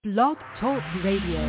Blog Talk Radio.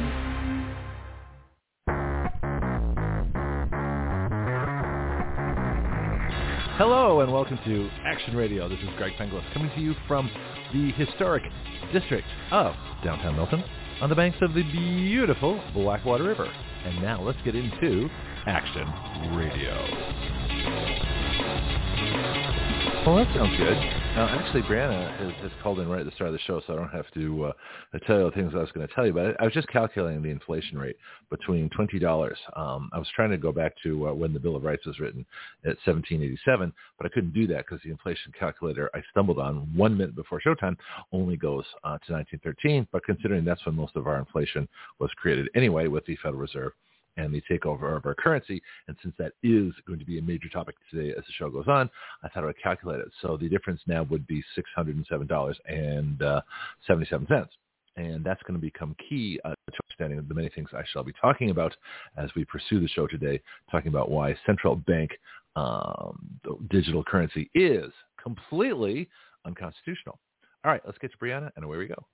Hello and welcome to Action Radio. This is Greg Penglis coming to you from the historic district of downtown Milton on the banks of the beautiful Blackwater River. And now let's get into Action Radio. Well, that sounds good. Actually, Brianna has called in right at the start of the show, so I don't have to tell you the things I was going to tell you about. I was just calculating the inflation rate between $20. I was trying to go back to when the Bill of Rights was written at 1787, but I couldn't do that because the inflation calculator I stumbled on 1 minute before showtime only goes to 1913. But considering that's when most of our inflation was created anyway with the Federal Reserve and the takeover of our currency. And since that is going to be a major topic today as the show goes on, I thought I would calculate it. So the difference now would be $607.77. And that's going to become key to understanding the many things I shall be talking about as we pursue the show today, talking about why central bank digital currency is completely unconstitutional. All right, let's get to Brianna, and away we go.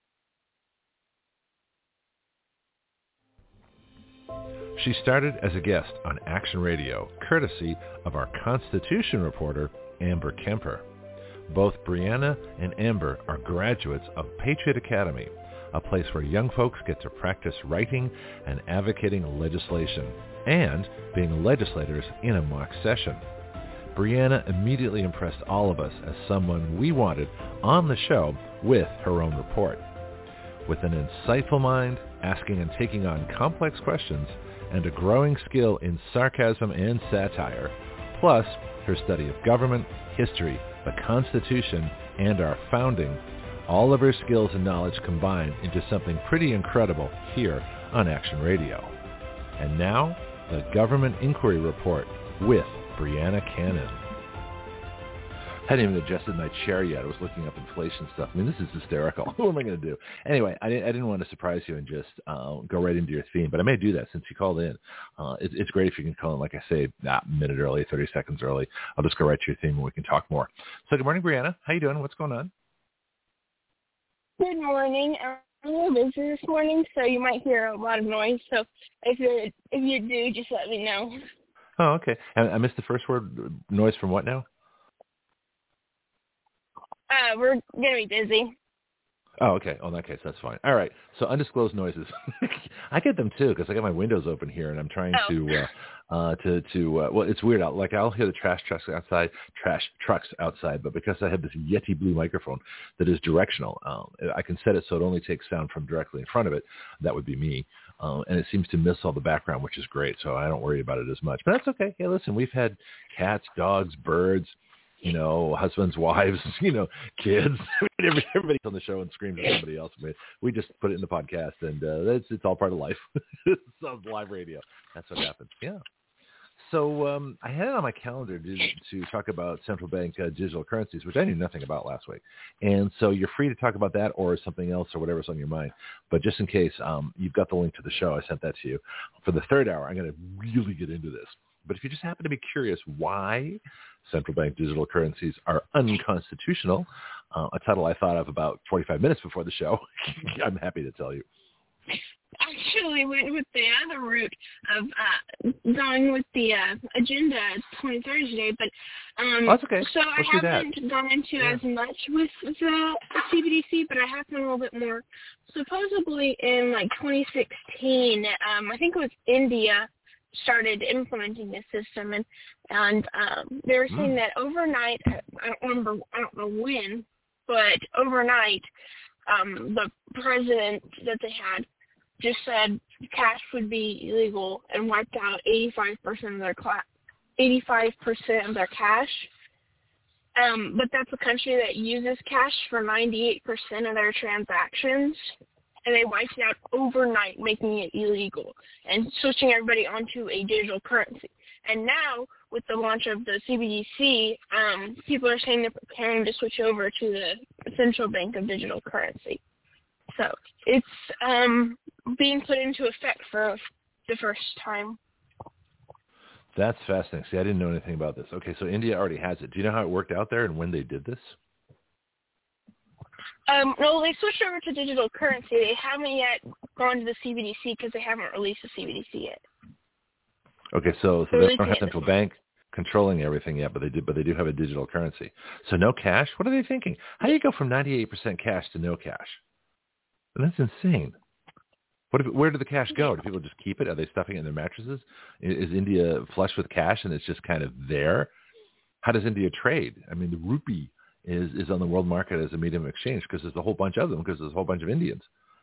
She started as a guest on Action Radio, courtesy of our Constitution reporter, Amber Kemper. Both Brianna and Amber are graduates of Patriot Academy, a place where young folks get to practice writing and advocating legislation, and being legislators in a mock session. Brianna immediately impressed all of us as someone we wanted on the show with her own report. With an insightful mind, asking and taking on complex questions, and a growing skill in sarcasm and satire, plus her study of government, history, the Constitution, and our founding, all of her skills and knowledge combined into something pretty incredible here on Action Radio. And now, the Government Inquiry Report with Brianna Cannon. I hadn't even adjusted my chair yet. I was looking up inflation stuff. I mean, this is hysterical. What am I going to do? Anyway, I didn't want to surprise you and just go right into your theme, but I may do that since you called in. It's great if you can call in, like I say, a minute early, 30 seconds early. I'll just go right to your theme and we can talk more. So good morning, Brianna. How you doing? What's going on? Good morning. I'm a little busy this morning, so you might hear a lot of noise. So if you do, just let me know. Oh, okay. I missed the first word. Noise from what now? We're going to be busy. Oh, okay. Oh, in that case, that's fine. All right. So undisclosed noises. I get them too because I got my windows open here and I'm trying to well, it's weird. I'll hear the trash trucks outside, but because I have this Yeti Blue microphone that is directional, I can set it so it only takes sound from directly in front of it. That would be me. And it seems to miss all the background, which is great. So I don't worry about it as much. But that's okay. Hey, listen, we've had cats, dogs, birds, husbands, wives, kids. Everybody's on the show and screams at somebody else. We just put it in the podcast, and it's all part of life. It's live radio. That's what happens. Yeah. So I had it on my calendar to talk about central bank digital currencies, which I knew nothing about last week. And so you're free to talk about that or something else or whatever's on your mind. But just in case, you've got the link to the show. I sent that to you. For the third hour, I'm going to really get into this. But if you just happen to be curious why central bank digital currencies are unconstitutional, a title I thought of about 45 minutes before the show, I'm happy to tell you. Actually went with the other route of going with the agenda 2030 today, but that's okay. So I haven't gone into as much with the CBDC, but I have done a little bit more. Supposedly in 2016, I think it was India started implementing this system, and they were saying that overnight, I don't know when, but overnight, the president that they had just said cash would be illegal and wiped out 85% of their cash. But that's a country that uses cash for 98% of their transactions. And they wiped it out overnight, making it illegal and switching everybody onto a digital currency. And now, with the launch of the CBDC, people are saying they're preparing to switch over to the central bank of digital currency. So it's being put into effect for the first time. That's fascinating. See, I didn't know anything about this. Okay, so India already has it. Do you know how it worked out there and when they did this? No, they switched over to digital currency. They haven't yet gone to the CBDC because they haven't released the CBDC yet. Okay, so they don't have central bank controlling everything yet, but they do have a digital currency. So no cash? What are they thinking? How do you go from 98% cash to no cash? And that's insane. Where did the cash go? Do people just keep it? Are they stuffing it in their mattresses? Is India flush with cash and it's just kind of there? How does India trade? I mean, the rupee is on the world market as a medium of exchange because there's a whole bunch of them because there's a whole bunch of Indians.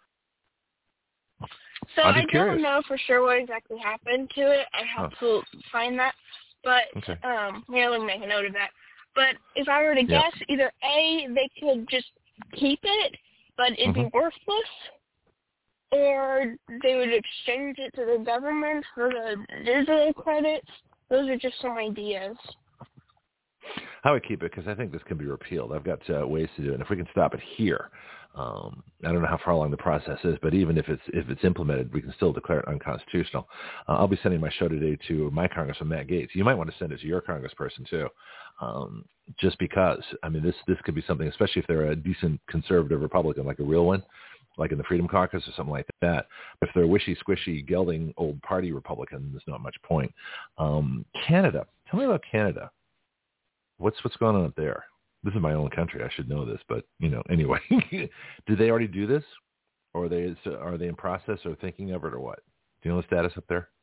So I don't know for sure what exactly happened to it. I have to find that. But, okay. Let me make a note of that. But if I were to guess, either A, they could just keep it, but it'd be worthless, or they would exchange it to the government for the digital credits. Those are just some ideas. I would keep it because I think this can be repealed. I've got ways to do it. And if we can stop it here, I don't know how far along the process is, but even if it's implemented, we can still declare it unconstitutional. I'll be sending my show today to my Congressman, Matt Gaetz. You might want to send it to your congressperson too, just because. I mean, this could be something, especially if they're a decent conservative Republican, like a real one, like in the Freedom Caucus or something like that. If they're wishy, squishy, gelding old party Republican, there's not much point. Canada. Tell me about Canada. What's going on up there? This is my own country. I should know this, but anyway. Did they already do this, or are they in process or thinking of it, or what? Do you know the status up there?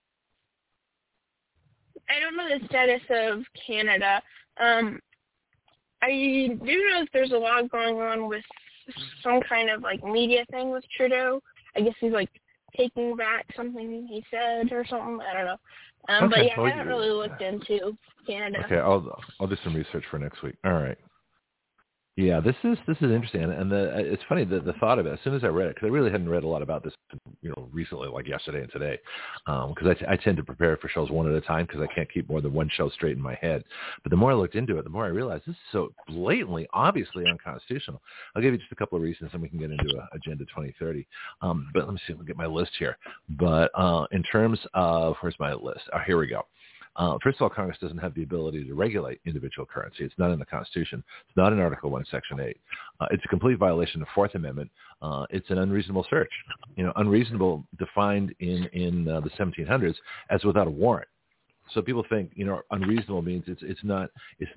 I don't know the status of Canada. I do know that there's a lot going on with some kind of media thing with Trudeau. I guess he's taking back something he said or something. I don't know. But I haven't really looked into Canada. Okay, I'll do some research for next week. All right. Yeah, this is interesting, and it's funny the thought of it. As soon as I read it, because I really hadn't read a lot about this, recently, like yesterday and today, because I tend to prepare for shows one at a time because I can't keep more than one show straight in my head. But the more I looked into it, the more I realized this is so blatantly, obviously unconstitutional. I'll give you just a couple of reasons, and we can get into Agenda 2030. But let me see if I can get my list here. But in terms of where's my list? Oh, here we go. First of all, Congress doesn't have the ability to regulate individual currency. It's not in the Constitution. It's not in Article 1, Section 8. It's a complete violation of Fourth Amendment. It's an unreasonable search. Unreasonable defined in the 1700s as without a warrant. So people think unreasonable means it's not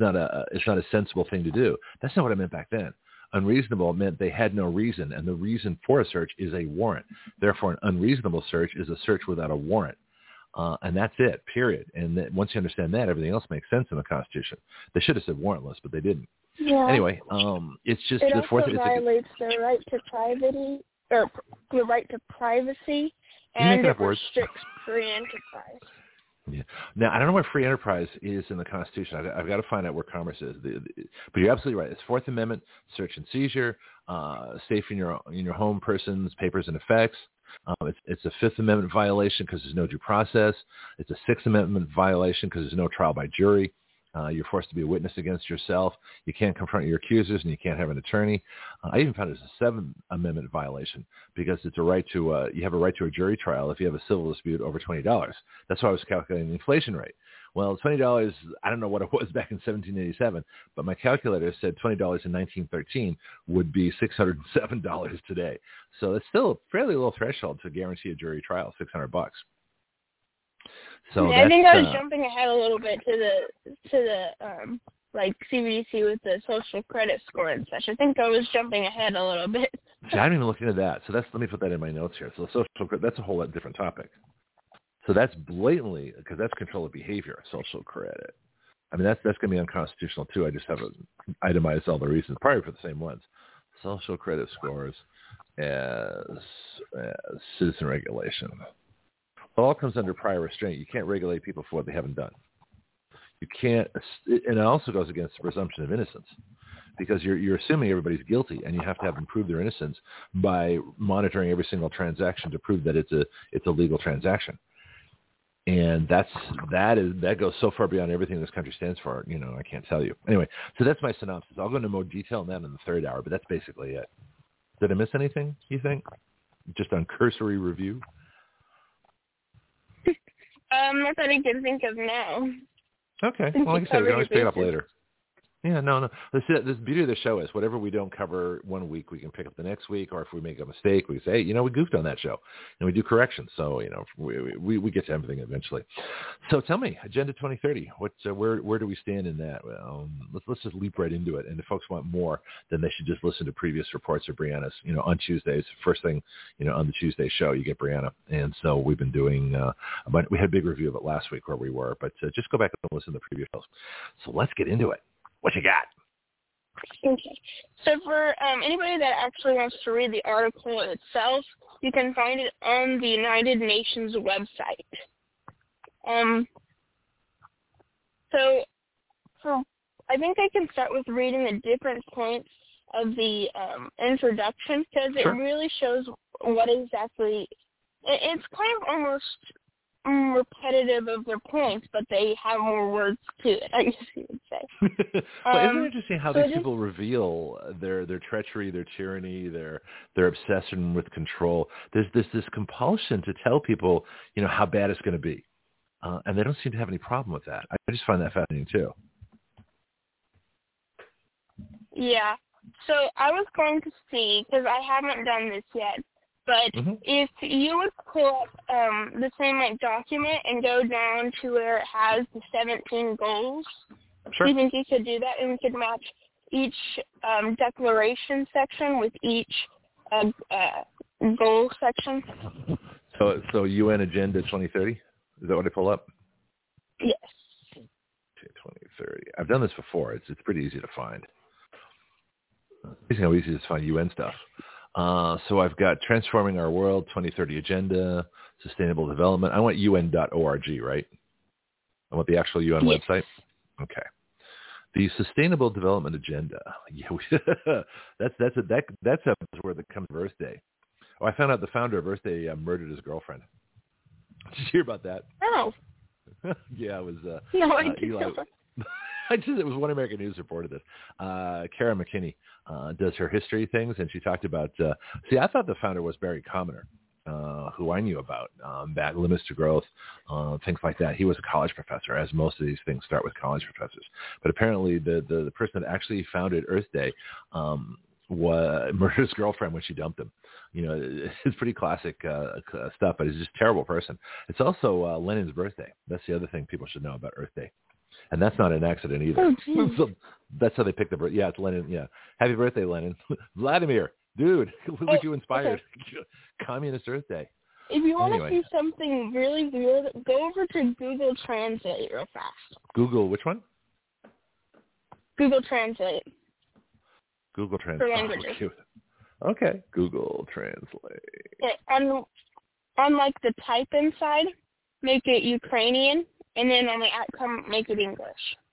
a sensible thing to do. That's not what I meant back then. Unreasonable meant they had no reason, and the reason for a search is a warrant. Therefore, an unreasonable search is a search without a warrant. And that's it, period. And once you understand that, everything else makes sense in the Constitution. They should have said warrantless, but they didn't. Yeah. It's just it the fourth. It also violates the right to privacy, or the right to privacy, and it restricts free enterprise. Yeah. Now, I don't know where free enterprise is in the Constitution. I've got to find out where commerce is. But you're absolutely right. It's Fourth Amendment, search and seizure, safe in your home, persons, papers, and effects. It's a Fifth Amendment violation because there's no due process. It's a Sixth Amendment violation because there's no trial by jury. You're forced to be a witness against yourself. You can't confront your accusers, and you can't have an attorney. I even found it's a Seventh Amendment violation because it's a right to you have a right to a jury trial if you have a civil dispute over $20. That's why I was calculating the inflation rate. Well, $20, I don't know what it was back in 1787, but my calculator said $20 in 1913 would be $607 today. So it's still a fairly low threshold to guarantee a jury trial, $600. So I think I was jumping ahead a little bit to the CBDC with the social credit score and such. I think I was jumping ahead a little bit. See, I haven't even looked into that. So let me put that in my notes here. So the social credit, that's a whole lot different topic. So that's blatantly, because that's control of behavior, social credit. I mean, that's going to be unconstitutional too. I just haven't itemized all the reasons, probably for the same ones. Social credit scores as citizen regulation. It all comes under prior restraint. You can't regulate people for what they haven't done. You can't, and it also goes against the presumption of innocence because you're assuming everybody's guilty, and you have to have them prove their innocence by monitoring every single transaction to prove that it's a legal transaction. And that goes so far beyond everything this country stands for. I can't tell you. Anyway, so that's my synopsis. I'll go into more detail on that in the third hour, but that's basically it. Did I miss anything, you think? Just on cursory review? Not that I can think of now. Okay. Well, like I said, we can always pick it up later. Yeah, no. This beauty of the show is whatever we don't cover one week, we can pick up the next week, or if we make a mistake, we say, hey, we goofed on that show, and we do corrections. So, we get to everything eventually. So tell me, Agenda 2030, where do we stand in that? Well, let's just leap right into it. And if folks want more, then they should just listen to previous reports of Brianna's, on Tuesdays. First thing, on the Tuesday show, you get Brianna. And so we've been doing, we had a big review of it last week where we were, but just go back and listen to the previous shows. So let's get into it. What you got? Okay. So for anybody that actually wants to read the article itself, you can find it on the United Nations website. So I think I can start with reading the different points of the introduction, because it really shows what exactly – it's kind of almost – repetitive of their points, but they have more words to it, I guess you would say. Well, isn't it interesting how these people reveal their treachery, their tyranny, their obsession with control? There's this compulsion to tell people, how bad it's going to be, and they don't seem to have any problem with that. I just find that fascinating too. Yeah. So I was going to see, because I haven't done this yet, but if you would pull up the same document and go down to where it has the 17 goals, do you think you could do that? And we could match each declaration section with each goal section? So UN Agenda 2030? Is that what I pull up? Yes. 2030. I've done this before. It's pretty easy to find. Amazing how easy it is to find UN stuff. So I've got Transforming Our World, 2030 Agenda, Sustainable Development. I want UN.org, right? I want the actual UN website? Okay. The Sustainable Development Agenda. Yeah, that's where the comes of Earth Day. Oh, I found out the founder of Earth Day murdered his girlfriend. Did you hear about that? Oh. Yeah, it was no, I didn't Eli. It was One American News reported this. Kara McKinney does her history things, and she talked about. I thought the founder was Barry Commoner, who I knew about back Limits to Growth, things like that. He was a college professor, as most of these things start with college professors. But apparently, the person that actually founded Earth Day murdered his girlfriend when she dumped him. It's pretty classic stuff, but he's just a terrible person. It's also Lenin's birthday. That's the other thing people should know about Earth Day. And that's not an accident either. So that's how they picked the birth. Yeah, it's Lenin. Yeah. Happy birthday, Lenin. Vladimir, dude, look what you inspired. Okay. Communist Earth Day. If you want to see something really weird, go over to Google Translate real fast. Google, which one? Google Translate. Google Translate. For languages. Okay. Google Translate. Okay. On like the type inside, make it Ukrainian. And then on the outcome, make it English.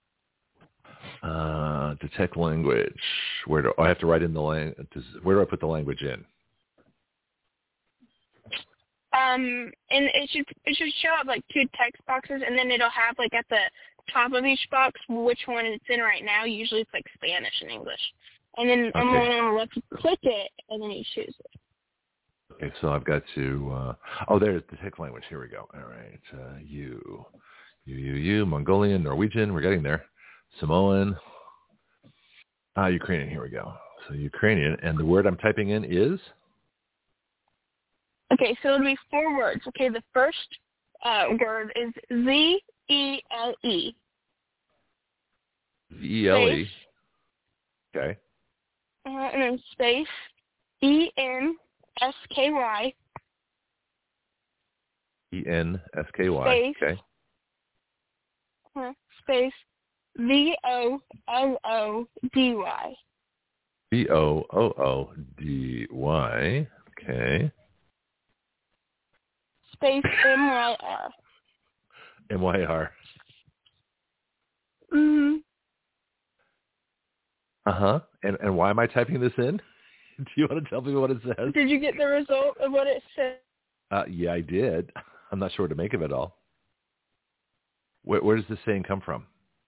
Detect language. Where do I have to write in the language? Where do I put the language in? And it should show up like two text boxes, and then it'll have like at the top of each box which one it's in right now. Usually it's like Spanish and English. And then on the one on the left, you click it, and then you choose it. Okay, so I've got to. There's detect language. Here we go. All right, you, Mongolian, Norwegian, we're getting there. Samoan, Ukrainian, here we go. So Ukrainian, and the word I'm typing in is? Okay, so it'll be 4 words. Okay, the first word is Z-E-L-E. Z-E-L-E. Okay. And then space, E-N-S-K-Y. E-N-S-K-Y, okay. Space V-O-O-O-D-Y. V-O-O-O-D-Y. Okay. Space M-Y-R. M-Y-R. Mm-hmm. Uh-huh. And why am I typing this in? Do you want to tell me what it says? Did you get the result of what it said? Yeah, I did. I'm not sure what to make of it all. Where does this saying come from?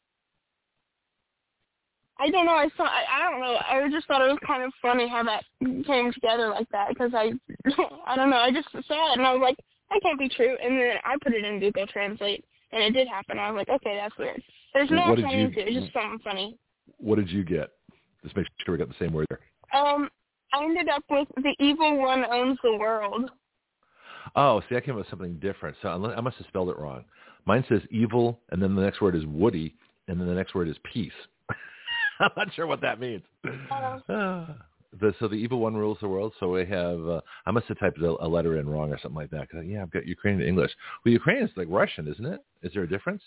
I don't know. I don't know. I just thought it was kind of funny how that came together like that, because I don't know. I just saw it and I was like, that can't be true. And then I put it in Google Translate, and it did happen. I was like, okay, that's weird. There's no explanation to it. It's just something funny. what did you get? Just make sure we got the same word there. I ended up with the evil one owns the world. Oh, see, I came up with something different. So I must have spelled it wrong. Mine says evil, and then the next word is Woody, and then the next word is peace. I'm not sure what that means. So the evil one rules the world. So we have, I must have typed a letter in wrong or something like that. Cause, yeah, I've got Ukrainian and English. Well, Ukrainian is like Russian, isn't it? Is there a difference?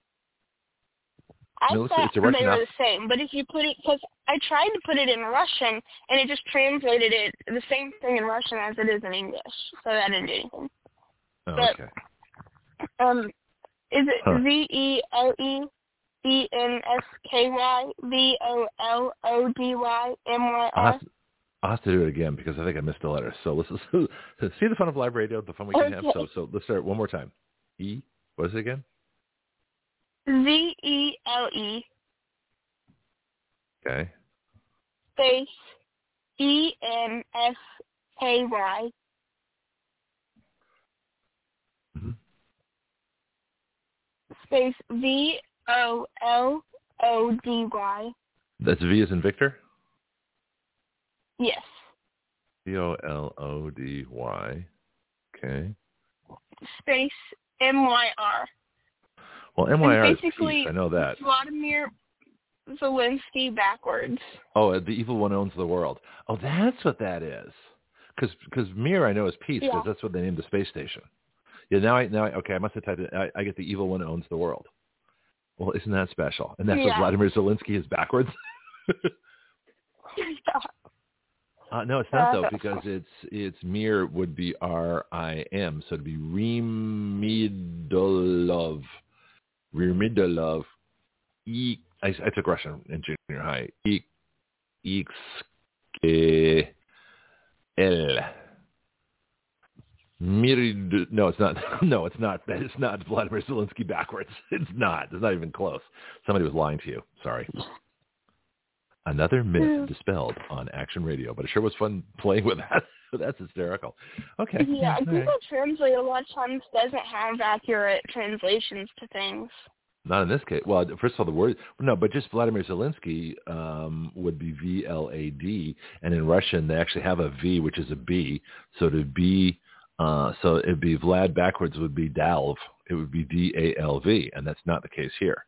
I No, thought it's a they Russian were the same, but if you put it, because I tried to put it in Russian, and it just translated it the same thing in Russian as it is in English, so that didn't do anything. Oh, But, okay. is it VELENSKYVOLODYMYR? I'll have to do it again because I think I missed a letter. So let's see the fun of live radio, the fun we can have. So let's start one more time. What is it again? VELE Okay. space ENSKY Mm-hmm. space VOLODY. That's V as in Victor? Yes. VOLODY. Okay. Space MYR. Well, MYR is basically peace. I know that. Vladimir Zelensky backwards. Oh, the evil one owns the world. Oh, that's what that is. Because Mir I know is peace because that's what they named the space station. Yeah, okay, I must have typed it. I get the evil one owns the world. Well, isn't that special? And that's what Vladimir Zelensky is backwards? No, it's not though, because it's Mir would be RIM, so it'd be Remidolov. I took Russian in junior high. No, it's not. No, it's not. It's not Vladimir Zelensky backwards. It's not. It's not even close. Somebody was lying to you. Sorry. Another myth dispelled on Action Radio, but it sure was fun playing with that. That's hysterical. Okay. Yeah, Google Translate a lot of times doesn't have accurate translations to things. Not in this case. Well, first of all, the word, no, but just Vladimir Zelensky would be VLAD, and in Russian they actually have a V, which is a B. So to be, so it'd be Vlad backwards would be Dalv. It would be DALV, and that's not the case here.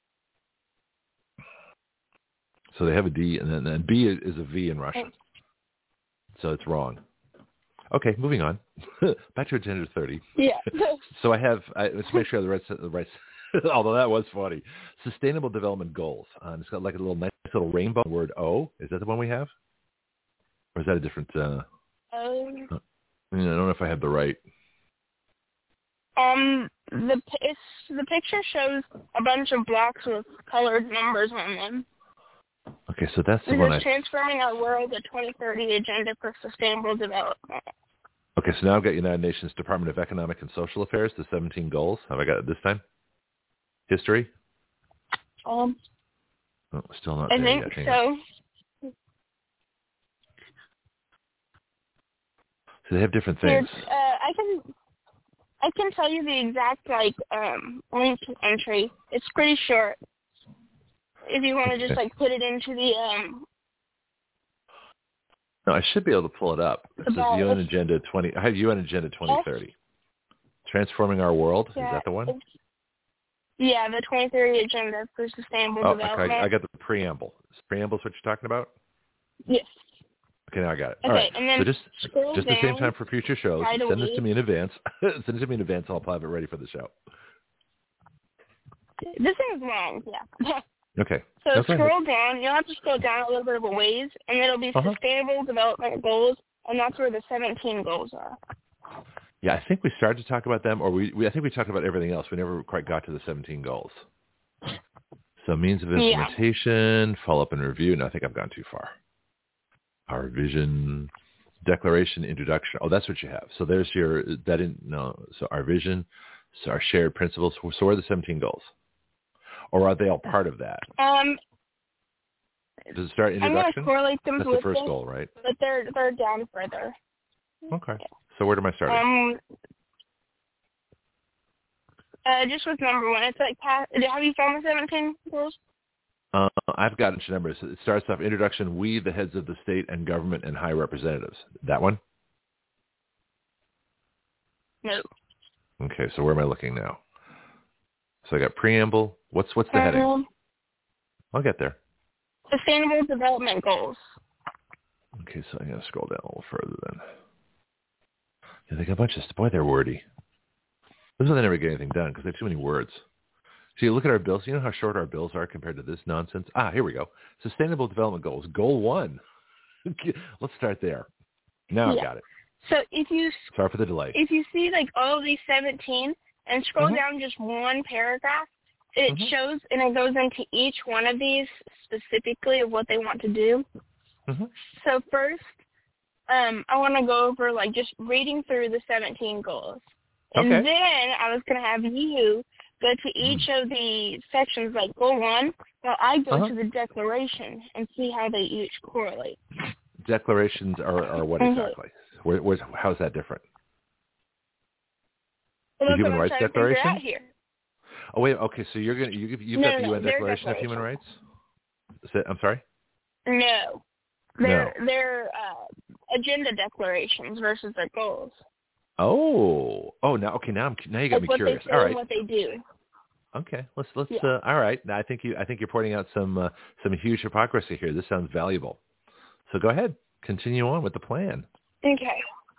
So they have a D, and then B is a V in Russian. So it's wrong. Okay, moving on. Back to Agenda 30. Yeah. So let's make sure the right although that was funny. Sustainable Development Goals. It's got like a nice little rainbow word O. Is that the one we have? Or is that a different... I don't know if I have the right... The picture shows a bunch of blocks with colored numbers on them. Okay, so that's the one. It says Transforming Our World, the 2030 Agenda for Sustainable Development. Okay, so now I've got United Nations Department of Economic and Social Affairs, the 17 goals. Have I got it this time? History? Still not I there think yet. Hang so. on. So they have different things. I can tell you the exact link entry. It's pretty short. If you want to just put it into the No, I should be able to pull it up. It says UN Agenda 20. I have UN Agenda 2030. Transforming Our World. Is that the one? Yeah, the 2030 Agenda for Sustainable Development. I got the preamble. Is preamble what you're talking about? Yes. Okay, now I got it. Okay, all right. And then so just the same time for future shows. Send this to me in advance. Send it to me in advance, and I'll have it ready for the show. This thing is long, yeah. Okay. So scroll down. You'll have to scroll down a little bit of a ways, and it'll be Sustainable Development Goals, and that's where the 17 goals are. Yeah, I think we started to talk about them, or I think we talked about everything else. We never quite got to the 17 goals. So means of implementation, follow-up and review. No, I think I've gone too far. Our vision, declaration, introduction. Oh, that's what you have. So there's So our vision, so our shared principles. So what are the 17 goals? Or are they all part of that? Does it start introduction? I'm going to correlate them That's with the first goal, right? But they're down further. Okay. So where am I starting? Just with number one. It's like, have you found the 17 goals? I've got a number. It starts off, introduction, we, the heads of the state and government and high representatives. That one? No. Okay, so where am I looking now? So I got preamble. What's the heading? I'll get there. Sustainable Development Goals. Okay, so I got to scroll down a little further then. Yeah, they got a bunch of, boy, they're wordy. This is why they never get anything done, because they have too many words. So you look at our bills. You know how short our bills are compared to this nonsense? Here we go. Sustainable Development Goals. Goal 1. Let's start there. Now I've got it. So if you... Sorry for the delay. If you see, like, all of these 17 and scroll down just one paragraph, it shows, and it goes into each one of these specifically of what they want to do. So first, I want to go over, like, just reading through the 17 goals. And then I was going to have you go to each of the sections, like goal 1, while I go to the declaration and see how they each correlate. Declarations are what exactly? How is that different? The Human Rights Declaration? Here. Oh wait, okay. So you've got the UN Declaration of Human Rights. I'm sorry. No, they're agenda declarations versus their goals. Oh, now you got me curious. All right, what they do. Okay, let's. All right, now I think you're pointing out some huge hypocrisy here. This sounds valuable. So go ahead, continue on with the plan. Okay.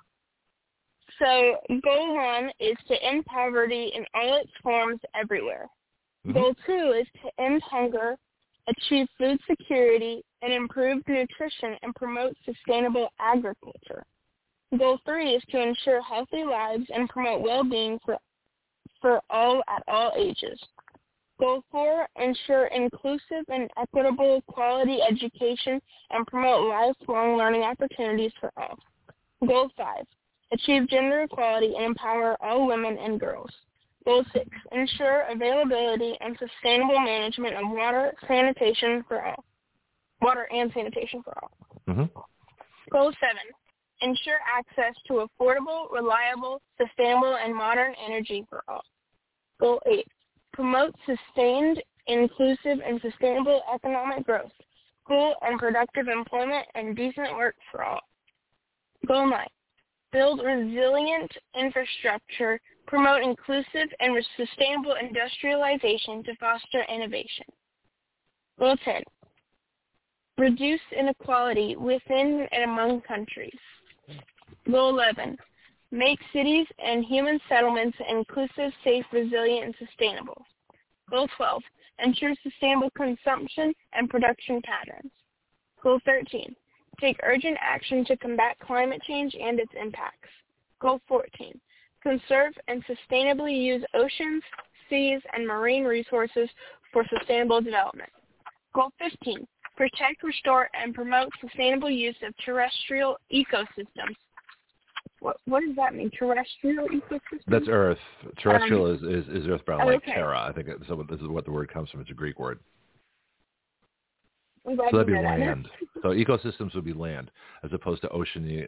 So goal 1 is to end poverty in all its forms everywhere. Goal 2 is to end hunger, achieve food security, and improve nutrition and promote sustainable agriculture. Goal 3 is to ensure healthy lives and promote well-being for all at all ages. Goal 4, ensure inclusive and equitable quality education and promote lifelong learning opportunities for all. Goal 5, achieve gender equality and empower all women and girls. Goal 6, ensure availability and sustainable management of water and sanitation for all. Goal 7, ensure access to affordable, reliable, sustainable, and modern energy for all. Goal 8, promote sustained, inclusive, and sustainable economic growth, full and productive employment, and decent work for all. Goal 9, build resilient infrastructure, promote inclusive and sustainable industrialization to foster innovation. Goal 10, reduce inequality within and among countries. Goal 11, make cities and human settlements inclusive, safe, resilient, and sustainable. Goal 12, ensure sustainable consumption and production patterns. Goal 13, take urgent action to combat climate change and its impacts. Goal 14, conserve and sustainably use oceans, seas, and marine resources for sustainable development. Goal 15, protect, restore, and promote sustainable use of terrestrial ecosystems. What does that mean, terrestrial ecosystems? That's Earth. Terrestrial is earthbound, like terra. I think this is what the word comes from. It's a Greek word. So that'd be land. So ecosystems would be land, as opposed to oceanic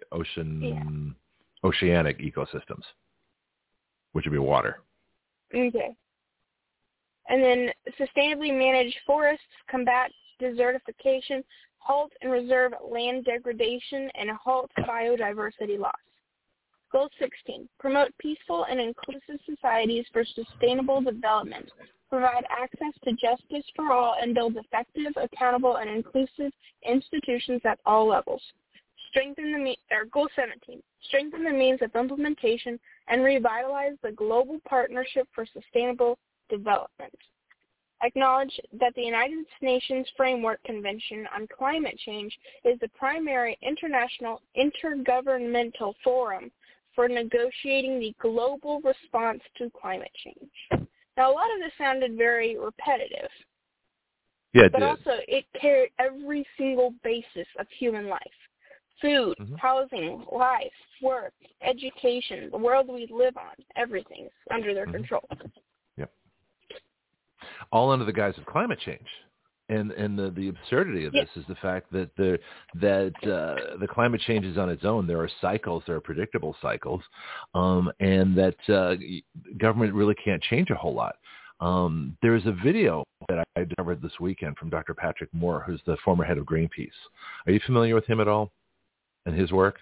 ecosystems, which would be water. Okay. And then sustainably manage forests, combat desertification, halt and reserve land degradation, and halt biodiversity loss. Goal 16, promote peaceful and inclusive societies for sustainable development, provide access to justice for all, and build effective, accountable, and inclusive institutions at all levels. Goal 17, strengthen the means of implementation and revitalize the Global Partnership for Sustainable Development. Acknowledge that the United Nations Framework Convention on Climate Change is the primary international intergovernmental forum for negotiating the global response to climate change. Now, a lot of this sounded very repetitive. Yeah, it but did. Also, it carried every single basis of human life. Food, housing, life, work, education, the world we live on, everything's under their control. Yep. All under the guise of climate change. And the absurdity of this is the fact that the climate changes on its own. There are cycles, there are predictable cycles, and that government really can't change a whole lot. There's a video that I discovered this weekend from Dr. Patrick Moore, who's the former head of Greenpeace. Are you familiar with him at all and his work?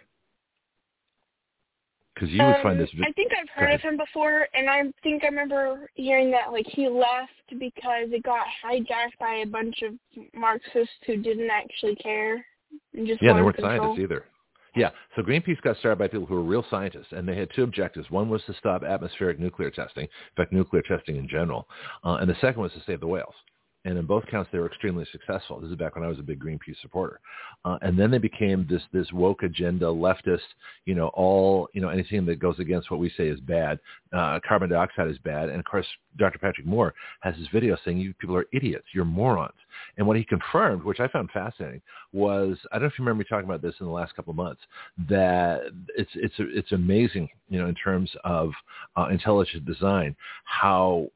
Because you would find this. I think I've heard of him before, and I think I remember hearing that he left because it got hijacked by a bunch of Marxists who didn't actually care. And just they weren't control. scientists either. Yeah, so Greenpeace got started by people who were real scientists, and they had two objectives. One was to stop atmospheric nuclear testing, in fact, nuclear testing in general, and the second was to save the whales. And in both counts, they were extremely successful. This is back when I was a big Greenpeace supporter. And then they became this woke agenda, leftist, anything that goes against what we say is bad. Carbon dioxide is bad. And, of course, Dr. Patrick Moore has this video saying you people are idiots. You're morons. And what he confirmed, which I found fascinating, was, I don't know if you remember me talking about this in the last couple of months, that it's amazing, in terms of intelligent design, how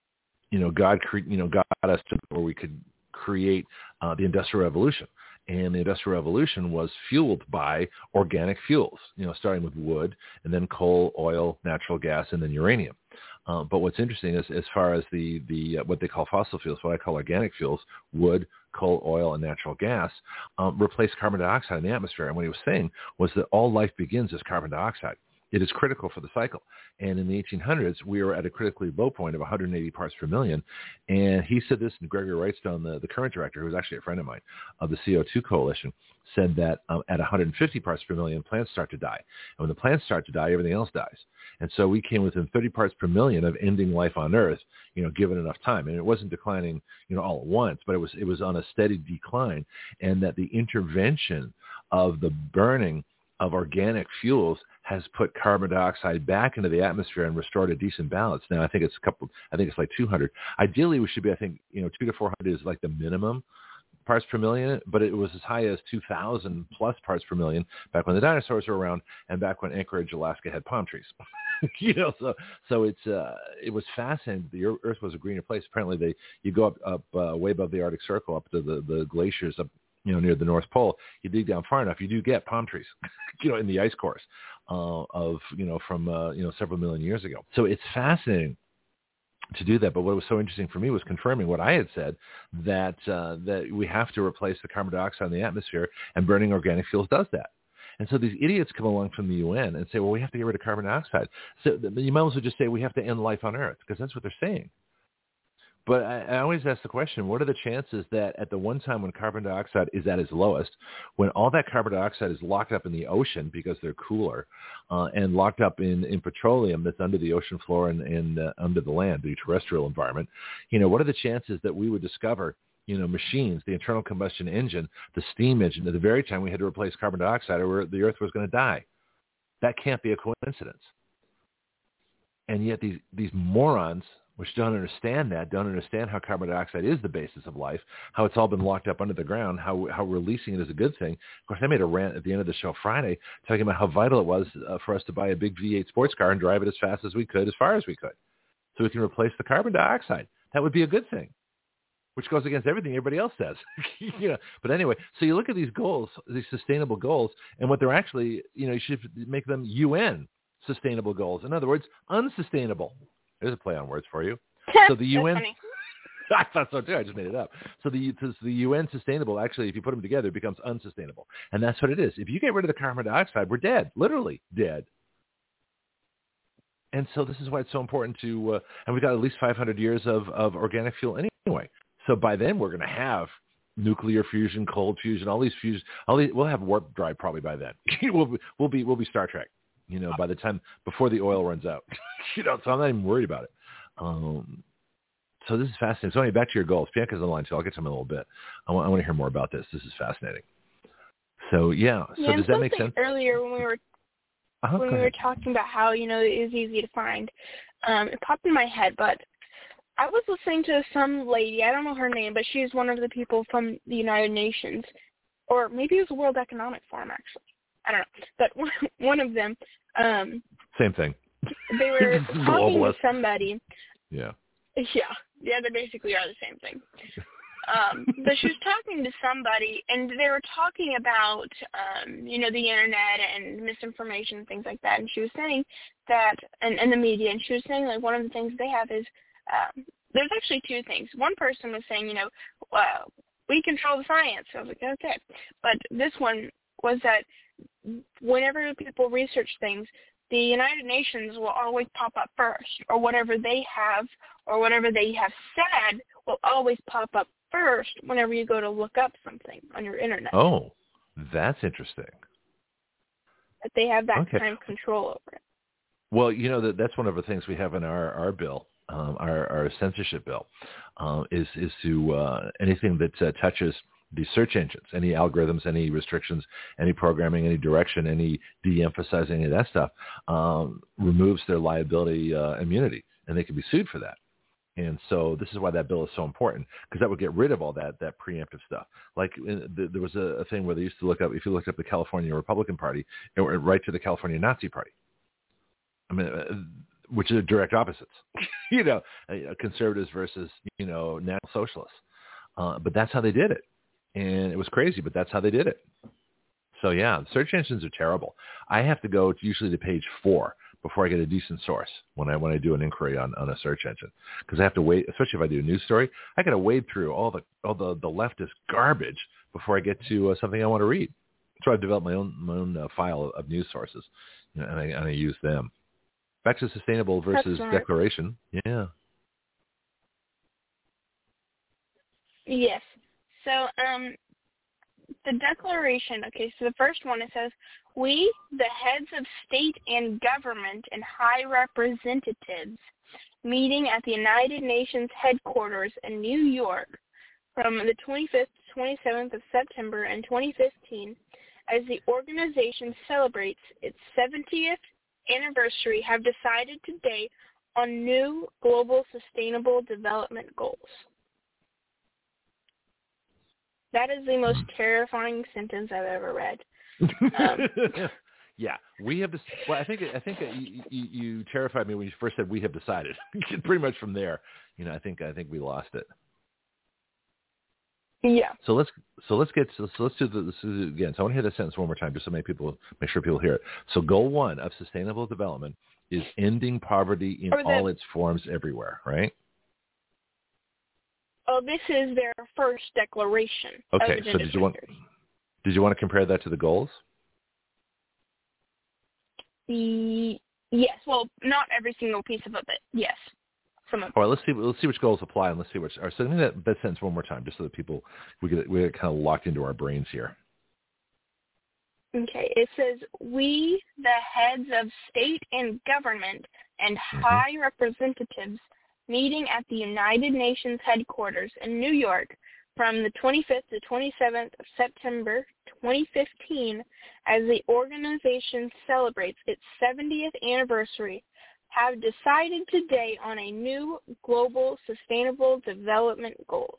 God got us to where we could create the Industrial Revolution. And the Industrial Revolution was fueled by organic fuels, starting with wood and then coal, oil, natural gas, and then uranium. But what's interesting is as far as the what they call fossil fuels, what I call organic fuels, wood, coal, oil, and natural gas, replace carbon dioxide in the atmosphere. And what he was saying was that all life begins as carbon dioxide. It is critical for the cycle. And in the 1800s, we were at a critically low point of 180 parts per million. And he said this, and Gregory Wrightstone, the current director, who was actually a friend of mine of the CO2 Coalition, said that at 150 parts per million, plants start to die. And when the plants start to die, everything else dies. And so we came within 30 parts per million of ending life on Earth, given enough time. And it wasn't declining, all at once, but it was on a steady decline. And that the intervention of the burning of organic fuels has put carbon dioxide back into the atmosphere and restored a decent balance. Now, I think it's like 200. Ideally, we should be, 200 to 400 is like the minimum parts per million, but it was as high as 2,000 plus parts per million back when the dinosaurs were around and back when Anchorage, Alaska had palm trees. So it was fascinating. The Earth was a greener place. Apparently, you go up way above the Arctic Circle, up to the glaciers up near the North Pole. You dig down far enough, you do get palm trees, in the ice cores from several million years ago. So it's fascinating to do that. But what was so interesting for me was confirming what I had said, that we have to replace the carbon dioxide in the atmosphere, and burning organic fuels does that. And so these idiots come along from the UN and say, well, we have to get rid of carbon dioxide. So you might as well just say we have to end life on Earth, because that's what they're saying. But I always ask the question, what are the chances that at the one time when carbon dioxide is at its lowest, when all that carbon dioxide is locked up in the ocean because they're cooler, and locked up in petroleum that's under the ocean floor and under the land, the terrestrial environment, what are the chances that we would discover, machines, the internal combustion engine, the steam engine, at the very time we had to replace carbon dioxide or the Earth was going to die? That can't be a coincidence. And yet these morons, which don't understand how carbon dioxide is the basis of life, how it's all been locked up under the ground, how releasing it is a good thing. Of course, I made a rant at the end of the show Friday talking about how vital it was for us to buy a big V8 sports car and drive it as fast as we could, as far as we could, so we can replace the carbon dioxide. That would be a good thing, which goes against everything everybody else says. But anyway, so you look at these goals, these sustainable goals, and what they're actually, you should make them UN sustainable goals. In other words, unsustainable. There's a play on words for you. So the UN, I thought so too. I just made it up. So the UN sustainable, actually, if you put them together, it becomes unsustainable. And that's what it is. If you get rid of the carbon dioxide, we're dead, literally dead. And so this is why it's so important to, and we've got at least 500 years of organic fuel anyway. So by then we're going to have nuclear fusion, cold fusion, all these fusions. We'll have warp drive probably by then. we'll be Star Trek. By the time before the oil runs out, so I'm not even worried about it. So this is fascinating. So anyway, back to your goals. Bianca's on the line too. I'll get to him in a little bit. I want to hear more about this. This is fascinating. So yeah. So does that make sense? Earlier when we were talking about how it is easy to find, it popped in my head. But I was listening to some lady. I don't know her name, but she's one of the people from the United Nations, or maybe it was the World Economic Forum actually. I don't know, but one of them. Same thing. They were talking to somebody. Yeah, they basically are the same thing. But she was talking to somebody, and they were talking about, the internet and misinformation and things like that. And she was saying that, and the media, and she was saying like one of the things they have is there's actually two things. One person was saying, we control the science. I was like, okay. But this one was that whenever people research things, the United Nations will always pop up first, or whatever they have said will always pop up first whenever you go to look up something on your internet. Oh, that's interesting. That they have that kind of control over it. Well, that's one of the things we have in our bill, our censorship bill, is to anything that touches the search engines, any algorithms, any restrictions, any programming, any direction, any de-emphasizing, any of that stuff, removes their liability immunity, and they can be sued for that. And so this is why that bill is so important, because that would get rid of all that preemptive stuff. Like there was a thing where they used to look up, if you looked up the California Republican Party, it went right to the California Nazi Party. I mean, which are direct opposites, conservatives versus, national socialists. But that's how they did it. And it was crazy, but that's how they did it. So, yeah, search engines are terrible. I have to go to page 4 before I get a decent source when I do an inquiry on a search engine, because I have to wait, especially if I do a news story. I got to wade through all the leftist garbage before I get to something I want to read. So I've developed my own file of news sources, and I use them. Back to sustainable versus declaration. Yeah. Yes. So the declaration, okay, so the first one, it says, we, the heads of state and government and high representatives, meeting at the United Nations headquarters in New York from the 25th to 27th of September in 2015, as the organization celebrates its 70th anniversary, have decided today on new global sustainable development goals. That is the most terrifying sentence I've ever read. Yeah, we have. Well, I think you terrified me when you first said we have decided. Pretty much from there, I think we lost it. Yeah. So let's do this again. So I want to hear that sentence one more time, just to make sure people hear it. So goal 1 of sustainable development is ending poverty in all its forms everywhere, right? Oh, this is their first declaration. Okay, so did you want to compare that to the goals? Yes. Well, not every single piece of it, but yes. Some of them. All right, let's see which goals apply, and let's see which are. So give me that sentence one more time, just so that we get kind of locked into our brains here. Okay, it says, we, the heads of state and government and high representatives, meeting at the United Nations headquarters in New York from the 25th to 27th of September 2015, as the organization celebrates its 70th anniversary, have decided today on a new global sustainable development goals.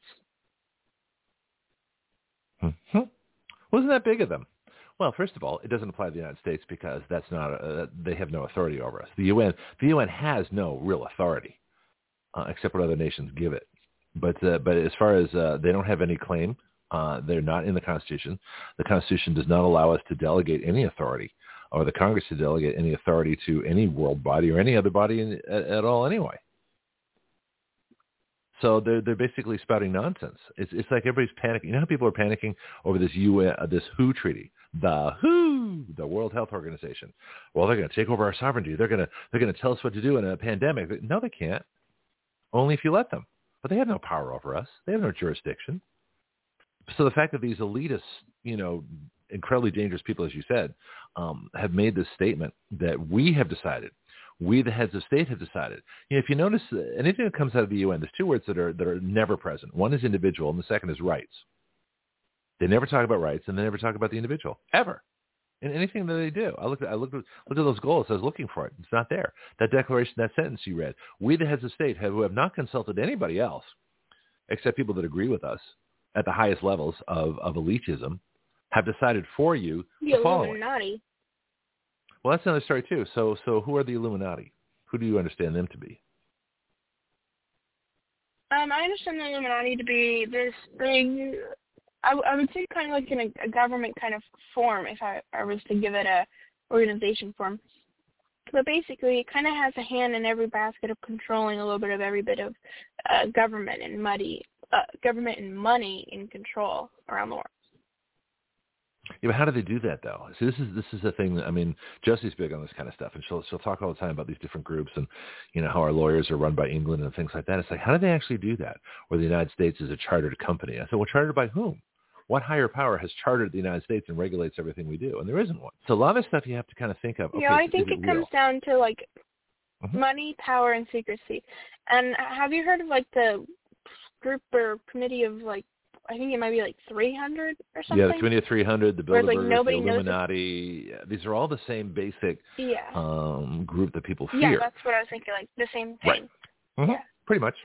Wasn't that big of them? Well, first of all, it doesn't apply to the United States because that's not they have no authority over us. The UN has no real authority. Except what other nations give it. But as far as they don't have any claim, they're not in the Constitution. The Constitution does not allow us to delegate any authority, or the Congress to delegate any authority to any world body or any other body at all anyway. So they're basically spouting nonsense. It's like everybody's panicking. You know how people are panicking over this this WHO treaty, the WHO, the World Health Organization. Well, they're going to take over our sovereignty. They're going to tell us what to do in a pandemic. No, they can't. Only if you let them. But they have no power over us. They have no jurisdiction. So the fact that these elitist, incredibly dangerous people, as you said, have made this statement that we have decided, we the heads of state have decided. If you notice, anything that comes out of the UN, there's two words that are never present. One is individual, and the second is rights. They never talk about rights, and they never talk about the individual, ever. In anything that they do. I looked at those goals. I was looking for it. It's not there. That declaration, that sentence you read, we the heads of state who have not consulted anybody else, except people that agree with us at the highest levels of elitism, have decided for you the following. Illuminati. Well, that's another story too. So who are the Illuminati? Who do you understand them to be? I understand the Illuminati to be this big, I would say kind of like in a government kind of form, if I was to give it a organization form. But basically, it kind of has a hand in every basket of controlling a little bit of every bit of government and money in control around the world. Yeah, but how do they do that though? See, this is the thing that, I mean, Josie's big on this kind of stuff, and she'll talk all the time about these different groups and, you know, how our lawyers are run by England and things like that. It's like, how do they actually do that? Where the United States is a chartered company. I said, well, chartered by whom? What higher power has chartered the United States and regulates everything we do? And there isn't one. So a lot of stuff you have to kind of think of. Okay, I think it comes down to like money, power, and secrecy. And have you heard of like the group or committee of like, I think it might be like 300 or something? Yeah, the Committee of 300, the Bilderbergers, like the Illuminati. These are all the same basic group that people fear. Yeah, that's what I was thinking, like the same thing. Right. Mm-hmm. Yeah. Pretty much.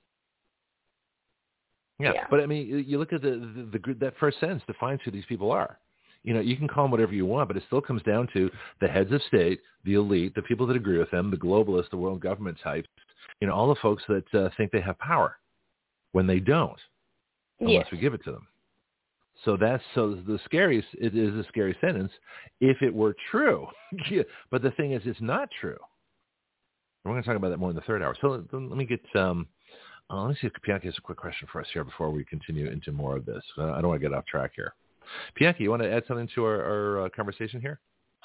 Yeah, but I mean, you look at the that first sentence defines who these people are. You know, you can call them whatever you want, but it still comes down to the heads of state, the elite, the people that agree with them, the globalists, the world government types, you know, all the folks that think they have power when they don't. Unless we give it to them. So it is a scary sentence if it were true. But the thing is, it's not true. We're going to talk about that more in the third hour. So let me get, let me see if Bianchi has a quick question for us here before we continue into more of this. I don't want to get off track here. Bianchi, you want to add something to our conversation here?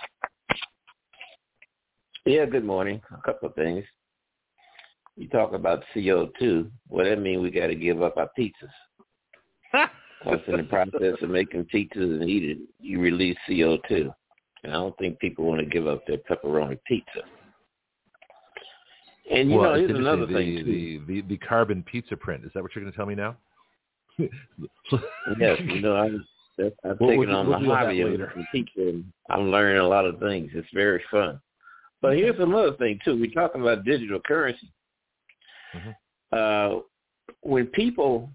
Yeah, good morning. A couple of things. You talk about CO2. Well, that means we got to give up our pizzas. Because in the process of making pizzas and eating, you release CO2. And I don't think people want to give up their pepperoni pizza. And, you know, here's another thing, too. The carbon pizza print. Is that what you're going to tell me now? Yes, you know, I've taken on the hobby of pizza, and I'm learning a lot of things. It's very fun. But here's another thing, too. We're talking about digital currency. When people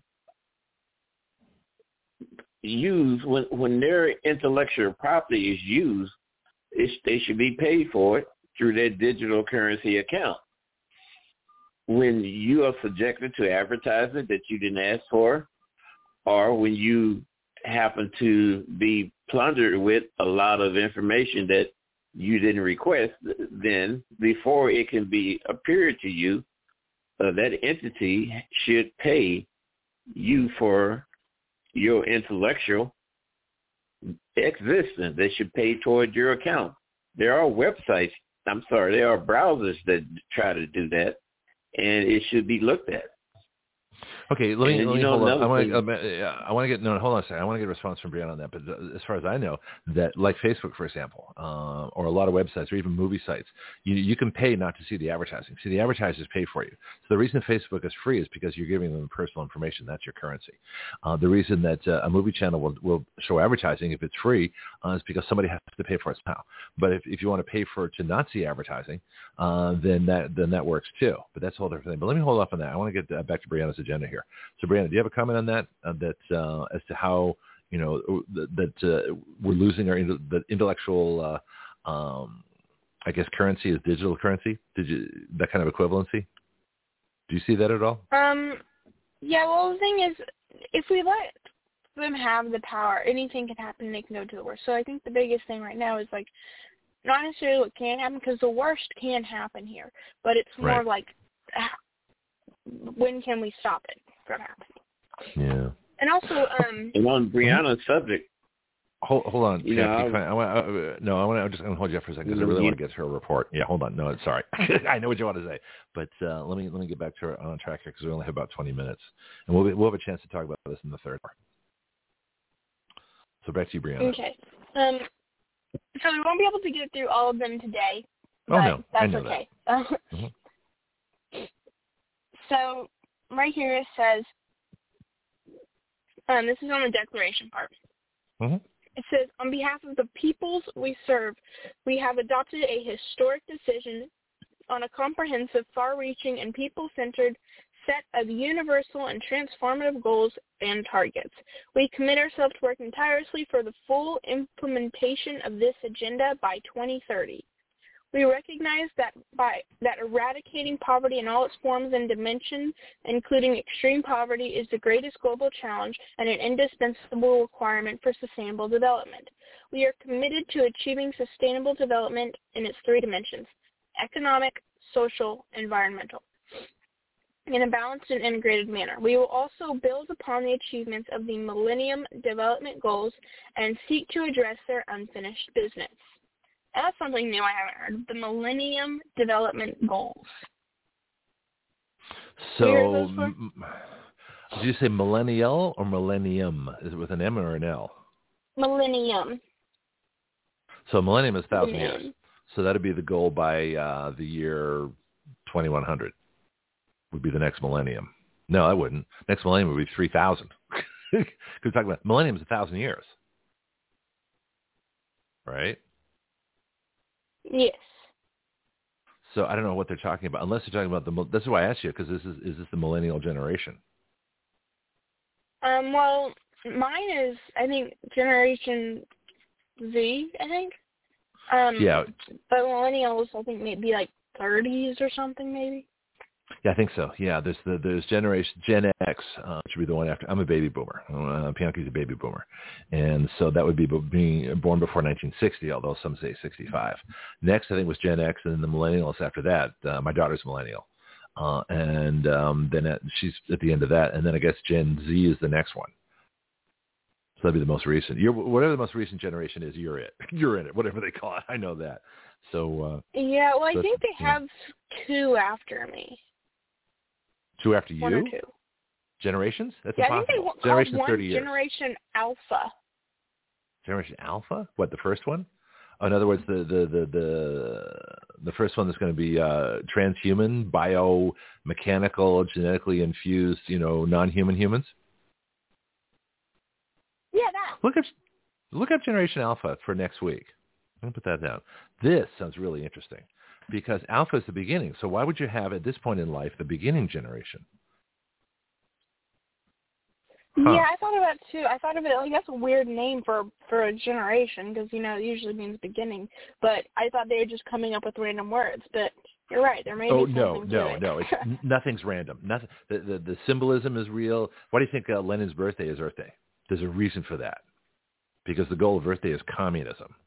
when their intellectual property is used, they should be paid for it through their digital currency account. When you are subjected to advertisement that you didn't ask for, or when you happen to be plundered with a lot of information that you didn't request, then before it can be appeared to you, that entity should pay you for your intellectual existence. They should pay toward your account. There are browsers that try to do that, and it should be looked at. Okay, let me hold on. I want to get hold on a second. I want to get a response from Brianna on that. But as far as I know, that like Facebook, for example, or a lot of websites or even movie sites, you can pay not to see the advertising. See, the advertisers pay for you. So the reason Facebook is free is because you're giving them personal information. That's your currency. The reason that a movie channel will show advertising if it's free is because somebody has to pay for it somehow. But if you want to pay to not see advertising, then that works too. But that's a whole different thing. But let me hold off on that. I want to get back to Brianna's agenda here. So, Brianna, do you have a comment on that? As to how that we're losing our intellectual, I guess, currency is digital currency. That kind of equivalency? Do you see that at all? Yeah. Well, the thing is, if we let them have the power, anything can happen. And they can go to the worst. So I think the biggest thing right now is like not necessarily what can happen, because the worst can happen here, but it's more like when can we stop it from happening? Yeah. And also, and on Brianna's subject. Hold on. I'm just going to hold you up for a second because I really want to get to her report. Yeah, hold on. No, sorry. I know what you want to say, but let me get back to her on track here because we only have about 20 minutes, and we'll have a chance to talk about this in the third hour. So back to you, Brianna. Okay. So we won't be able to get through all of them today. Oh no, that's I know okay. That. So right here it says, this is on the declaration part. It says, on behalf of the peoples we serve, we have adopted a historic decision on a comprehensive, far-reaching, and people-centered set of universal and transformative goals and targets. We commit ourselves to working tirelessly for the full implementation of this agenda by 2030. We recognize that eradicating poverty in all its forms and dimensions, including extreme poverty, is the greatest global challenge and an indispensable requirement for sustainable development. We are committed to achieving sustainable development in its three dimensions: economic, social, environmental, in a balanced and integrated manner. We will also build upon the achievements of the Millennium Development Goals and seek to address their unfinished business. And that's something new I haven't heard, the Millennium Development Goals. So, did you say millennial or millennium? Is it with an M or an L? Millennium. So millennium is 1,000 years. So that would be the goal by the year 2100 would be the next millennium. No, I wouldn't. Next millennium would be 3,000. Because we're talking about millennium is 1,000 years. Right? Yes. So I don't know what they're talking about, unless they're talking about this is why I asked you, because is this the millennial generation? Well, mine is, I think, Generation Z, I think. Yeah. But millennials, I think, maybe like 30s or something, maybe. Yeah, I think so. Yeah, there's Generation Gen X, which would be the one after. I'm a baby boomer. Bianchi's a baby boomer, and so that would be being born before 1960. Although some say 65. Next, I think was Gen X, and then the millennials after that. My daughter's millennial, and then she's at the end of that, and then I guess Gen Z is the next one. So that'd be the most recent. Whatever the most recent generation is, you're it. You're in it. Whatever they call it, I know that. So. Yeah, well, so I think they have two after me. Two after you? One or two. Generations? That's yeah, impossible. I think they Generation's one 30 years. Generation Alpha. Generation Alpha? What, the first one? In other words, the first one that's going to be transhuman, biomechanical, genetically infused, non-human humans? Yeah, that. Look up Generation Alpha for next week. I'm going to put that down. This sounds really interesting because Alpha is the beginning. So why would you have, at this point in life, the beginning generation? Huh. Yeah, I thought of that too. I thought of it like that's a weird name for a generation because it usually means beginning. But I thought they were just coming up with random words. But you're right, there may be something to it. No, nothing's random. Nothing. The symbolism is real. Why do you think Lenin's birthday is Earth Day? There's a reason for that, because the goal of Earth Day is communism.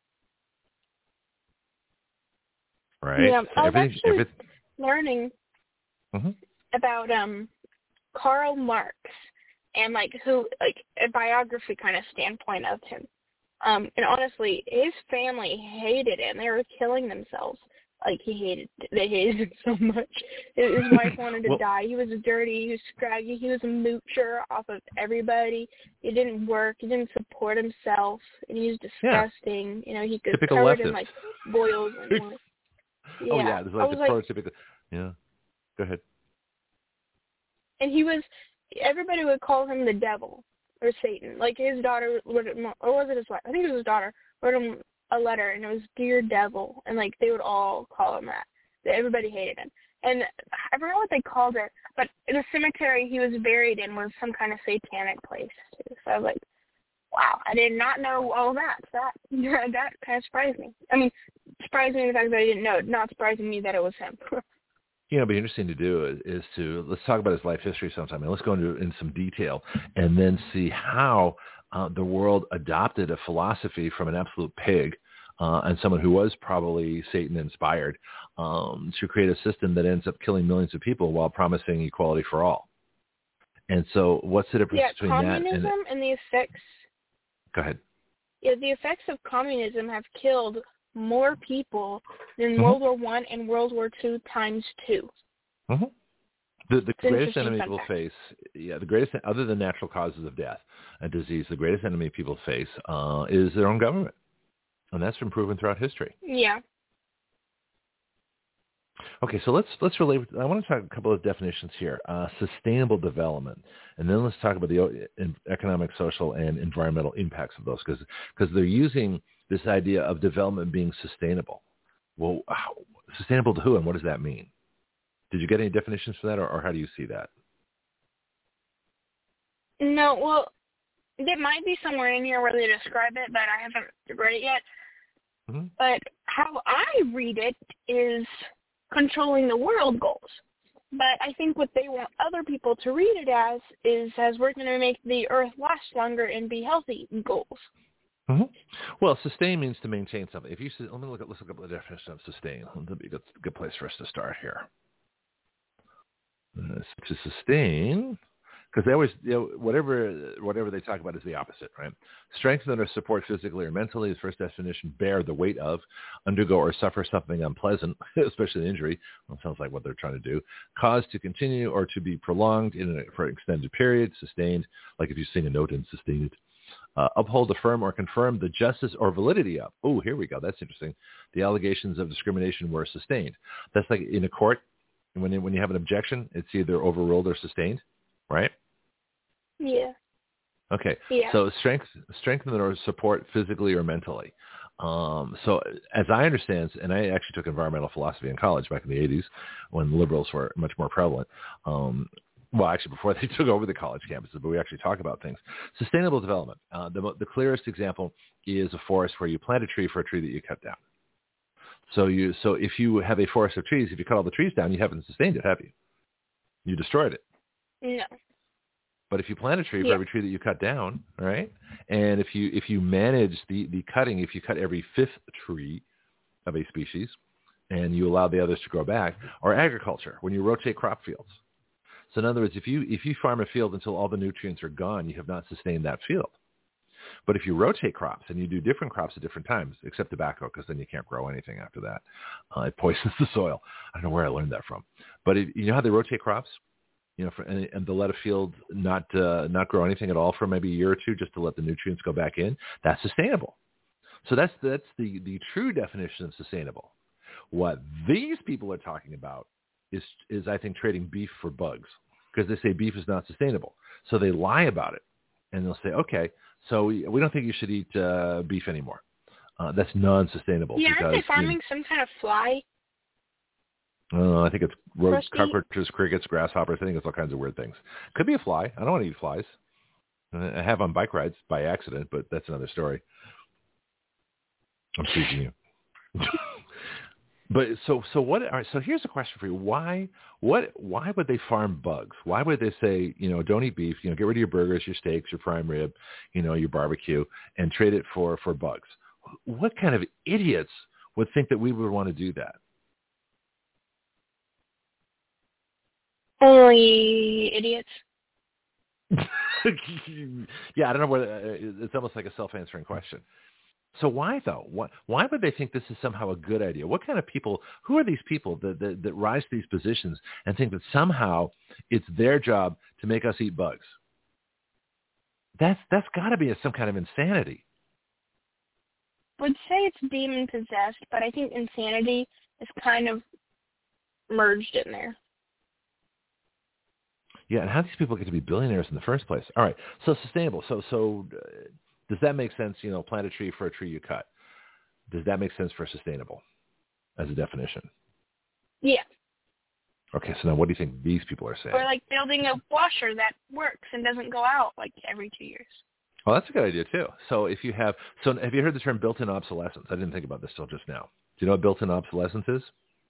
Right? Yeah, so I was actually learning about Karl Marx. And a biography kind of standpoint of him. And honestly, his family hated him. They were killing themselves. They hated him so much. His wife wanted to die. He was dirty. He was scraggy. He was a moocher off of everybody. He didn't work. He didn't support himself. And he was disgusting. Yeah. He could typical covered leftist. in boils. And Oh yeah, it's like the prototypical. Yeah. Go ahead. And he was. Everybody would call him the devil or Satan. His daughter, or was it his wife? I think it was his daughter, wrote him a letter, and it was Dear Devil, and they would all call him that. Everybody hated him. And I forgot what they called it, but in a cemetery he was buried in was some kind of satanic place, too. So I was like, wow, I did not know all that. That kind of surprised me. I mean, surprised me the fact that I didn't know it, not surprising me that it was him. It'd be interesting to do is to let's talk about his life history sometime, and let's go in some detail, and then see how the world adopted a philosophy from an absolute pig and someone who was probably Satan-inspired to create a system that ends up killing millions of people while promising equality for all. And so, what's the difference between communism that and the effects? Go ahead. Yeah, the effects of communism have killed more people than World War I and World War II times 2. The greatest enemy people face, the greatest, other than natural causes of death and disease, the greatest enemy people face is their own government. And that's been proven throughout history. Yeah. Okay, so let's relate. I want to talk a couple of definitions here. Sustainable development, and then let's talk about the economic, social, and environmental impacts of those, because they're using this idea of development being sustainable. Well, sustainable to who, and what does that mean? Did you get any definitions for that, or how do you see that? No, well, there might be somewhere in here where they describe it, but I haven't read it yet. But how I read it is controlling the world goals. But I think what they want other people to read it as is we're going to make the earth last longer and be healthy goals. Mm-hmm. Well, sustain means to maintain something. If you let's look up the definition of sustain. That'd be a good place for us to start here. To sustain, because they always, whatever they talk about is the opposite, right? Strengthen or support physically or mentally is first definition. Bear the weight of, undergo or suffer something unpleasant, especially an injury. Well, sounds like what they're trying to do. Cause to continue or to be prolonged for an extended period. Sustained, like if you sing a note and sustain it. Uphold, affirm, or confirm the justice or validity of. Oh, here we go. That's interesting. The allegations of discrimination were sustained. That's like in a court. When you have an objection, it's either overruled or sustained, right? Yeah. Okay. Yeah. So strengthen or support physically or mentally. So as I understand, and I actually took environmental philosophy in college back in the 80s when liberals were much more prevalent. Well, actually, before they took over the college campuses, but we actually talk about things. Sustainable development. The clearest example is a forest where you plant a tree for a tree that you cut down. So if you have a forest of trees, if you cut all the trees down, you haven't sustained it, have you? You destroyed it. No. But if you plant a tree for every tree that you cut down, right? And if you manage the cutting, if you cut every fifth tree of a species and you allow the others to grow back, or agriculture, when you rotate crop fields. So in other words, if you farm a field until all the nutrients are gone, you have not sustained that field. But if you rotate crops and you do different crops at different times, except tobacco, because then you can't grow anything after that. It poisons the soil. I don't know where I learned that from. But you know how they rotate crops? And they'll let a field not grow anything at all for maybe a year or two just to let the nutrients go back in. That's sustainable. So that's the true definition of sustainable. What these people are talking about is I think trading beef for bugs, because they say beef is not sustainable. So they lie about it, and they'll say, okay, so we don't think you should eat beef anymore. That's non-sustainable. Yeah, because, aren't they farming some kind of fly? I think it's cockroaches, crickets, grasshoppers. I think it's all kinds of weird things. Could be a fly. I don't want to eat flies. I have on bike rides by accident, but that's another story. I'm teasing you. But so what? All right, so here's a question for you: Why would they farm bugs? Why would they say, don't eat beef? Get rid of your burgers, your steaks, your prime rib, your barbecue, and trade it for bugs? What kind of idiots would think that we would want to do that? Only idiots. Yeah, I don't know whether it's almost like a self-answering question. So why, though? Why would they think this is somehow a good idea? What kind of people, who are these people that rise to these positions and think that somehow it's their job to make us eat bugs? That's got to be some kind of insanity. I would say it's demon-possessed, but I think insanity is kind of merged in there. Yeah, and how do these people get to be billionaires in the first place? All right, so sustainable. So does that make sense? Plant a tree for a tree you cut. Does that make sense for sustainable as a definition? Yeah. Okay, so now what do you think these people are saying? Or like building a washer that works and doesn't go out like every 2 years. Well, that's a good idea too. So have you heard the term built-in obsolescence? I didn't think about this till just now. Do you know what built-in obsolescence is?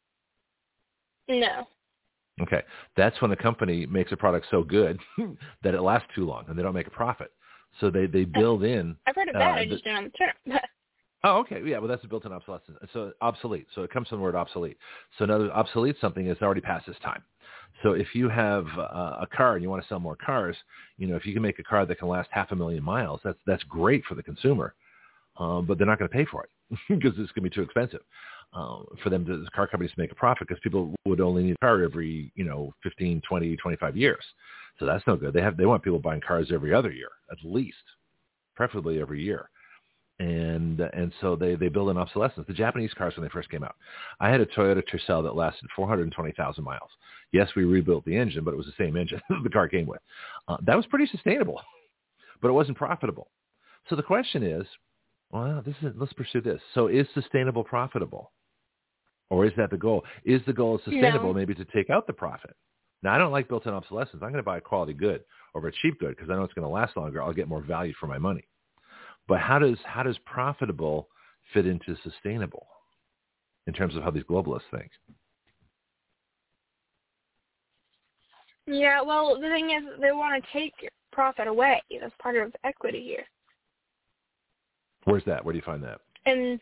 No. Okay, that's when a company makes a product so good that it lasts too long and they don't make a profit. So they build in. I've heard of that. I just don't know the term. Oh, okay. Yeah, well, that's a built-in obsolescence. So obsolete. So it comes from the word obsolete. So another obsolete something is already past its time. So if you have a car and you want to sell more cars, if you can make a car that can last 500,000 miles, that's great for the consumer. But they're not going to pay for it because it's going to be too expensive for them the car companies to make a profit, because people would only need a car every 15, 20, 25 years. So that's no good. They want people buying cars every other year at least, preferably every year. And so they build in obsolescence. The Japanese cars, when they first came out, I had a Toyota Tercel that lasted 420,000 miles. Yes, we rebuilt the engine, but it was the same engine the car came with. That was pretty sustainable, but it wasn't profitable. So the question is, well, let's pursue this. So is sustainable profitable? Or is that the goal? Is the goal sustainable, maybe to take out the profit? Now, I don't like built-in obsolescence. I'm going to buy a quality good over a cheap good because I know it's going to last longer. I'll get more value for my money. But how does profitable fit into sustainable in terms of how these globalists think? Yeah, well, the thing is, they want to take profit away. That's part of equity here. Where's that? Where do you find that? And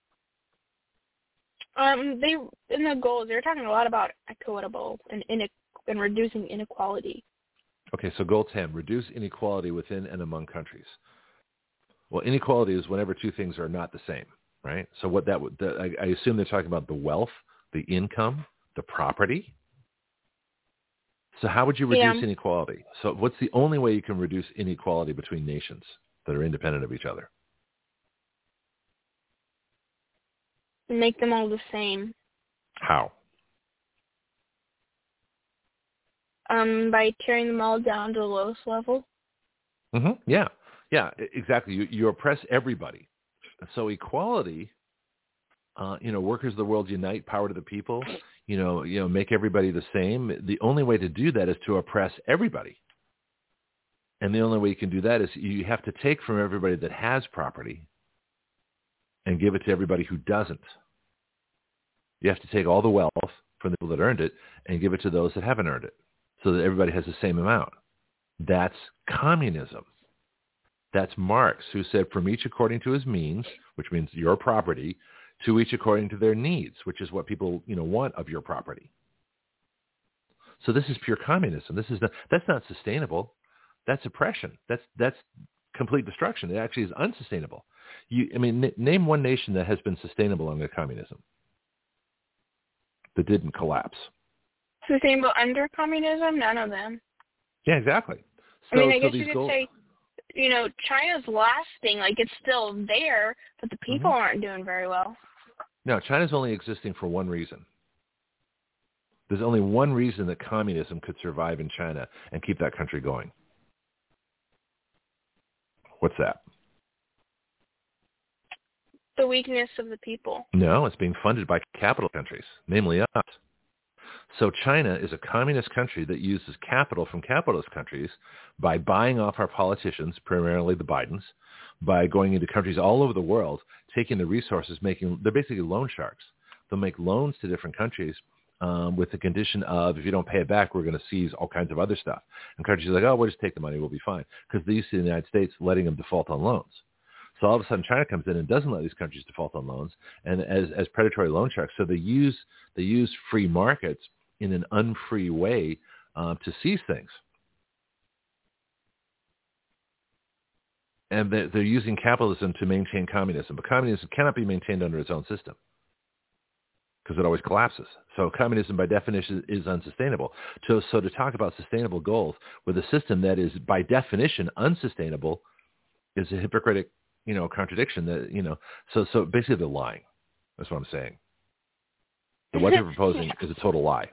they in the goals they're talking a lot about equitable and reducing inequality. Okay, so goal 10, reduce inequality within and among countries. Well, inequality is whenever two things are not the same, right? So what that would, I assume they're talking about the wealth, the income, the property. So how would you reduce inequality? So what's the only way you can reduce inequality between nations that are independent of each other? Make them all the same. How? By tearing them all down to the lowest level. Mm-hmm. Yeah, exactly. You oppress everybody. So equality, workers of the world unite, power to the people. Make everybody the same. The only way to do that is to oppress everybody. And the only way you can do that is you have to take from everybody that has property and give it to everybody who doesn't. You have to take all the wealth from the people that earned it and give it to those that haven't earned it so that everybody has the same amount. That's communism. That's Marx, who said from each according to his means, which means your property, to each according to their needs, which is what people, want of your property. So this is pure communism. That's not sustainable. That's oppression. That's complete destruction. It actually is unsustainable. Name one nation that has been sustainable under communism that didn't collapse. Sustainable under communism? None of them. Yeah, exactly. So, I guess you could say, China's lasting, like it's still there, but the people aren't doing very well. No, China's only existing for one reason. There's only one reason that communism could survive in China and keep that country going. What's that? The weakness of the people. No, it's being funded by capital countries, namely us. So China is a communist country that uses capital from capitalist countries by buying off our politicians, primarily the Bidens, by going into countries all over the world, taking the resources, they're basically loan sharks. They'll make loans to different countries with the condition of, if you don't pay it back, we're going to seize all kinds of other stuff. And countries are like, oh, we'll just take the money, we'll be fine. Because they used to the United States letting them default on loans. So all of a sudden China comes in and doesn't let these countries default on loans, and as predatory loan sharks. So they use free markets in an unfree way to seize things. And they're using capitalism to maintain communism. But communism cannot be maintained under its own system because it always collapses. So communism, by definition, is unsustainable. So to talk about sustainable goals with a system that is, by definition, unsustainable is a hypocritic, contradiction. That So basically, they're lying. That's what I'm saying. That what they're proposing is a total lie.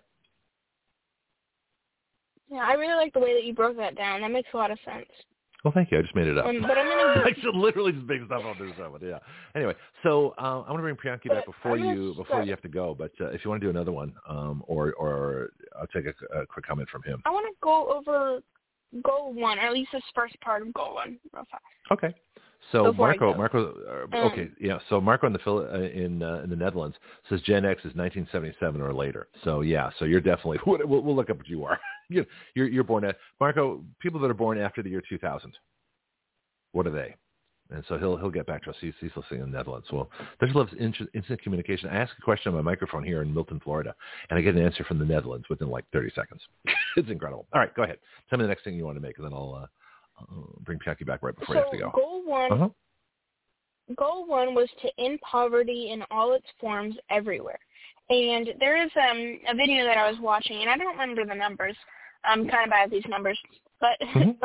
Yeah, I really like the way that you broke that down. That makes a lot of sense. Well, thank you. I just made it up. But I'm gonna. I should literally just make stuff up. Yeah. Anyway, so I'm going to bring Priyanki back before you have to go. But if you want to do another one, or I'll take a quick comment from him. I want to go over goal 1, or at least this first part of goal 1, real fast. Okay. So Marco, okay, yeah. So Marco in the Netherlands says Gen X is 1977 or later. So yeah, so you're definitely. We'll look up what you are. You're born at Marco. People that are born after the year 2000. What are they? And so he'll get back to us. He's listening in the Netherlands. Well, there's a lot of instant communication. I ask a question on my microphone here in Milton, Florida, and I get an answer from the Netherlands within like 30 seconds. It's incredible. All right, go ahead. Tell me the next thing you want to make, and then I'll bring Priyanki back right before you have to go. Goal 1 was to end poverty in all its forms everywhere. And there is a video that I was watching, and I don't remember the numbers. I'm kind of bad at these numbers, but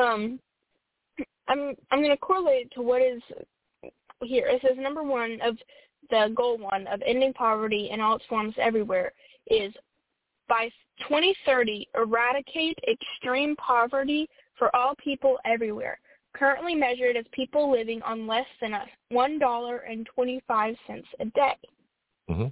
I'm going to correlate it to what is here. It says number 1 of the goal 1 of ending poverty in all its forms everywhere is by 2030 eradicate extreme poverty for all people everywhere, currently measured as people living on less than $1.25 a day. Mm-hmm.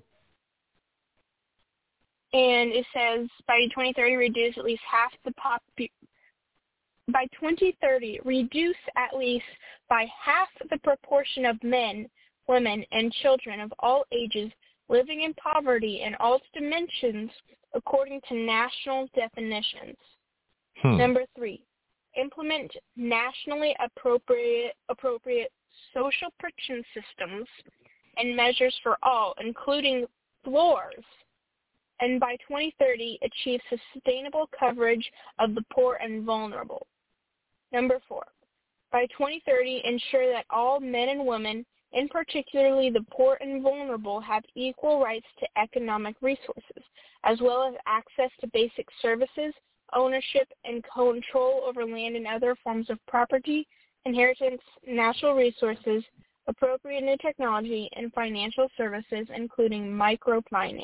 And it says by 2030 reduce at least half the by 2030 reduce at least by half the proportion of men, women, and children of all ages living in poverty in all its dimensions according to national definitions. Number 3, implement nationally appropriate social protection systems and measures for all, including floors, and by 2030 achieve sustainable coverage of the poor and vulnerable. Number 4, by 2030 ensure that all men and women, in particularly the poor and vulnerable, have equal rights to economic resources, as well as access to basic services, ownership, and control over land and other forms of property, inheritance, natural resources, appropriate new technology, and financial services, including microfinance.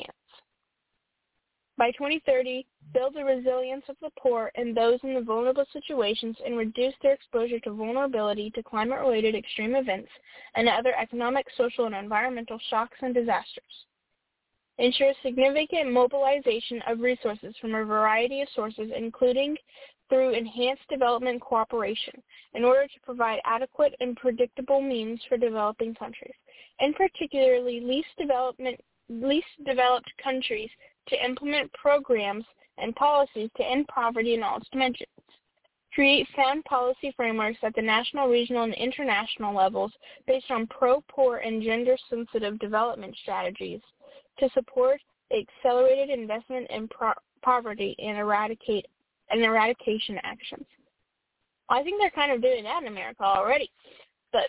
By 2030, build the resilience of the poor and those in the vulnerable situations and reduce their exposure to vulnerability to climate-related extreme events and other economic, social, and environmental shocks and disasters. Ensure significant mobilization of resources from a variety of sources, including through enhanced development cooperation, in order to provide adequate and predictable means for developing countries, and particularly least developed countries, to implement programs and policies to end poverty in all its dimensions. Create sound policy frameworks at the national, regional, and international levels based on pro-poor and gender-sensitive development strategies to support accelerated investment in poverty and eradication actions. I think they're kind of doing that in America already. But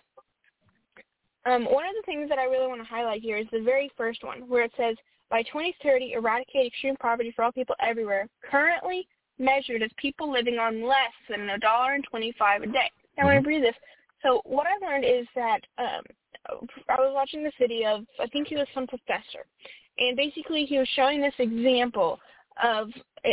one of the things that I really want to highlight here is the very first one, where it says, by 2030, eradicate extreme poverty for all people everywhere, currently measured as people living on less than $1.25 a day. I want to read this. So what I learned is that I was watching this video of, I think he was some professor, and basically he was showing this example of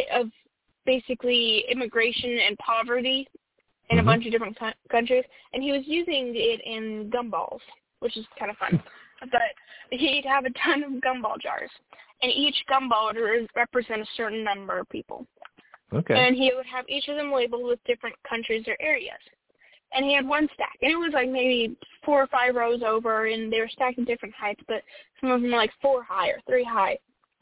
basically immigration and poverty in a bunch of different countries, and he was using it in gumballs, which is kind of fun. But he'd have a ton of gumball jars, and each gumball would represent a certain number of people. Okay. And he would have each of them labeled with different countries or areas. And he had one stack, and it was like maybe 4 or 5 rows over, and they were stacked at different heights, but some of them were like 4 high or 3 high.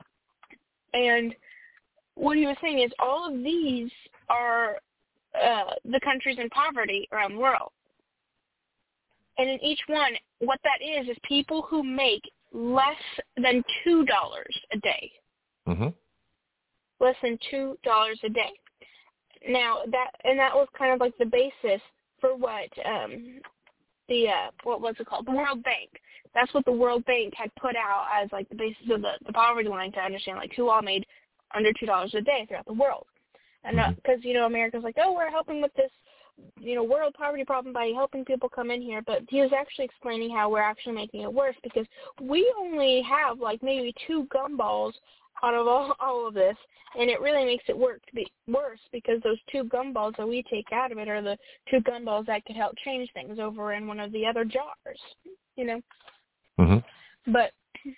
And what he was saying is all of these are the countries in poverty around the world. And in each one, what that is people who make less than $2 a day. Less than $2 a day. Now that was kind of like the basis for what what was it called? The World Bank. That's what the World Bank had put out as like the basis of the poverty line, to understand like who all made under $2 a day throughout the world. And because America's like, oh, we're helping with this world poverty problem by helping people come in here, but he was actually explaining how we're actually making it worse, because we only have like maybe 2 gumballs out of all of this, and it really makes it worse because those 2 gumballs that we take out of it are the 2 gumballs that could help change things over in one of the other jars, But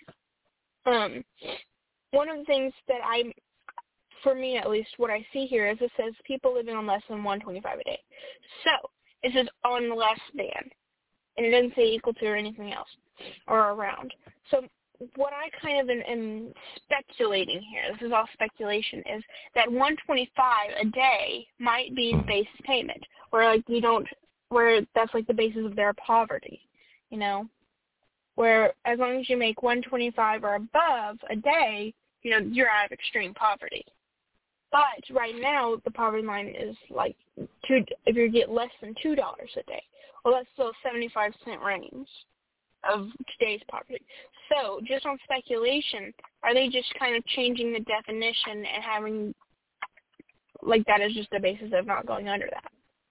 one of the things that for me at least, what I see here is it says people living on less than $1.25 a day. So it says on less than, and it doesn't say equal to or anything else or around. So what I kind of am speculating here, this is all speculation, is that $1.25 a day might be the base payment, where that's like the basis of their poverty, where as long as you make $1.25 or above a day, you're out of extreme poverty. But right now, the poverty line is like if you get less than $2 a day. Well, that's still a 75-cent range of today's poverty. So just on speculation, are they just kind of changing the definition and having like that as just the basis of not going under that?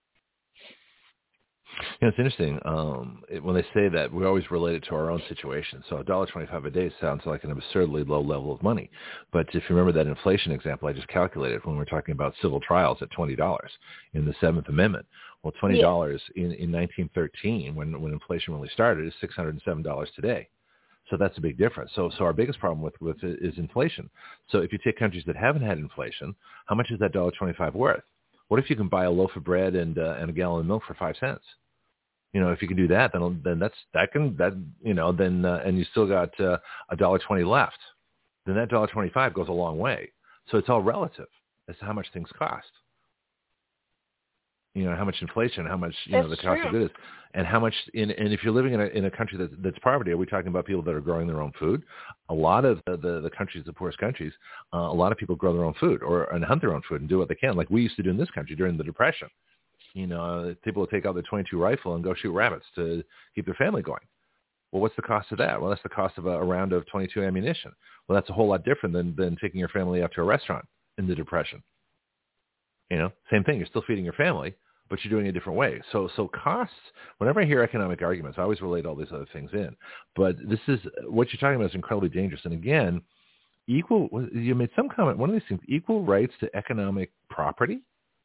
It's interesting. When they say that, we always relate it to our own situation. So $1.25 a day sounds like an absurdly low level of money. But if you remember that inflation example I just calculated when we were talking about civil trials at $20 in the 7th Amendment, well, $20 in 1913, when inflation really started, is $607 today. So that's a big difference. So our biggest problem with it is inflation. So if you take countries that haven't had inflation, how much is that $1.25 worth? What if you can buy a loaf of bread and a gallon of milk for 5 cents? If you can do that, then and you still got $1.20 left. Then that $1.25 goes a long way. So it's all relative as to how much things cost. how much inflation, how much, the cost of goods is, and how much, and if you're living in a country that's poverty, are we talking about people that are growing their own food? A lot of the countries, the poorest countries, a lot of people grow their own food and hunt their own food and do what they can, like we used to do in this country during the Depression. People would take out their .22 rifle and go shoot rabbits to keep their family going. Well, what's the cost of that? Well, that's the cost of a round of .22 ammunition. Well, that's a whole lot different than taking your family out to a restaurant in the Depression. Same thing. You're still feeding your family, but you're doing it a different way. So costs, whenever I hear economic arguments, I always relate all these other things in. But this is, what you're talking about is incredibly dangerous. And again, you made some comment, one of these things, equal rights to economic property.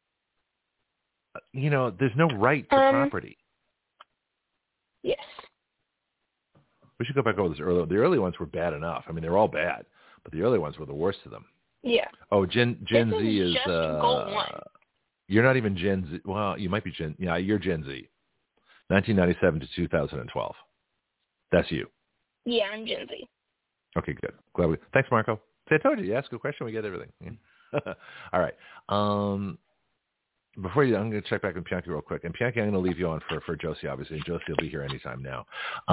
There's no right to property. Yes. We should go back over this earlier. The early ones were bad enough. I mean, they're all bad, but the early ones were the worst of them. Yeah. Oh, Gen Z is just Gold 1. You're not even Gen Z. Well, you might be you're Gen Z. 1997 to 2012. That's you. Yeah, I'm Gen Z. Okay, good. Thanks, Marco. See, I told you ask a question, we get everything. All right. Before I'm going to check back with Pianki real quick. And Pianki, I'm going to leave you on for Josie, obviously. And Josie will be here anytime now.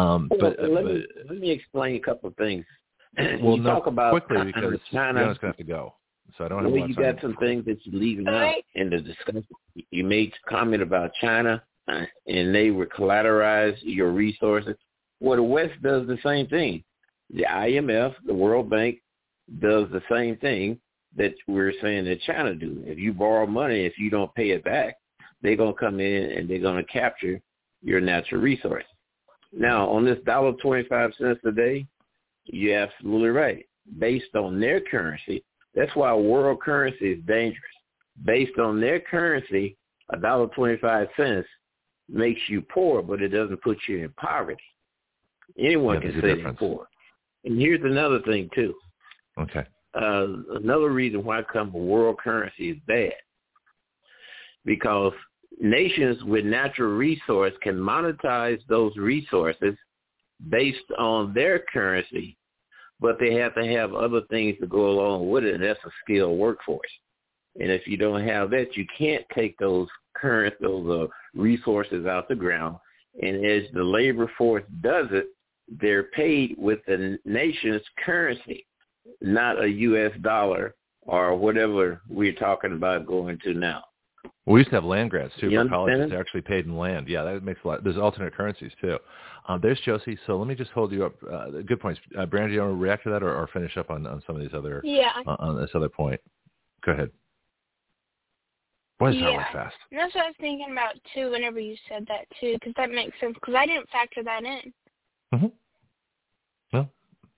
Let me explain a couple of things. Well, talk about quickly because China's going to have to go. So I don't have you got some things that you're leaving out in the discussion. You made a comment about China, and they would collateralize your resources. Well, the West does the same thing. The IMF, the World Bank, does the same thing that we're saying that China do. If you borrow money, if you don't pay it back, they're going to come in and they're going to capture your natural resource. Now, on this $1.25 a day, you're absolutely right. Based on their currency, that's why world currency is dangerous. Based on their currency, $1.25 makes you poor, but it doesn't put you in poverty. Anyone can say they're poor. And here's another thing, too. Okay. Another reason why world currency is bad, because nations with natural resource can monetize those resources based on their currency, but they have to have other things to go along with it, and that's a skilled workforce. And if you don't have that, you can't take those resources out the ground. And as the labor force does it, they're paid with the nation's currency, not a U.S. dollar or whatever we're talking about going to now. We used to have land grants, too, for colleges. They're actually paid in land. Yeah, that makes a lot. There's alternate currencies, too. There's Josie. So let me just hold you up. Good points. Brandon, do you want to react to that or finish up on some of these other on this other point? Go ahead. Why is that really fast? And that's what I was thinking about, too, whenever you said that, too, because that makes sense, because I didn't factor that in. Mm-hmm. Well,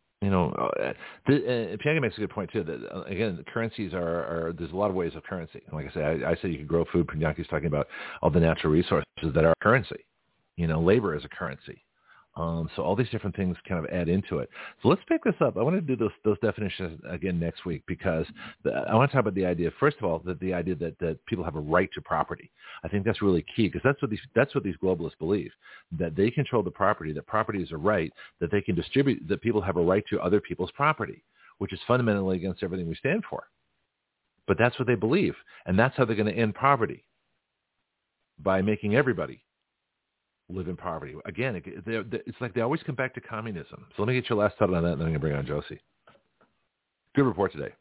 Pianki makes a good point, too, that, again, the currencies there's a lot of ways of currency. And like I say, I say you can grow food. Pianki's talking about all the natural resources that are currency. Labor is a currency. So all these different things kind of add into it. So let's pick this up. I want to do those definitions again next week because I want to talk about the idea, first of all, that the idea that people have a right to property. I think that's really key because that's what these globalists believe, that they control the property, that property is a right, that they can distribute, that people have a right to other people's property, which is fundamentally against everything we stand for. But that's what they believe, and that's how they're going to end poverty, by making everybody live in poverty. Again, it's like they always come back to communism. So let me get your last thought on that, and then I'm going to bring on Josie. Good report today.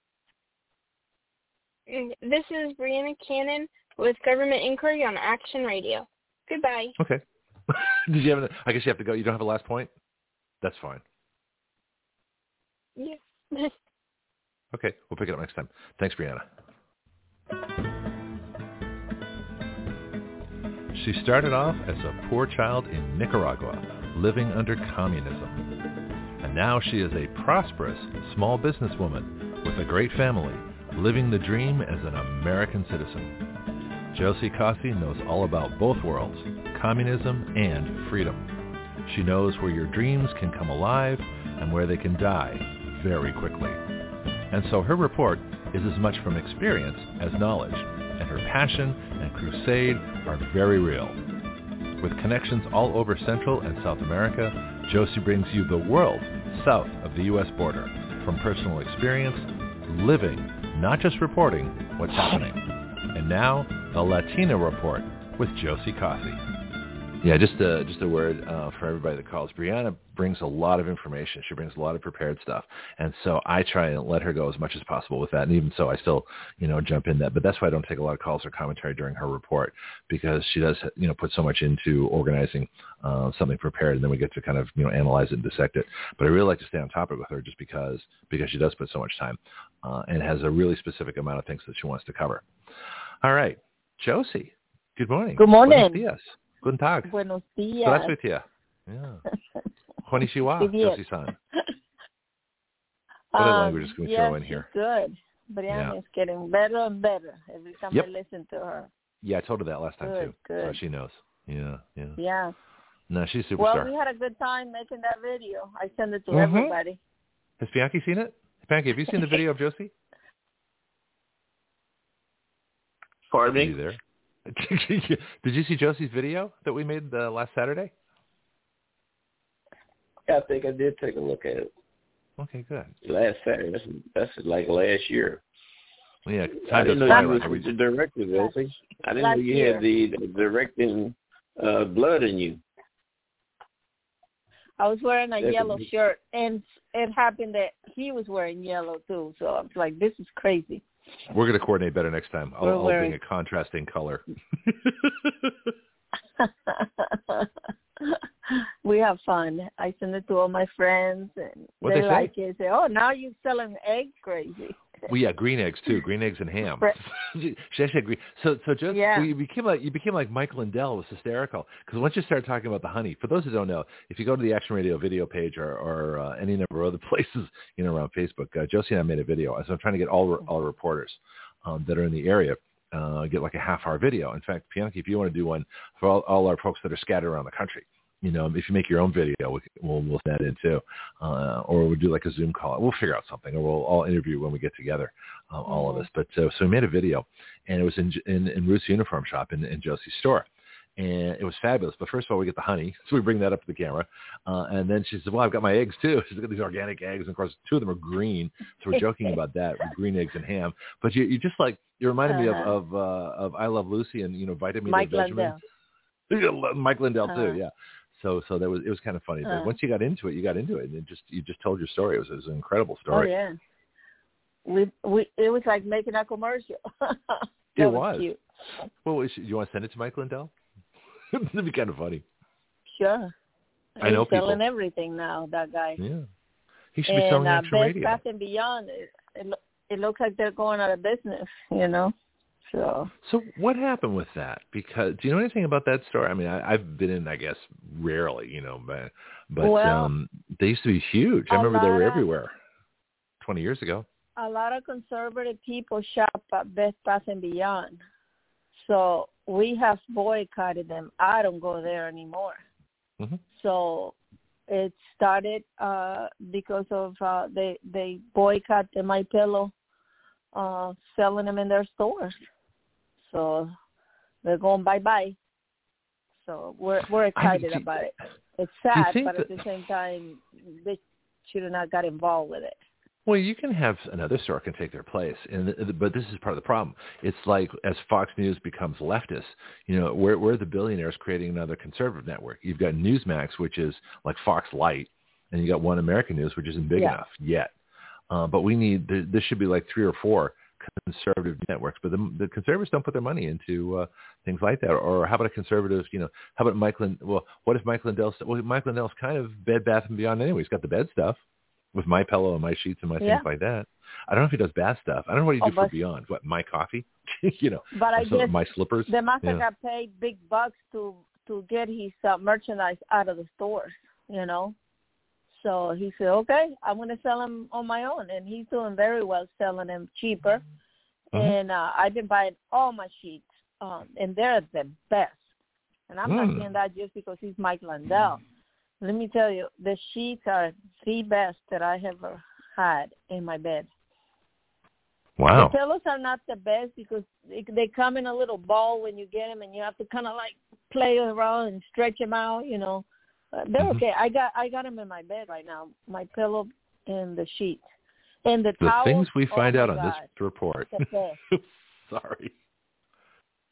This is Brianna Cannon with Government Inquiry on Action Radio. Goodbye. Okay. Did you have? I guess you have to go. You don't have a last point? That's fine. Yeah. Okay, we'll pick it up next time. Thanks, Brianna. She started off as a poor child in Nicaragua, living under communism. And now she is a prosperous small businesswoman with a great family, living the dream as an American citizen. Josie Cossey knows all about both worlds, communism and freedom. She knows where your dreams can come alive and where they can die very quickly. And so her report is as much from experience as knowledge, and her passion and crusade are very real. With connections all over Central and South America, Josie brings you the world south of the U.S. border, from personal experience, living, not just reporting what's happening. And now, The Latina Report with Josie Cossey. Yeah, just a word for everybody that calls. Brianna brings a lot of information. She brings a lot of prepared stuff. And so I try and let her go as much as possible with that. And even so, I still, jump in that. But that's why I don't take a lot of calls or commentary during her report, because she does, put so much into organizing something prepared. And then we get to kind of, analyze it and dissect it. But I really like to stay on topic with her just because she does put so much time and has a really specific amount of things that she wants to cover. All right. Josie, good morning. Good morning. Buenos días. Guten Tag. Buenos días. Здравствуйте. Yeah. Konnichiwa, Josie-san. What other languages can we throw in here? Good. Brianna is getting better and better every time I listen to her. Yeah, I told her that last time too. Good. So she knows. Yeah. Yeah. No, she's a superstar. Well, we had a good time making that video. I sent it to everybody. Has Bianchi seen it? Bianchi, have you seen the video of Josie? Pardon me? Are you there? Did you see Josie's video that we made last Saturday? Yeah, I think I did take a look at it. Okay, good. Last Saturday. That's like last year. Well, yeah, I didn't know you was the director, Josie. I didn't know you had the directing blood in you. I was wearing a yellow shirt, and it happened that he was wearing yellow too. So I was like, this is crazy. We're going to coordinate better next time. I'll bring a contrasting color. We have fun. I send it to all my friends, and they like it. Say, "Oh, now you're selling eggs, crazy." Well, yeah, green eggs too. Green eggs and ham. She said green. So just you became like Mike Lindell. Was hysterical because once you start talking about the honey. For those who don't know, if you go to the Action Radio video page or any number of other places, around Facebook, Josie and I made a video. So I'm trying to get all reporters that are in the area. Get like a half-hour video. In fact, Bianchi, if you want to do one for all our folks that are scattered around the country, if you make your own video, we'll that in too, or we'll do like a Zoom call. We'll figure out something, or we'll all interview when we get together, all of us. But so we made a video, and it was in Ruth's uniform shop in Josie's store. And it was fabulous. But first of all, we get the honey. So we bring that up to the camera. And then she said, well, I've got my eggs too. She's got these organic eggs. And of course, 2 of them are green. So we're joking about that, with green eggs and ham. But you just like, you reminded me of I Love Lucy and, Vitamin Mike Benjamin. Lindell. Mike Lindell too, yeah. So it was kind of funny. But once you got into it, and you just told your story. It was an incredible story. Oh, yeah. It was like making a commercial. It was. Cute. Well, you want to send it to Mike Lindell? It'd be kind of funny. Sure. I know He's selling people. everything now, that guy. Yeah. He should be selling Action Radio. Best Bath & Beyond, it looks like they're going out of business, So what happened with that? Because do you know anything about that story? I mean, I've been in, I guess, rarely, but they used to be huge. I remember they were everywhere 20 years ago. A lot of conservative people shop at Best Bath & Beyond. So we have boycotted them. I don't go there anymore. Mm-hmm. So it started because of they boycott the MyPillow selling them in their stores. So they're going bye-bye. So we're excited about it. It's sad, but at the same time, they should have not got involved with it. Well, you can have another store can take their place, but this is part of the problem. It's like as Fox News becomes leftist, we're the billionaires creating another conservative network. You've got Newsmax, which is like Fox Light, and you got One American News, which isn't big enough yet. But we need there should be like 3 or 4 conservative networks. But the conservatives don't put their money into things like that. Or how about a conservative? How about Mike Lindell? Well, what if Mike Lindell? Well, Mike Lindell's kind of Bed Bath & Beyond anyway. He's got the bed stuff. With my pillow and my sheets and my things like that. I don't know if he does bad stuff. I don't know what he do for Beyond. What, my coffee? But I guess my slippers. They must have got paid big bucks to get his merchandise out of the stores, So he said, okay, I'm going to sell them on my own. And he's doing very well selling them cheaper. Mm-hmm. And I've been buying all my sheets, and they're the best. And I'm not saying that just because he's Mike Lindell. Let me tell you, the sheets are the best that I have ever had in my bed. Wow. The pillows are not the best because they come in a little ball when you get them, and you have to kind of like play around and stretch them out, They're okay. I got them in my bed right now, my pillow and the sheets. And the towels. The things we find out on this report. The best. Sorry.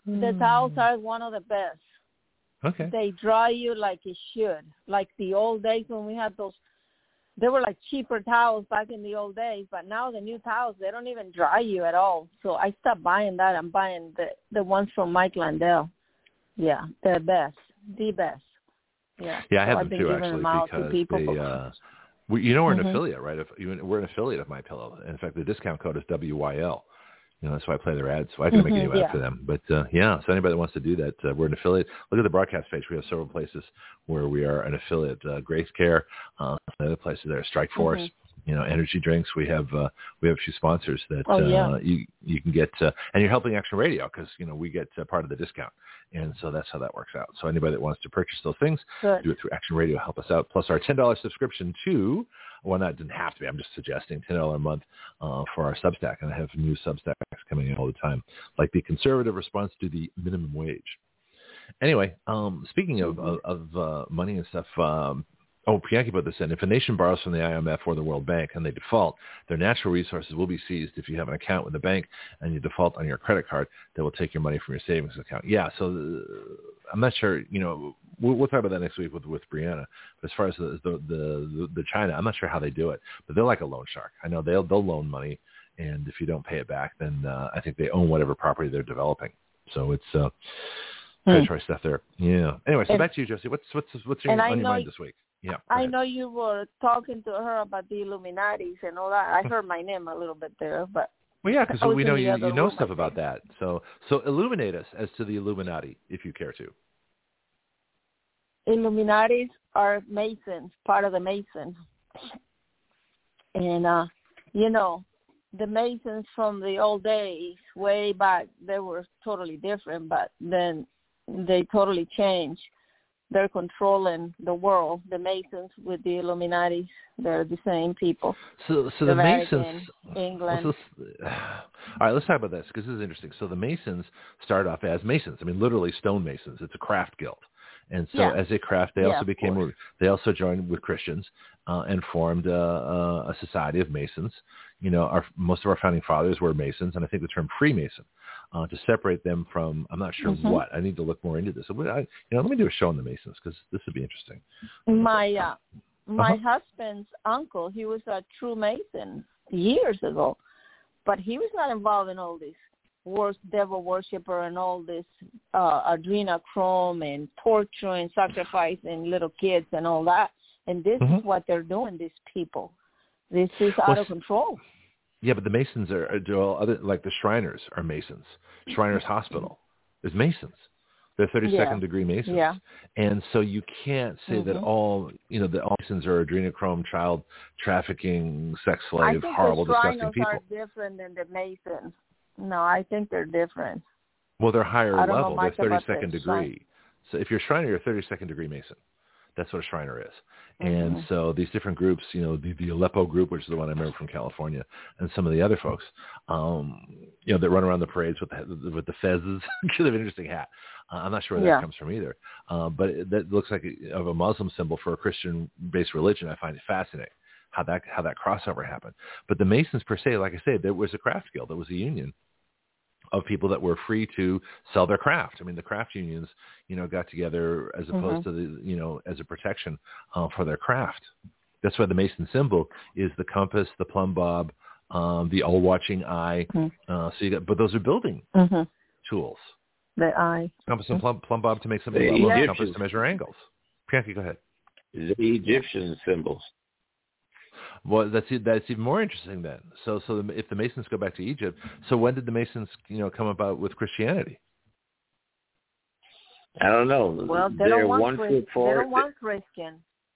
The towels are one of the best. Okay. They dry you like it should. Like the old days when we had those, they were like cheaper towels back in the old days, but now the new towels, they don't even dry you at all. So I stopped buying that. I'm buying the ones from Mike Landell. Yeah, they're best. The best. Yeah. Yeah, I have so them too, actually, because we're an affiliate, right? We're an affiliate of MyPillow. In fact, the discount code is WYL. That's why I play their ads. So I can make a new ad for them. But, so anybody that wants to do that, we're an affiliate. Look at the broadcast page. We have several places where we are an affiliate. Grace Care, other places there, Strike Force, energy drinks. We have a few sponsors that you can get. And you're helping Action Radio because, we get part of the discount. And so that's how that works out. So anybody that wants to purchase those things, do it through Action Radio. Help us out. Plus our $10 subscription to, well, that didn't have to be. I'm just suggesting $10 a month for our Substack. And I have new Substacks coming in all the time, like the conservative response to the minimum wage. Anyway, speaking of money and stuff, Priyanka put this in. If a nation borrows from the IMF or the World Bank and they default, their natural resources will be seized. If you have an account with the bank and you default on your credit card, they will take your money from your savings account. Yeah, so I'm not sure, we'll talk about that next week with Brianna. But as far as the China, I'm not sure how they do it. But they're like a loan shark. I know they'll loan money, and if you don't pay it back, then I think they own whatever property they're developing. So it's predatory stuff there. Yeah. Anyway, so back to you, Josie. What's on your mind this week? Yeah, I know you were talking to her about the Illuminatis and all that. I heard my name a little bit there, but well, yeah, because we know you know stuff about that. So illuminate us as to the Illuminati, if you care to. Illuminatis are Masons, part of the Masons, and the Masons from the old days, way back, they were totally different, but then they totally changed. They're controlling the world. The Masons with the Illuminatis, they're the same people. So the Masons, England. All right, let's talk about this because this is interesting. So the Masons started off as Masons. I mean, literally stonemasons. It's a craft guild. And so as a craft, they also became. They also joined with Christians and formed a society of Masons. Most of our founding fathers were Masons, and I think the term Freemason to separate them from. I'm not sure what. I need to look more into this. Let me do a show on the Masons because this would be interesting. My husband's uncle, he was a true Mason years ago, but he was not involved in all this devil worshiper and all this adrenochrome and torturing, sacrificing little kids and all that. And this is what they're doing, these people. This is out of control. Yeah, but the Masons are other, like the Shriners are Masons. Shriners Hospital is Masons. They're 32nd degree Masons. Yeah. And so you can't say that all Masons are adrenochrome, child trafficking, sex slave, horrible, disgusting people. I think the Shriners are different than the Masons. No, I think they're different. Well, they're higher level. They're 32nd degree. So if you're a Shriner, you're a 32nd degree Mason. That's what a Shriner is. And so these different groups, the Aleppo group, which is the one I remember from California, and some of the other folks, that run around the parades with the fezzes. They have an interesting hat. I'm not sure where that comes from either. But that looks like of a Muslim symbol for a Christian-based religion. I find it fascinating how that crossover happened. But the Masons per se, like I said, there was a craft guild. There was a union of people that were free to sell their craft. I mean, the craft unions, got together as opposed to the, as a protection for their craft. That's why the Mason symbol is the compass, the plumb bob, the all-watching eye. But those are building tools. The eye. Compass and plumb bob to make something level, and compass to measure angles. Priyanka, go ahead. The Egyptian symbols. Well, that's even more interesting then. So if the Masons go back to Egypt, so when did the Masons, come about with Christianity? I don't know. Well, they don't want Christian.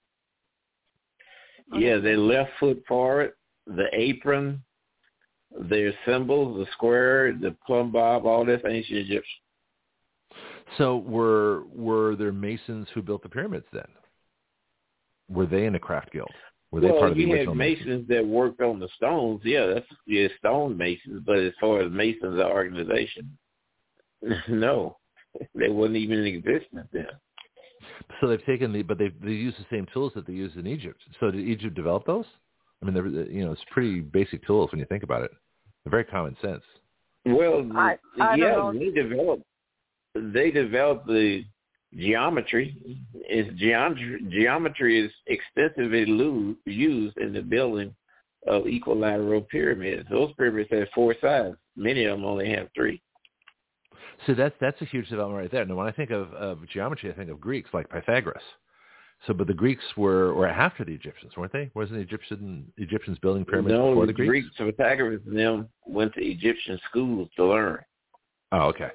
Yeah, they left foot for it. The apron, their symbols, the square, the plumb bob, all this ancient Egyptian. So were there Masons who built the pyramids then? Were they in a craft guild? Were they part of the original Masons that worked on the stones? Yeah, that's stone Masons. But as far as Masons, the organization, no, they wouldn't even in existence then. So they've taken they use the same tools that they used in Egypt. So did Egypt develop those? I mean, it's pretty basic tools when you think about it. They're very common sense. Well, they developed. they developed the geometry. Geometry is extensively used in the building of equilateral pyramids. Those pyramids have 4 sides. Many of them only have 3. So that's a huge development right there. Now, when I think of geometry, I think of Greeks like Pythagoras. So, but the Greeks were after the Egyptians, weren't they? Wasn't the Egyptians building pyramids before the Greeks? No, Pythagoras and them went to Egyptian schools to learn. Oh, okay.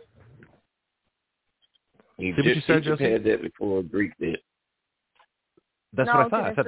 Egypt had that before Greek did. That's what I thought. I thought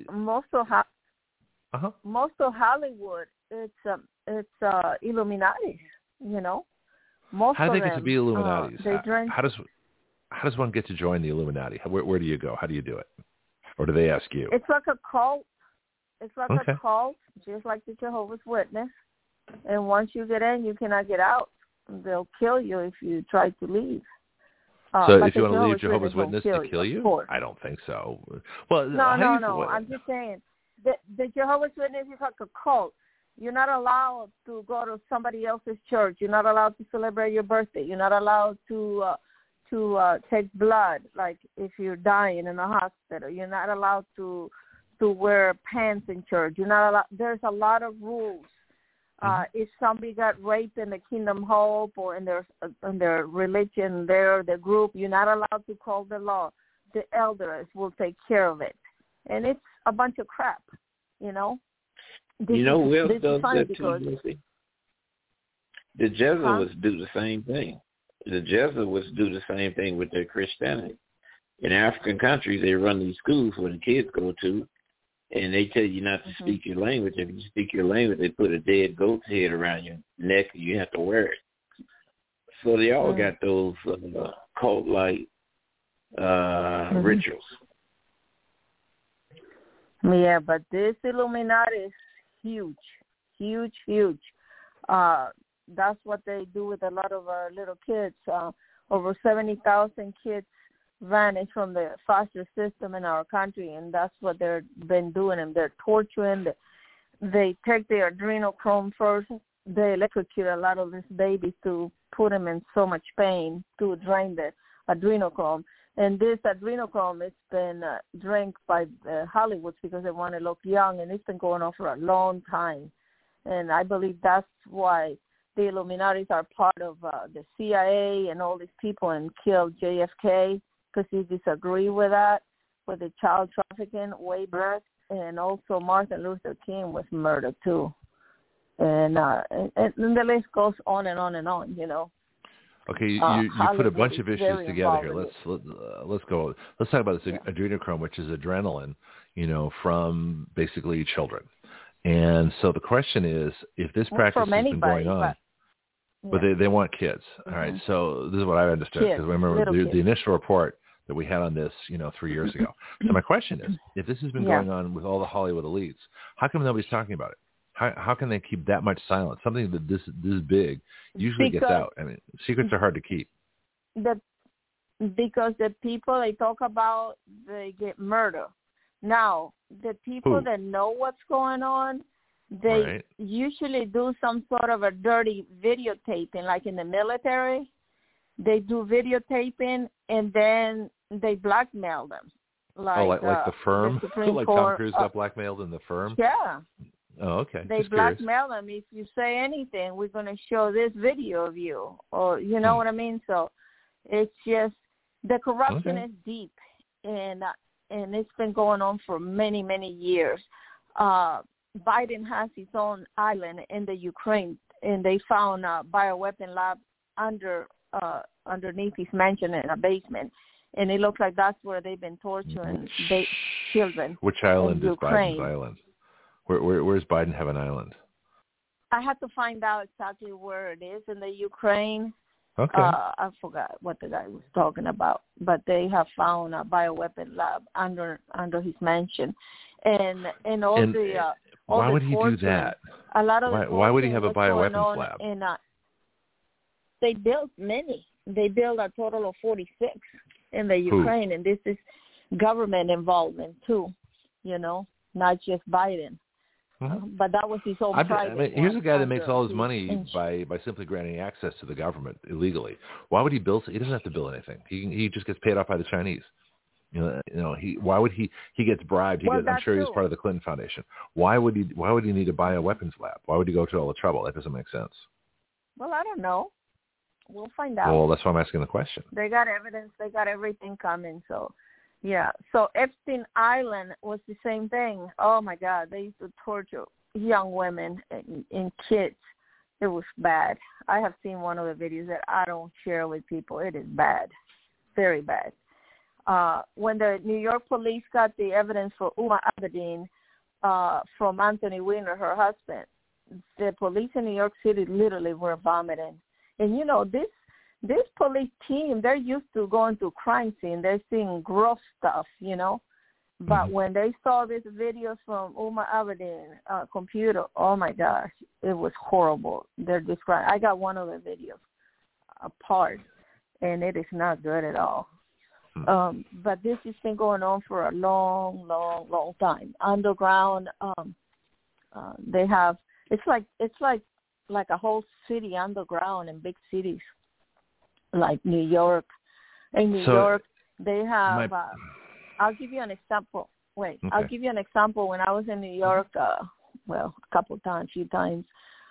most of Hollywood, it's Illuminati. You know, most how do they of them, get to be Illuminati? How does one get to join the Illuminati? Where do you go? How do you do it? Or do they ask you? It's like a cult. It's like a cult, just like the Jehovah's Witness. And once you get in, you cannot get out. They'll kill you if you try to leave. So if you want to leave Jehovah's Witness to kill you? I don't think so. Well, no. I'm just saying the Jehovah's Witness is like a cult. You're not allowed to go to somebody else's church. You're not allowed to celebrate your birthday. You're not allowed to take blood, like if you're dying in a hospital. You're not allowed to wear pants in church. You're not allowed. There's a lot of rules. If somebody got raped in the Kingdom Hope or in their religion, their group, you're not allowed to call the law. The elders will take care of it, and it's a bunch of crap, you know. Who else does that too, Lucy? The Jesuits do the same thing. The Jesuits do the same thing with their Christianity. In African countries, they run these schools where the kids go to, and they tell you not to speak your language. If you speak your language, they put a dead goat's head around your neck, and you have to wear it. So they all got those cult-like rituals. Yeah, but this Illuminati is huge. That's what they do with a lot of our little kids. Over 70,000 kids vanished from the foster system in our country, and that's what they've been doing. And they're torturing. They take the adrenochrome first. They electrocute a lot of these babies to put them in so much pain to drain the adrenochrome. And this adrenochrome has been drank by Hollywoods because they want to look young, and it's been going on for a long time. And I believe that's why the Illuminatis are part of the CIA and all these people and killed JFK, because he disagreed with that, with the child trafficking way back. And also Martin Luther King was murdered too. And the list goes on and on and on, you know. Okay, you put a bunch of issues together here. Let's go. Let's talk about this adrenochrome, which is adrenaline, from basically children. And so the question is, if this practice has been going on, but they want kids. All right, so this is what I understood, because remember the initial report that we had on this, 3 years ago. So my question is, if this has been going on with all the Hollywood elites, how come nobody's talking about it? How can they keep that much silence? Something that this big usually gets out. I mean, secrets are hard to keep. Because the people they talk about, they get murdered. Now, the people that know what's going on, they usually do some sort of a dirty videotaping, like in the military. They do videotaping, and then they blackmail them. Like the firm? Like Tom Cruise got blackmailed in The Firm? Yeah. Oh, okay. They blackmail them. If you say anything, we're going to show this video of you. Or, you know what I mean? So it's just, the corruption is deep. And it's been going on for many, many years. Biden has his own island in the Ukraine, and they found a bioweapon lab underneath his mansion in a basement. And it looks like that's where they've been torturing children. Which island is Biden's island? Where's Biden have an island? I have to find out exactly where it is in the Ukraine. Okay. I forgot what the guy was talking about, but they have found a bioweapon lab under his mansion, and why would he do that? A lot of why would he have a bioweapons lab? And they built many. They built a total of 46 in the Ukraine, and this is government involvement too. Not just Biden. But that was his own private. Here's a guy that makes all his money by simply granting access to the government illegally. Why would he bill? He doesn't have to bill anything. He just gets paid off by the Chinese. Why would he gets bribed? I'm sure he's part of the Clinton Foundation. Why would he need to buy a weapons lab? Why would he go through all the trouble? That doesn't make sense. Well, I don't know. We'll find out. Well, that's why I'm asking the question. They got evidence. They got everything coming. So, yeah. So Epstein Island was the same thing. Oh my God, they used to torture young women and kids. It was bad. I have seen one of the videos that I don't share with people. It is bad, very bad. When the New York police got the evidence for Huma Abedin from Anthony Weiner, her husband, the police in New York City literally were vomiting. And, this police team, they're used to going to crime scene. They're seeing gross stuff, But when they saw this video from Huma Abedin computer, oh, my gosh, it was horrible. They're describing. I got one of the videos apart, and it is not good at all. But this has been going on for a long, long, long time. Underground, they have it's like a whole city underground in big cities, like New York. In New York, they have. I'll give you an example. Wait, okay. I'll give you an example. When I was in New York, a few times,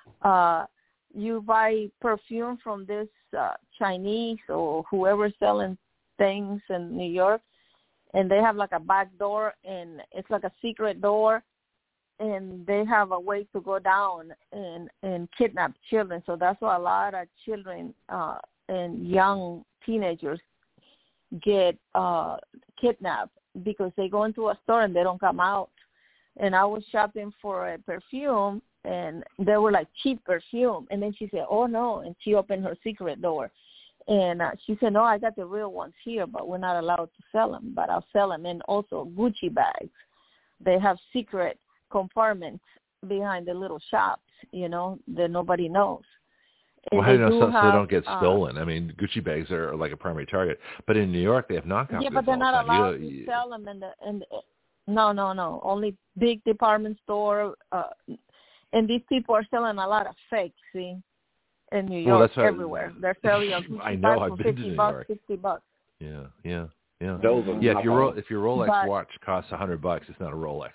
you buy perfume from this Chinese or whoever's selling things in New York, and they have like a back door, and it's like a secret door, and they have a way to go down and kidnap children. So that's why a lot of children and young teenagers get kidnapped, because they go into a store and they don't come out. And I was shopping for a perfume, and they were like cheap perfume, and then she said, oh no, and she opened her secret door. And she said, no, I got the real ones here, but we're not allowed to sell them, but I'll sell them. And also Gucci bags. They have secret compartments behind the little shops, that nobody knows. Well, how do you know so they don't get stolen? I mean, Gucci bags are like a primary target. But in New York, they have knockoffs. Yeah, but they're not allowed to sell them No. Only big department store. And these people are selling a lot of fakes, see? In New York, everywhere. They're selling I know, I've been to New York. $50. Yeah. If your Rolex watch costs $100, it's not a Rolex.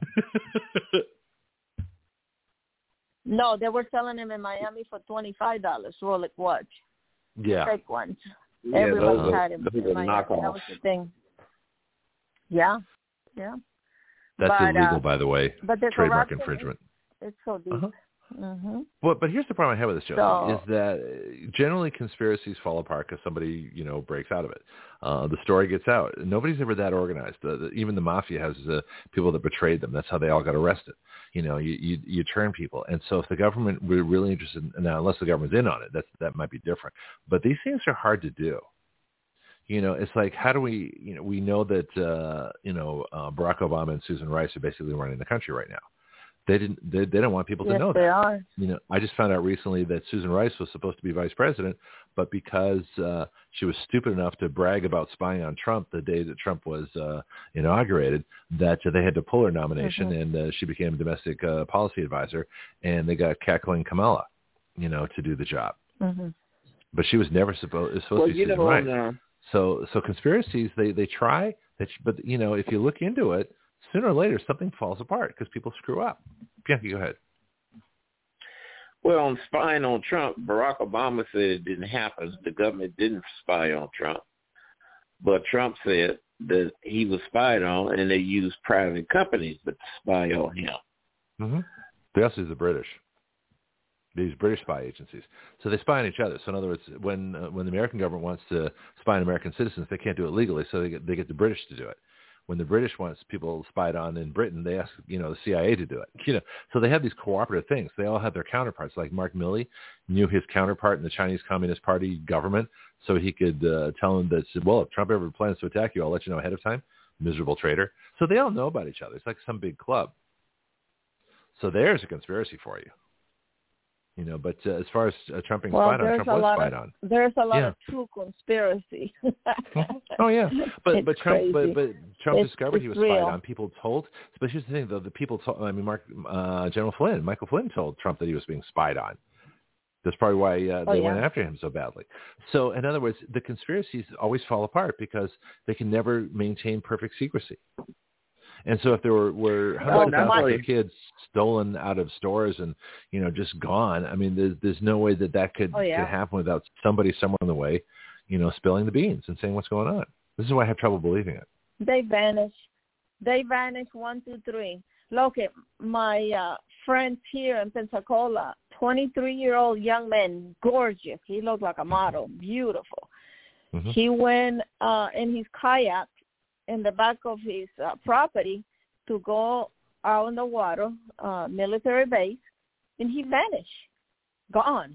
No, they were selling them in Miami for $25, Rolex watch. Yeah. Fake ones. Yeah, everybody had them in Miami. That was the thing. Yeah. That's illegal, by the way. But the trademark infringement. It's so deep. Mm-hmm. But here's the problem I have with this, Josie, is that generally conspiracies fall apart because somebody, breaks out of it. The story gets out. Nobody's ever that organized. Even the mafia has people that betrayed them. That's how they all got arrested. You turn people. And so if the government were really interested, now unless the government's in on it, that might be different. But these things are hard to do. It's like, how do we, we know that, Barack Obama and Susan Rice are basically running the country right now. They didn't want people to know that. They are. I just found out recently that Susan Rice was supposed to be vice president, but because she was stupid enough to brag about spying on Trump the day that Trump was inaugurated, that they had to pull her nomination, and she became a domestic policy advisor, and they got Kathleen Kamala, to do the job. But she was never supposed to be Susan Rice. So conspiracies, they try, but if you look into it, sooner or later, something falls apart because people screw up. Bianchi, go ahead. Well, on spying on Trump, Barack Obama said it didn't happen. The government didn't spy on Trump. But Trump said that he was spied on, and they used private companies to spy on him. They also use the British. They use British spy agencies. So they spy on each other. So in other words, when the American government wants to spy on American citizens, they can't do it legally, so they get the British to do it. When the British wants people spied on in Britain, they ask, the CIA to do it. So they have these cooperative things. They all have their counterparts. Like Mark Milley knew his counterpart in the Chinese Communist Party government, so he could tell him that, well, if Trump ever plans to attack you, I'll let you know ahead of time. Miserable traitor. So they all know about each other. It's like some big club. So there's a conspiracy for you. But as far as Trump being spied on, Trump was spied on. There's a lot of true conspiracy. Oh yeah, but Trump discovered he was real. spied on. People told, but here's the thing, though: the people told. I mean, Michael Flynn told Trump that he was being spied on. That's probably why they went after him so badly. So, in other words, the conspiracies always fall apart because they can never maintain perfect secrecy. And so if there were hundreds of thousands of kids stolen out of stores and, just gone, I mean, there's no way that could happen without somebody somewhere on the way, spilling the beans and saying what's going on. This is why I have trouble believing it. They vanish. 1, 2, 3. Look at my friends here in Pensacola, 23-year-old young man, gorgeous. He looked like a model, beautiful. Mm-hmm. He went in his kayak in the back of his property to go out in the water, military base, and he vanished, gone.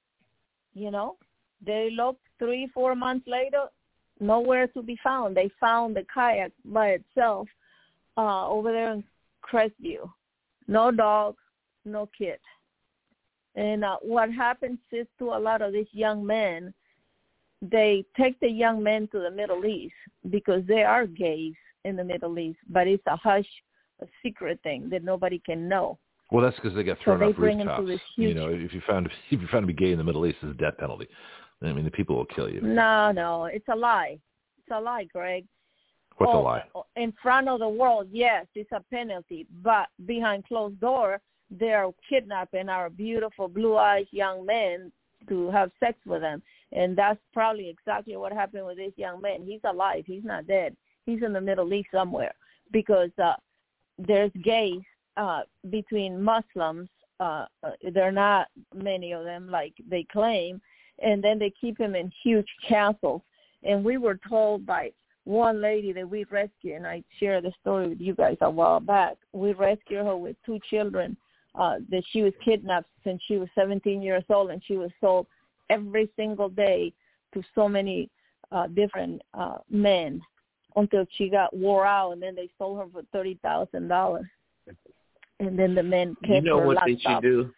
They looked 3-4 months later, nowhere to be found. They found the kayak by itself over there in Crestview. No dog, no kid. And what happens is to a lot of these young men, they take the young men to the Middle East because they are gays in the Middle East, but it's a secret thing that nobody can know. Well, that's because they get thrown off rooftops. Huge... if you found to be gay in the Middle East, it's a death penalty. I mean, the people will kill you. No, it's a lie. It's a lie, Greg. What's a lie? In front of the world, yes, it's a penalty, but behind closed door, they are kidnapping our beautiful blue-eyed young men to have sex with them. And that's probably exactly what happened with this young man. He's alive. He's not dead. He's in the Middle East somewhere because there's gays between Muslims. There are not many of them like they claim. And then they keep him in huge castles. And we were told by one lady that we rescued, and I shared the story with you guys a while back. We rescued her with 2 children that she was kidnapped since she was 17 years old, and she was sold every single day to so many different men until she got wore out, and then they sold her for $30,000. And then the men kept her what locked they should up. do?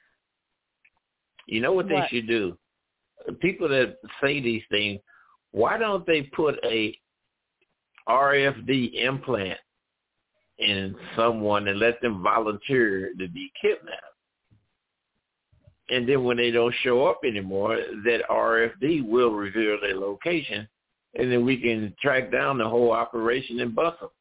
They should do? People that say these things, why don't they put a RFD implant in someone and let them volunteer to be kidnapped? And then when they don't show up anymore, that RFD will reveal their location, and then we can track down the whole operation and bust them.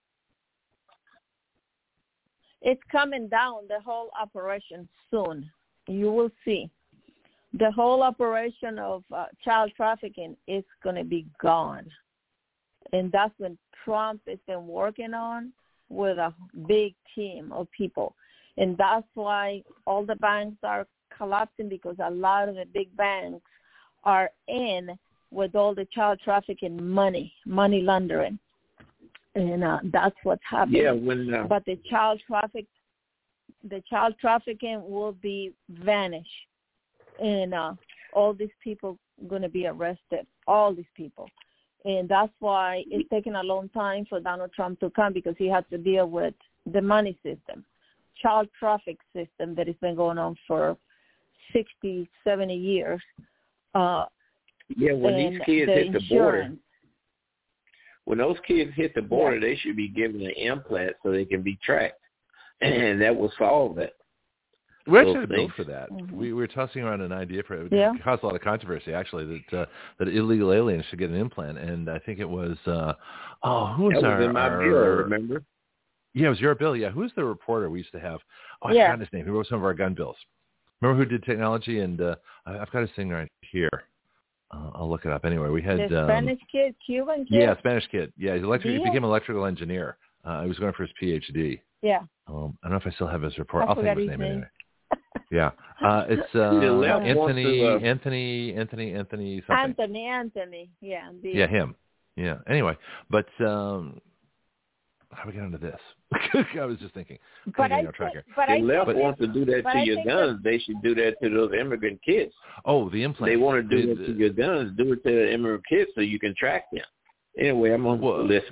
It's coming down, the whole operation, soon. You will see. The whole operation of child trafficking is going to be gone. And that's what Trump has been working on with a big team of people. And that's why all the banks are collapsing, because a lot of the big banks are in with all the child trafficking money laundering. And that's what's happening. Yeah, but the child trafficking will be vanish. And all these people are going to be arrested, all these people. And that's why it's taken a long time for Donald Trump to come, because he has to deal with the money system, child traffic system that has been going on for 60, 70 years. When these kids hit the border, when those kids hit the border, they should be given an implant so they can be tracked. And that will solve that. We actually had a bill for that. Mm-hmm. We were tossing around an idea for it. It caused a lot of controversy, actually, that illegal aliens should get an implant. And I think it was, who was that was in my bill, remember? Yeah, it was your bill. Yeah, who's the reporter we used to have? I forgot his name. He wrote some of our gun bills. Remember who did technology? And I've got his thing right here. I'll look it up anyway. We had the Spanish kid, Cuban kid. Yeah, Spanish kid. Yeah, he became an electrical engineer. He was going for his PhD. Yeah. I don't know if I still have his report. I'll think of his name anyway. Yeah, it's Anthony something. Anthony. Yeah. Yeah, him. Yeah. Anyway, but how do we get into this? I was just thinking. But the left wants to do that to your guns. They should do that to those immigrant kids. Oh, the implant. They want to do it to your guns. Do it to the immigrant kids so you can track them. Anyway, I'm going to listen.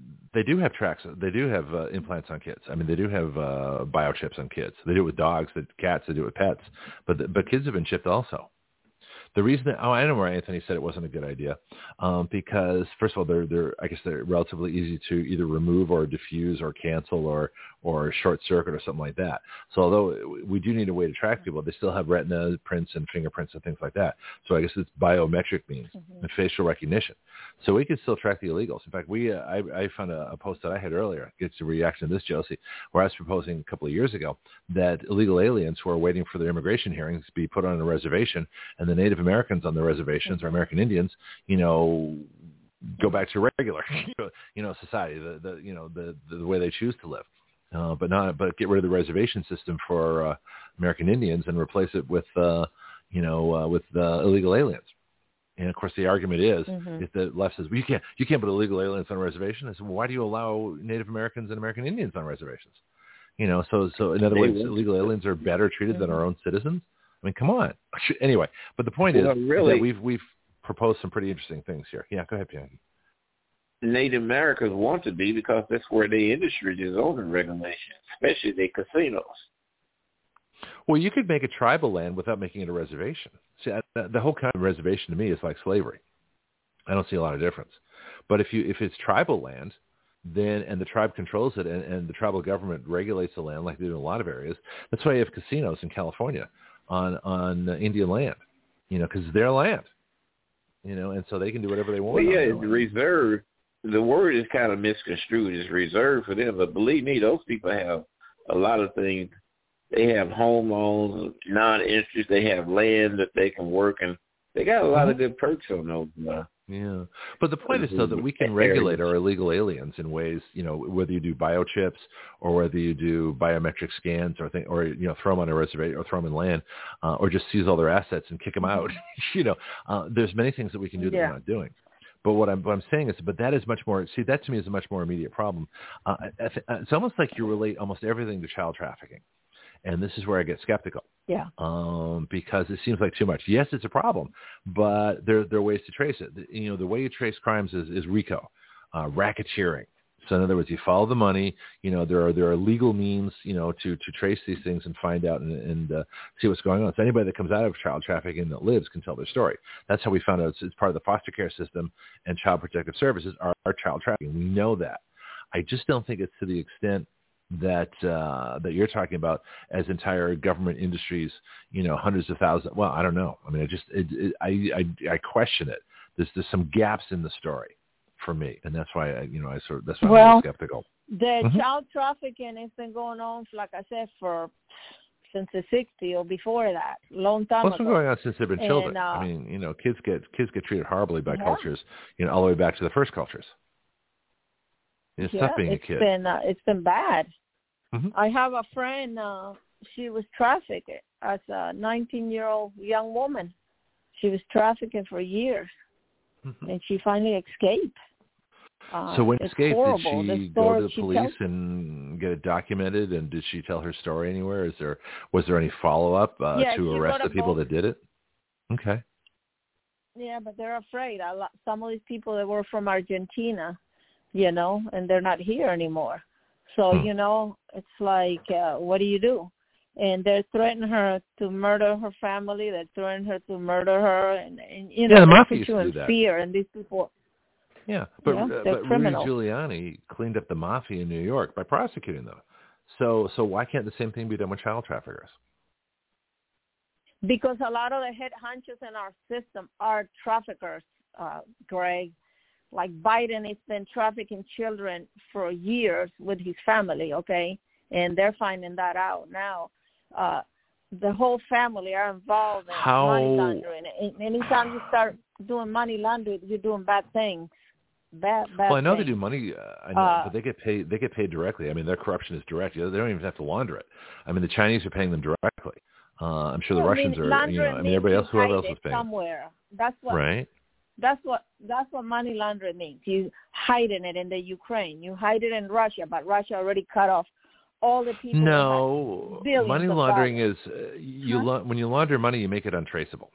they do have tracks. They do have implants on kids. I mean, they do have biochips on kids. They do it with dogs, cats. They do it with pets. But kids have been chipped also. The reason that, I know where Anthony said it wasn't a good idea, because first of all, I guess they're relatively easy to either remove or diffuse or cancel or short circuit or something like that. So although we do need a way to track people, they still have retina prints and fingerprints and things like that. So I guess it's biometric means and facial recognition. So we can still track the illegals. In fact, I found a post that I had earlier, gets a reaction to this, Josie, where I was proposing a couple of years ago that illegal aliens who are waiting for their immigration hearings be put on a reservation, and the Native Americans on the reservations or American Indians, go back to regular, society, the way they choose to live, but get rid of the reservation system for American Indians and replace it with illegal aliens. And of course, the argument is, if the left says, well, you can't put illegal aliens on a reservation. I said, well, why do you allow Native Americans and American Indians on reservations? So in other words, illegal aliens are better treated than our own citizens. I mean, come on. Anyway, but the point is that we've proposed some pretty interesting things here. Yeah, go ahead, Bianchi. Native Americans want to be because that's where the industry is over regulation, especially the casinos. Well, you could make a tribal land without making it a reservation. See, the whole kind of reservation to me is like slavery. I don't see a lot of difference. But if it's tribal land, then and the tribe controls it, and the tribal government regulates the land like they do in a lot of areas. That's why you have casinos in California on Indian land, because it's their land, and so they can do whatever they want. Well, yeah, it's reserved. The word is kind of misconstrued. It's reserved for them, but believe me, those people have a lot of things. They have home loans, non-interest. They have land that they can work, and they got a lot of good perks on those. Yeah, but the point is though that we can regulate our illegal aliens in ways, whether you do biochips or whether you do biometric scans or throw them on a reservation or throw them in land, or just seize all their assets and kick them out. There's many things that we can do that we're not doing. But what I'm saying is, but that is much more. See, that to me is a much more immediate problem. It's almost like you relate almost everything to child trafficking. And this is where I get skeptical. Yeah. Because it seems like too much. Yes, it's a problem, but there are ways to trace it. The way you trace crimes is RICO, racketeering. So in other words, you follow the money. There are legal means, to trace these things and find out and see what's going on. So anybody that comes out of child trafficking that lives can tell their story. That's how we found out it's part of the foster care system, and Child Protective Services are child trafficking. We know that. I just don't think it's to the extent that you're talking about as entire government industries, hundreds of thousands. Well, I don't know. I mean, I question it. There's some gaps in the story for me, and that's why I'm a little skeptical. The child trafficking has been going on, like I said, since the 60s or before that, long time ago. It's been going on since they've been children. I mean, kids get treated horribly by cultures, all the way back to the first cultures. It's tough being a kid. It's been bad. I have a friend, she was trafficked as a 19-year-old young woman. She was trafficked for years, and she finally escaped. So when she escaped, did she go to the police and get it documented, and did she tell her story anywhere? Was there any follow-up to arrest the people that did it? Okay. Yeah, but they're afraid. Some of these people that were from Argentina, and they're not here anymore. So, it's like, what do you do? And they're threatening her to murder her family. They're threatening her to murder her. And the mafia used to do that. Fear. And these people. Yeah, but Rudy Giuliani cleaned up the mafia in New York by prosecuting them. So why can't the same thing be done with child traffickers? Because a lot of the head honchos in our system are traffickers, Greg. Like Biden has been trafficking children for years with his family, okay? And they're finding that out now. The whole family are involved in money laundering. And anytime you start doing money laundering, you're doing bad things. Bad well, I know things. They do money, but they get paid. They get paid directly. I mean, their corruption is direct. They don't even have to launder it. I mean, the Chinese are paying them directly. I'm sure the Russians are. Everybody else, whoever else is paying somewhere. That's what. Right. That's what money laundering means. You hiding it in the Ukraine. You hide it in Russia, but Russia already cut off all the people. No, money laundering is when you launder money, you make it untraceable.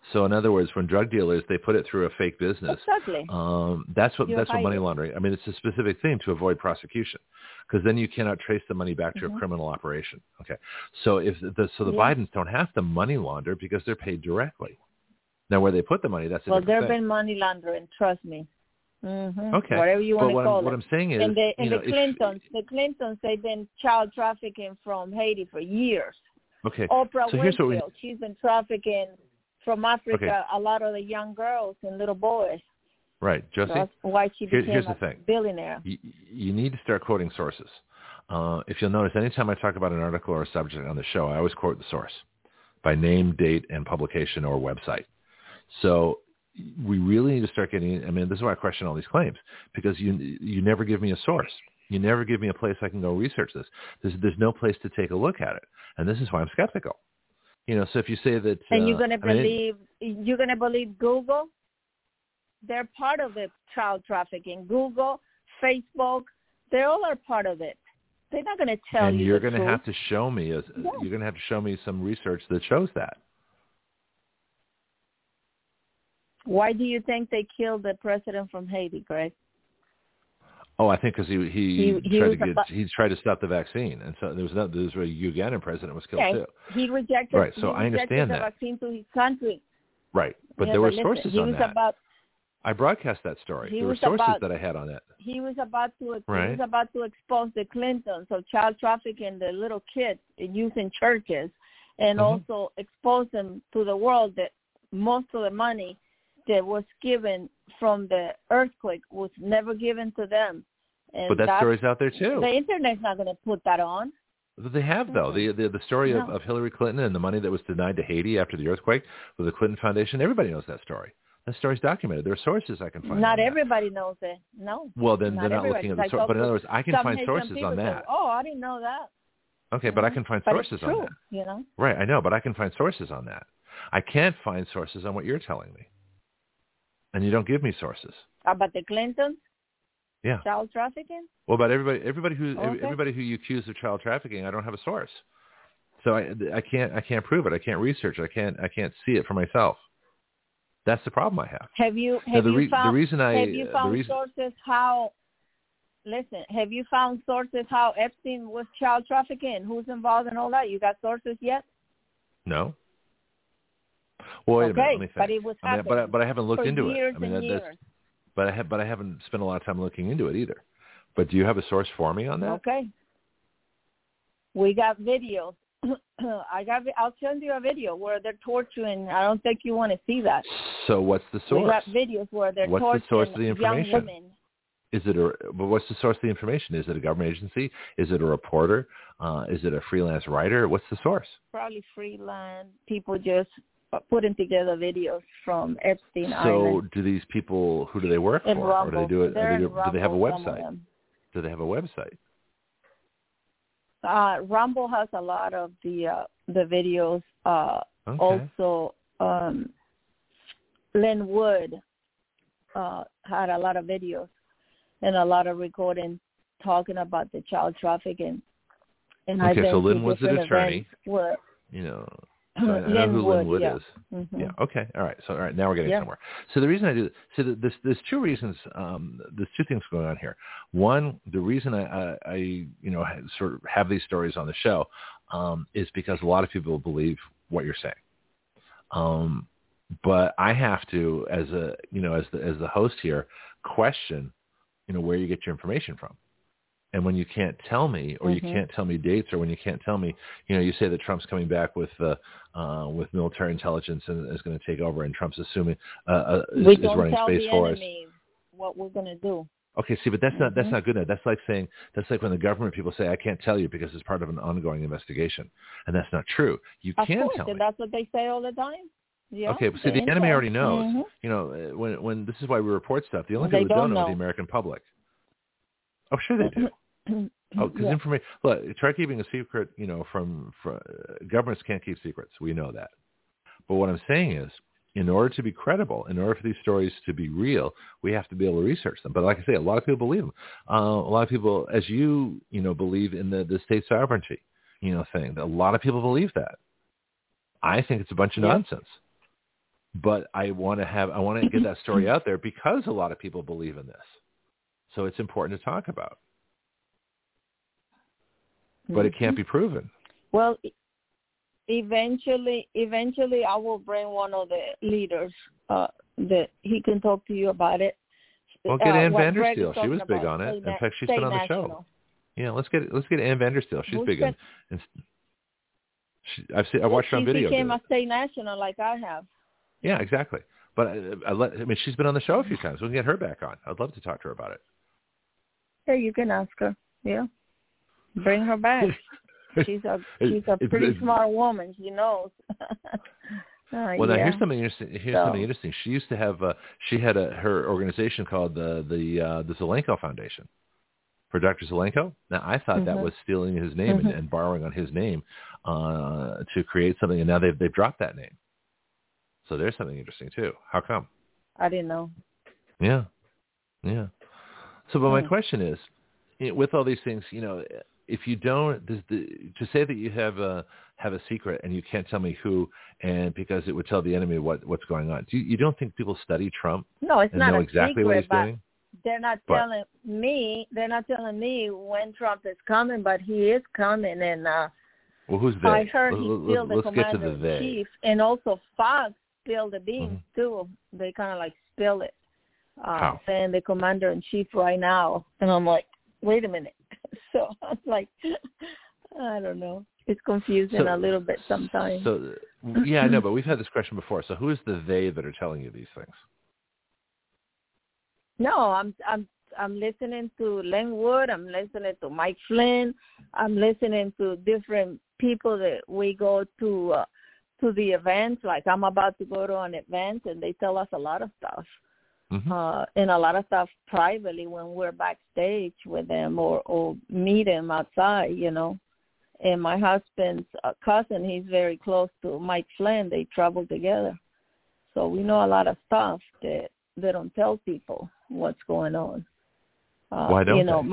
So in other words, when drug dealers, they put it through a fake business. Exactly. That's what money laundering. I mean, it's a specific thing to avoid prosecution, because then you cannot trace the money back to a criminal operation. Okay. So the Bidens don't have to money launder because they're paid directly. Now, where they put the money, that's a different thing. Well, there's been money laundering. Trust me. Okay. Whatever you want to call it. What I'm saying is, and the Clintons, they've been child trafficking from Haiti for years. Okay. Oprah so Winfrey, she's been trafficking from Africa a lot of the young girls and little boys. Right, Josie. That's why she became a billionaire. You need to start quoting sources. If you'll notice, anytime I talk about an article or a subject on the show, I always quote the source by name, date, and publication or website. So we really need to start getting, I mean, this is why I question all these claims, because you never give me a source. You never give me a place I can go research this. There's no place to take a look at it. And this is why I'm skeptical. So if you say that... And you're going to believe Google? They're part of the child trafficking. Google, Facebook, they all are part of it. They're not going to tell you. And you're going to have to show me. You're going to have to show me some research that shows that. Why do you think they killed the president from Haiti, Greg? Oh, I think because he tried to stop the vaccine, and so there was a Ugandan president was killed too. He rejected. Right, so I understand the that. vaccine to his country. Right, but there were sources on that. I broadcast that story. There were sources that I had on that. He was about to expose the Clintons of child trafficking the little kids and youth in churches, and also expose them to the world that most of the money that was given from the earthquake was never given to them. And but that story's out there too. The Internet's not going to put that on. They have, though. The story of Hillary Clinton and the money that was denied to Haiti after the earthquake with the Clinton Foundation, everybody knows that story. That story's documented. There are sources I can find. Not everybody knows it. No. Well, then they're not looking at the source. But in other words, I can find sources on that. Say, oh, I didn't know that. Okay, but I can find sources on that. Right, I know, but I can find sources on that. I can't find sources on what you're telling me. And you don't give me sources. About the Clintons? Yeah. Child trafficking? Well, about everybody who you accuse of child trafficking, I don't have a source. So I can't prove it. I can't research it. I can't see it for myself. That's the problem I have. Have you found sources how Epstein was child trafficking? Who's involved in all that? You got sources yet? No. Well, wait a minute. Let me think. But it was happening. But I haven't looked into it. I mean, but I haven't spent a lot of time looking into it either. But do you have a source for me on that? Okay. We got videos. I'll send you a video where they're torturing. I don't think you want to see that. So what's the source? We got videos where they're torturing the source of the information? young women. But what's the source of the information? Is it a government agency? Is it a reporter? Is it a freelance writer? What's the source? Probably freelance people just putting together videos from Epstein So Island. do these people, who do they work for? Rumble. Or do they do it? Do they have a website? Do they have a website? Rumble has a lot of the videos. Okay. Also, Lynn Wood had a lot of videos and a lot of recording talking about the child trafficking. And okay, so Lynn Wood's an attorney. Where, I know who Lynn Wood is. Mm-hmm. Yeah. Okay. All right. So, now we're getting somewhere. So the reason I do there's two reasons. There's two things going on here. One, the reason I sort of have these stories on the show is because a lot of people believe what you're saying. But I have to, as the host here, question, where you get your information from. And when you can't tell me, or you can't tell me dates, or when you can't tell me, you say that Trump's coming back with military intelligence and is going to take over, and Trump's assuming is running Space Force. What we're going to do. Okay, see, but that's not good enough. That's like when the government people say, I can't tell you because it's part of an ongoing investigation, and that's not true. You can tell me. That's what they say all the time. Yeah, okay, but see, the enemy already knows. When this is why we report stuff. The only people who don't know is the American public. Oh, sure they do. Because information. Look, try keeping a secret. From governments can't keep secrets. We know that. But what I'm saying is, in order to be credible, in order for these stories to be real, we have to be able to research them. But like I say, a lot of people believe them. A lot of people, as you believe in the state sovereignty, thing. A lot of people believe that. I think it's a bunch of nonsense. But I want to get that story out there because a lot of people believe in this. So it's important to talk about. But it can't be proven. Well, eventually I will bring one of the leaders that he can talk to you about it. Well, get Ann Vandersteel. She was big on it. In fact, she's been on the show. Yeah, let's get Ann Vandersteel. She's big on. I watched her on video. She became a state national like I have. Yeah, exactly. But I mean, she's been on the show a few times. We can get her back on. I'd love to talk to her about it. Yeah, you can ask her. Yeah, bring her back. She's a pretty smart woman. She knows. Well, now here's something interesting. She used to have she had her organization called the Zelenko Foundation for Dr. Zelenko. Now I thought that was stealing his name and borrowing on his name to create something, and now they've dropped that name. So there's something interesting too. How come? I didn't know. Yeah. So, but my question is, with all these things, if you don't, to say that you have a secret and you can't tell me who, and because it would tell the enemy what's going on, you don't think people study Trump? No, it's not know a exactly secret, what he's but doing? They're not telling me. They're not telling me when Trump is coming, but he is coming, and well, who's they? I heard he spilled the commander-in-chief, and also Fox spilled the beans too. They kind of like spill it. Saying the commander-in-chief right now, and I'm like, wait a minute. So I'm like, I don't know. It's confusing a little bit sometimes. So yeah, I know, but we've had this question before. So who is the they that are telling you these things? No, I'm listening to Len Wood. I'm listening to Mike Flynn. I'm listening to different people that we go to the events. Like I'm about to go to an event, and they tell us a lot of stuff. And a lot of stuff privately when we're backstage with them or meet them outside, And my husband's cousin, he's very close to Mike Flynn. They travel together. So we know a lot of stuff that they don't tell people what's going on. Why don't they?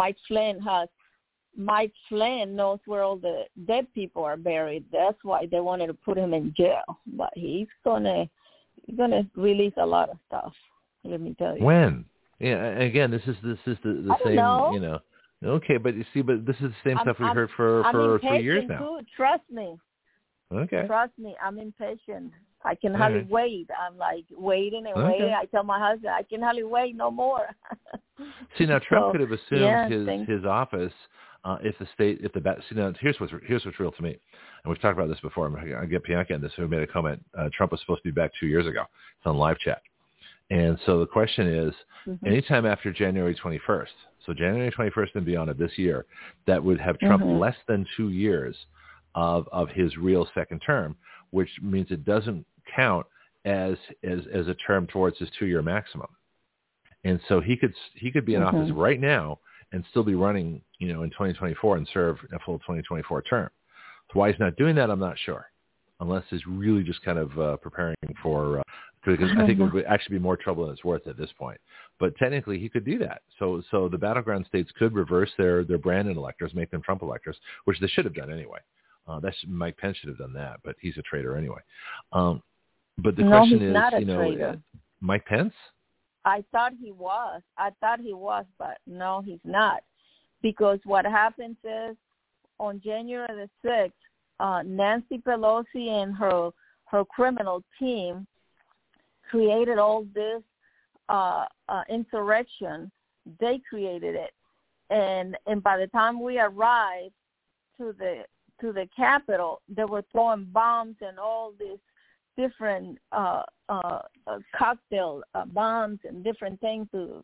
Mike Flynn knows where all the dead people are buried. That's why they wanted to put him in jail. But he's gonna release a lot of stuff. Let me tell you. When? Yeah. Again, this is the same. Know. Okay, but you see, but this is the same stuff we heard for 3 years now. Too. Trust me. Okay. Trust me. I'm impatient. I can hardly wait. I'm like waiting and waiting. I tell my husband I can hardly wait no more. See, now Trump could have assumed his office if here's what's real to me, and we've talked about this before. I'll get Bianca on this. Who made a comment? Trump was supposed to be back 2 years ago. It's on live chat. And so the question is, anytime after January 21st, so January 21st and beyond of this year, that would have Trump less than 2 years of his real second term, which means it doesn't count as a term towards his 2-year maximum. And so he could be in office right now and still be running, in 2024 and serve a full 2024 term. So why he's not doing that, I'm not sure, unless he's really just kind of preparing for. Because I think it would actually be more trouble than it's worth at this point. But technically, he could do that. So the battleground states could reverse their Brandon electors, make them Trump electors, which they should have done anyway. Mike Pence should have done that, but he's a traitor anyway. But the question is, not a traitor. Mike Pence? I thought he was, but no, he's not. Because what happens is, on January the 6th, Nancy Pelosi and her criminal team created all this insurrection. They created it, and by the time we arrived to the Capitol, they were throwing bombs and all these different cocktail bombs and different things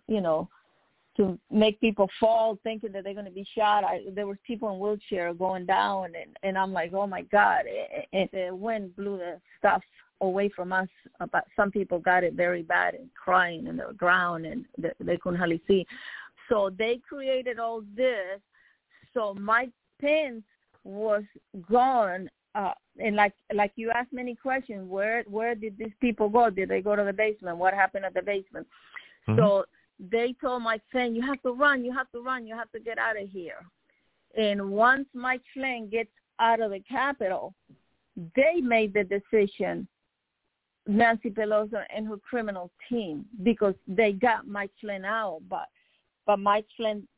to make people fall, thinking that they're going to be shot. There was people in wheelchair going down, and I'm like, oh my God! And the wind blew the stuff away from us, but some people got it very bad and crying in the ground, and they couldn't hardly see. So they created all this. So Mike Pence was gone, and like you asked many questions. Where did these people go? Did they go to the basement? What happened at the basement? So they told Mike Flynn, you have to run, you have to get out of here. And once Mike Flynn gets out of the Capitol, they made the decision Nancy Pelosi and her criminal team because they got Mike Flynn out, but Mike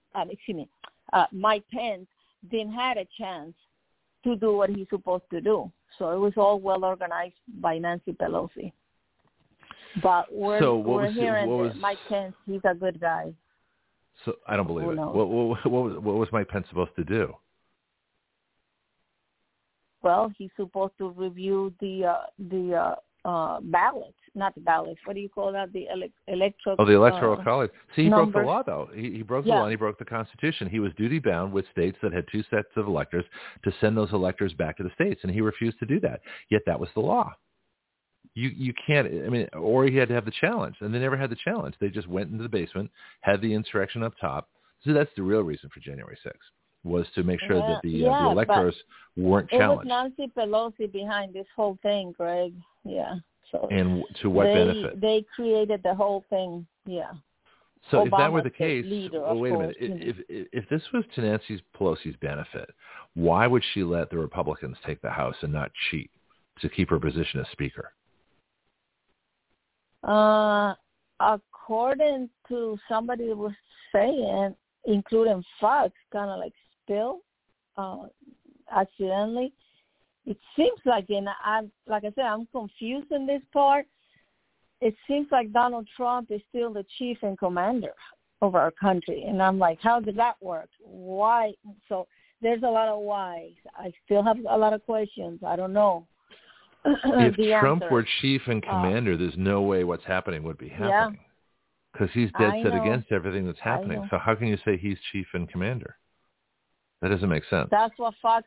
Pence didn't have a chance to do what he's supposed to do. So it was all well organized by Nancy Pelosi. But we're hearing that Mike Pence, he's a good guy. So I don't believe it. What was Mike Pence supposed to do? Well, he's supposed to review the ballots, not the ballots. What do you call that? The electoral. Oh, the electoral college. See, he numbers. broke the law, though. He broke the law and he broke the Constitution. He was duty bound with states that had two sets of electors to send those electors back to the states, and he refused to do that. Yet that was the law. You can't. I mean, or he had to have the challenge, and they never had the challenge. They just went into the basement, had the insurrection up top. So that's the real reason for January 6th. Was to make sure that the electors weren't challenged. It was Nancy Pelosi behind this whole thing, Greg. Yeah. So and to what benefit? They created the whole thing. Yeah. So Obama's if that were the case, wait a minute. If this was to Nancy Pelosi's benefit, why would she let the Republicans take the House and not cheat to keep her position as Speaker? According to somebody that was saying, including Fox, kind of like spill accidentally. It seems like, and like I said, I'm confused in this part. It seems like Donald Trump is still the chief and commander of our country, and I'm like, how did that work? Why? So there's a lot of whys. I still have a lot of questions. I don't know. If Trump were chief and commander, there's no way what's happening would be happening. Because he's dead set against everything that's happening. So how can you say he's chief and commander? That doesn't make sense. That's what Fox...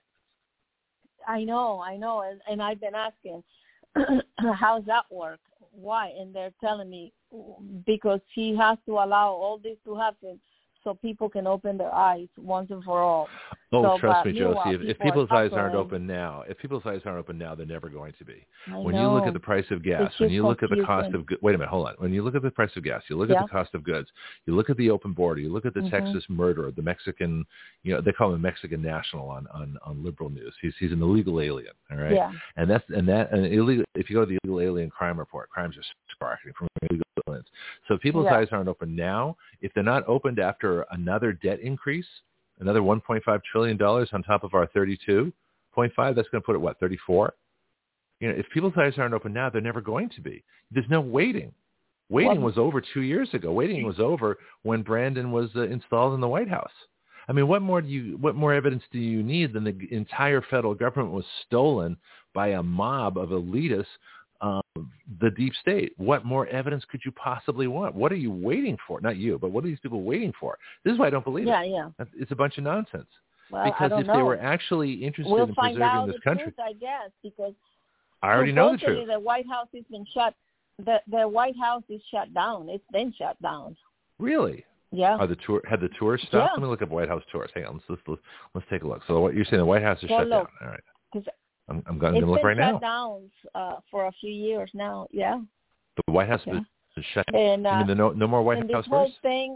I know. And I've been asking, how does that work? Why? And they're telling me, because he has to allow all this to happen so people can open their eyes once and for all. Oh, so, trust me, Josie, if people's eyes aren't open now, they're never going to be. When you look at the price of gas, when you look at the cost of wait a minute, hold on. When you look at the price of gas, you look at the cost of goods, you look at the open border, you look at the Texas murderer, the Mexican, they call him a Mexican national on liberal news. He's an illegal alien, all right? Yeah. And illegal. If you go to the illegal alien crime report, crimes are skyrocketing from illegal aliens. So if people's eyes aren't open now, if they're not opened after another debt increase, another $1.5 trillion on top of our 32.5, that's going to put it, 34? If people's eyes aren't open now, they're never going to be. There's no waiting. Waiting was over 2 years ago. Waiting was over when Brandon was installed in the White House. I mean, what more evidence do you need than the entire federal government was stolen by a mob of elitists, the deep state? What more evidence could you possibly want? What are you waiting for? Not you, but what are these people waiting for? This is why I don't believe it. Yeah. It's a bunch of nonsense. Well, because if they were actually interested in preserving this country, truth, I guess, because I already know the truth. The White House has been shut. The White House is shut down. It's been shut down. Really? Yeah. Had the tours stopped? Yeah. Let me look up White House tours. Hang on. Let's take a look. So what you're saying, the White House is shut down. All right. I'm going to look right now. It's been shut down for a few years now. Yeah. The White House is shut down. And no more White House tours? Whole thing.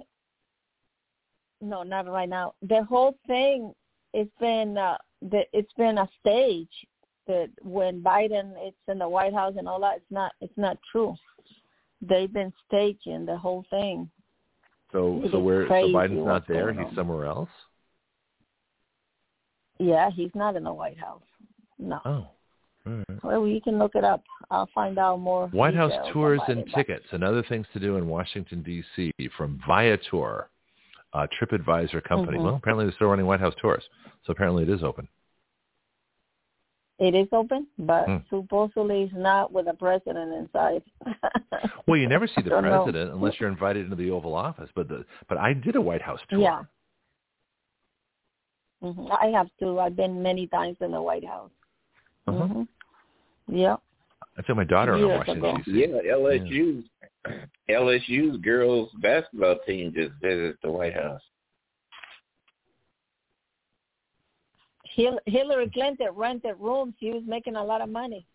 No, not right now. The whole thing, it's been a stage. That when Biden is in the White House and all that, it's not true. They've been staging the whole thing. So Biden's not there? He's somewhere else? Yeah, he's not in the White House. No. Oh. All right. Well, you can look it up. I'll find out more. White House tours and tickets and other things to do in Washington, D.C. from Viator, TripAdvisor company. Well, apparently they're still running White House tours. So apparently it is open. It is open, but supposedly it's not with the president inside. Well, you never see the president unless you're invited into the Oval Office. But I did a White House tour. Yeah. Mm-hmm. I have too. I've been many times in the White House. Mm-hmm. Yeah. I took my daughter on Washington, D.C. Yeah, LSU's girls basketball team just visited the White House. Hillary Clinton rented rooms. She was making a lot of money.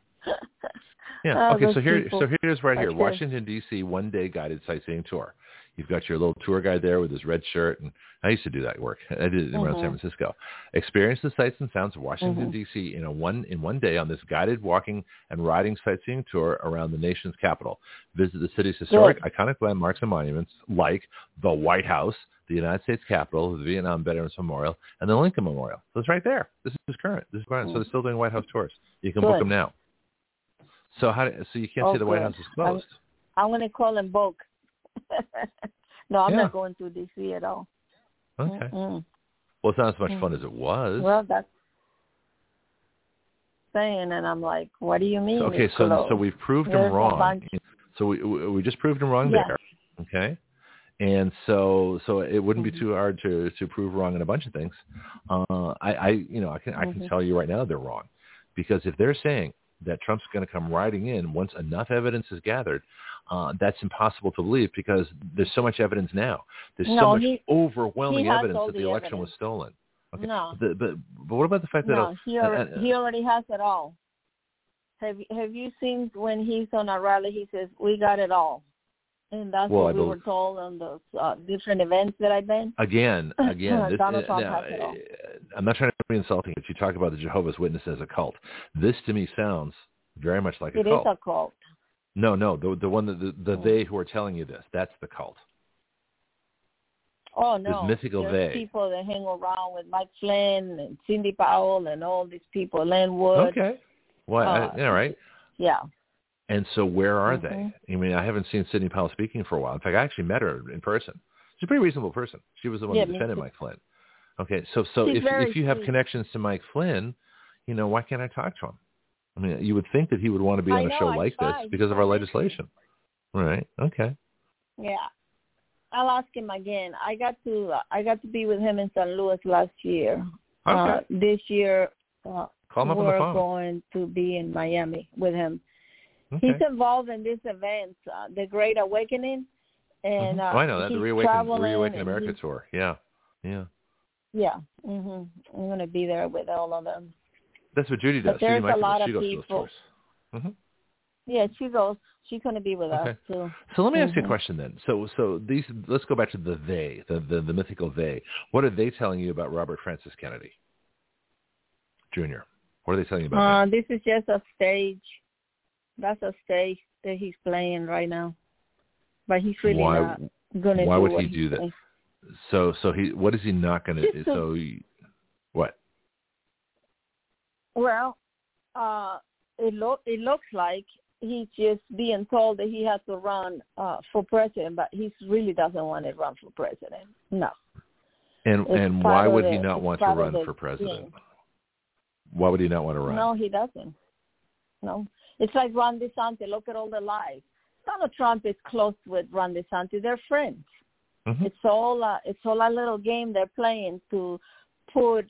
Yeah. Okay. So here's right here. Washington, D.C. 1-day guided sightseeing tour. You've got your little tour guide there with his red shirt, and I used to do that work. I did it around San Francisco. Experience the sights and sounds of Washington, D.C. in one day on this guided walking and riding sightseeing tour around the nation's capital. Visit the city's historic, iconic landmarks and monuments like the White House, the United States Capitol, the Vietnam Veterans Memorial, and the Lincoln Memorial. So it's right there. This is current. So they're still doing White House tours. You can book them now. So so you can't say the White House is closed. I'm going to call them book. No, I'm not going to D.C. at all. Okay. Well, it's not as much fun as it was. Well, that's saying, and I'm like, what do you mean? Okay, so we've proved them wrong. So we just proved them wrong there. Okay. And so it wouldn't be too hard to prove wrong in a bunch of things. I can tell you right now they're wrong, because if they're saying that Trump's going to come riding in once enough evidence is gathered, that's impossible to believe, because there's so much evidence now. There's so much overwhelming evidence that the election was stolen. Okay. No. But what about the fact that he already has it all. Have you seen when he's on a rally, he says, "We got it all." And that's what we were told on those different events that I've been. Again, Donald Trump has it all. I'm not trying to be insulting, but you talk about the Jehovah's Witnesses as a cult. This to me sounds very much like a cult. It is a cult. No, the one that they who are telling you this, that's the cult. Oh, no. This mythical There's people that hang around with Mike Flynn and Cindy Powell and all these people, Len Wood. Okay. Well, all right. Yeah. And so where are they? I mean, I haven't seen Sidney Powell speaking for a while. In fact, I actually met her in person. She's a pretty reasonable person. She was the one who defended Mike Flynn. Okay, so if you have connections to Mike Flynn, why can't I talk to him? I mean, you would think that he would want to be on a show like this because of our legislation. Right. Okay. Yeah. I'll ask him again. I got to be with him in St. Louis last year. Okay. This year, call him up on the phone. We're going to be in Miami with him. Okay. He's involved in this event, the Great Awakening, and I know that, the Reawaken America tour. Yeah. Yeah. I'm going to be there with all of them. That's what Judy does. But there's a lot of people. To those tours. Yeah, she goes. She's going to be with us too. So let me ask you a question then. So let's go back to the they, the mythical they. What are they telling you about Robert Francis Kennedy Jr.? What are they telling you about him? This is just a stage. That's a stage that he's playing right now. But he's really not going to do why would what he do that? Saying. So what is he not going to do? What? Well, it looks like he's just being told that he has to run for president, but he really doesn't want to run for president. No. And why would he not want to run for president? Why would he not want to run? No, he doesn't. No. It's like Ron DeSantis. Look at all the lies. Donald Trump is close with Ron DeSantis. They're friends. It's all a little game they're playing to put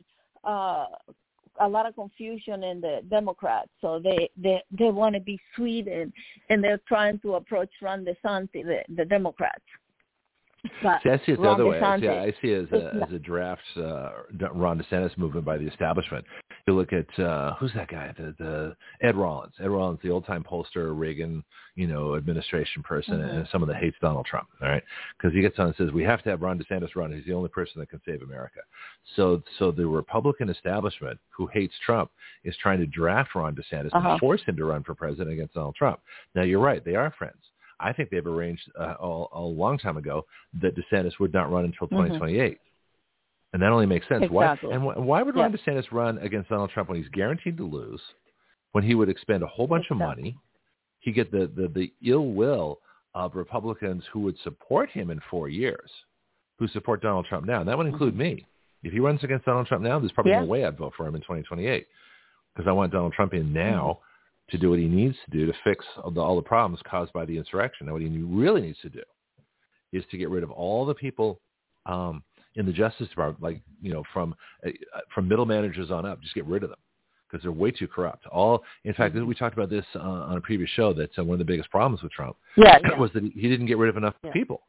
a lot of confusion in the Democrats. So they want to be sweet and they're trying to approach Ron DeSantis, the Democrats. But see, I see it the other way. I see it as a draft Ron DeSantis movement by the establishment. You look at who's that guy? The Ed Rollins. Ed Rollins, the old-time pollster, Reagan, administration person, and someone that hates Donald Trump. All right, because he gets on and says we have to have Ron DeSantis run. He's the only person that can save America. So the Republican establishment, who hates Trump, is trying to draft Ron DeSantis and force him to run for president against Donald Trump. Now you're right; they are friends. I think they've arranged a long time ago that DeSantis would not run until 2028. And that only makes sense. Exactly. Why would Ron DeSantis run against Donald Trump when he's guaranteed to lose, when he would expend a whole bunch of money? He'd get the ill will of Republicans who would support him in 4 years, who support Donald Trump now. And that would include me. If he runs against Donald Trump now, there's probably no way I'd vote for him in 2028, because I want Donald Trump in now to do what he needs to do to fix all the problems caused by the insurrection. Now, what he really needs to do is to get rid of all the people in the Justice Department, like, from middle managers on up. Just get rid of them, because they're way too corrupt. In fact, we talked about this on a previous show, that one of the biggest problems with Trump was that he didn't get rid of enough people.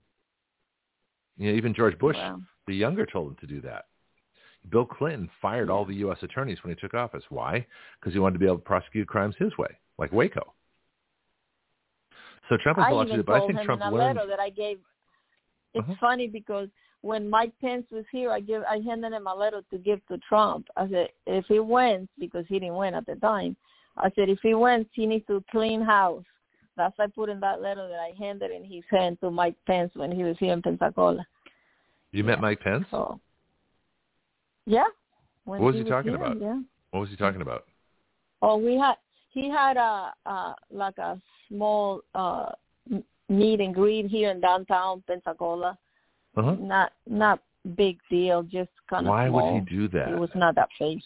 Even George Bush, the younger, told him to do that. Bill Clinton fired all the U.S. attorneys when he took office. Why? Because he wanted to be able to prosecute crimes his way, like Waco. So Trump has a lot to do, but I think Trump learned. That I gave, it's funny because when Mike Pence was here, I handed him a letter to give to Trump. I said, if he wins, because he didn't win at the time, I said, if he wins, he needs to clean house. That's what I put in that letter that I handed in his hand to Mike Pence when he was here in Pensacola. You met Mike Pence? So, yeah. What was he talking here, about? Yeah. What was he talking about? Oh, he had a small meet and greet here in downtown Pensacola. Not big deal, just kind of Why small. would he do that? It was not that big.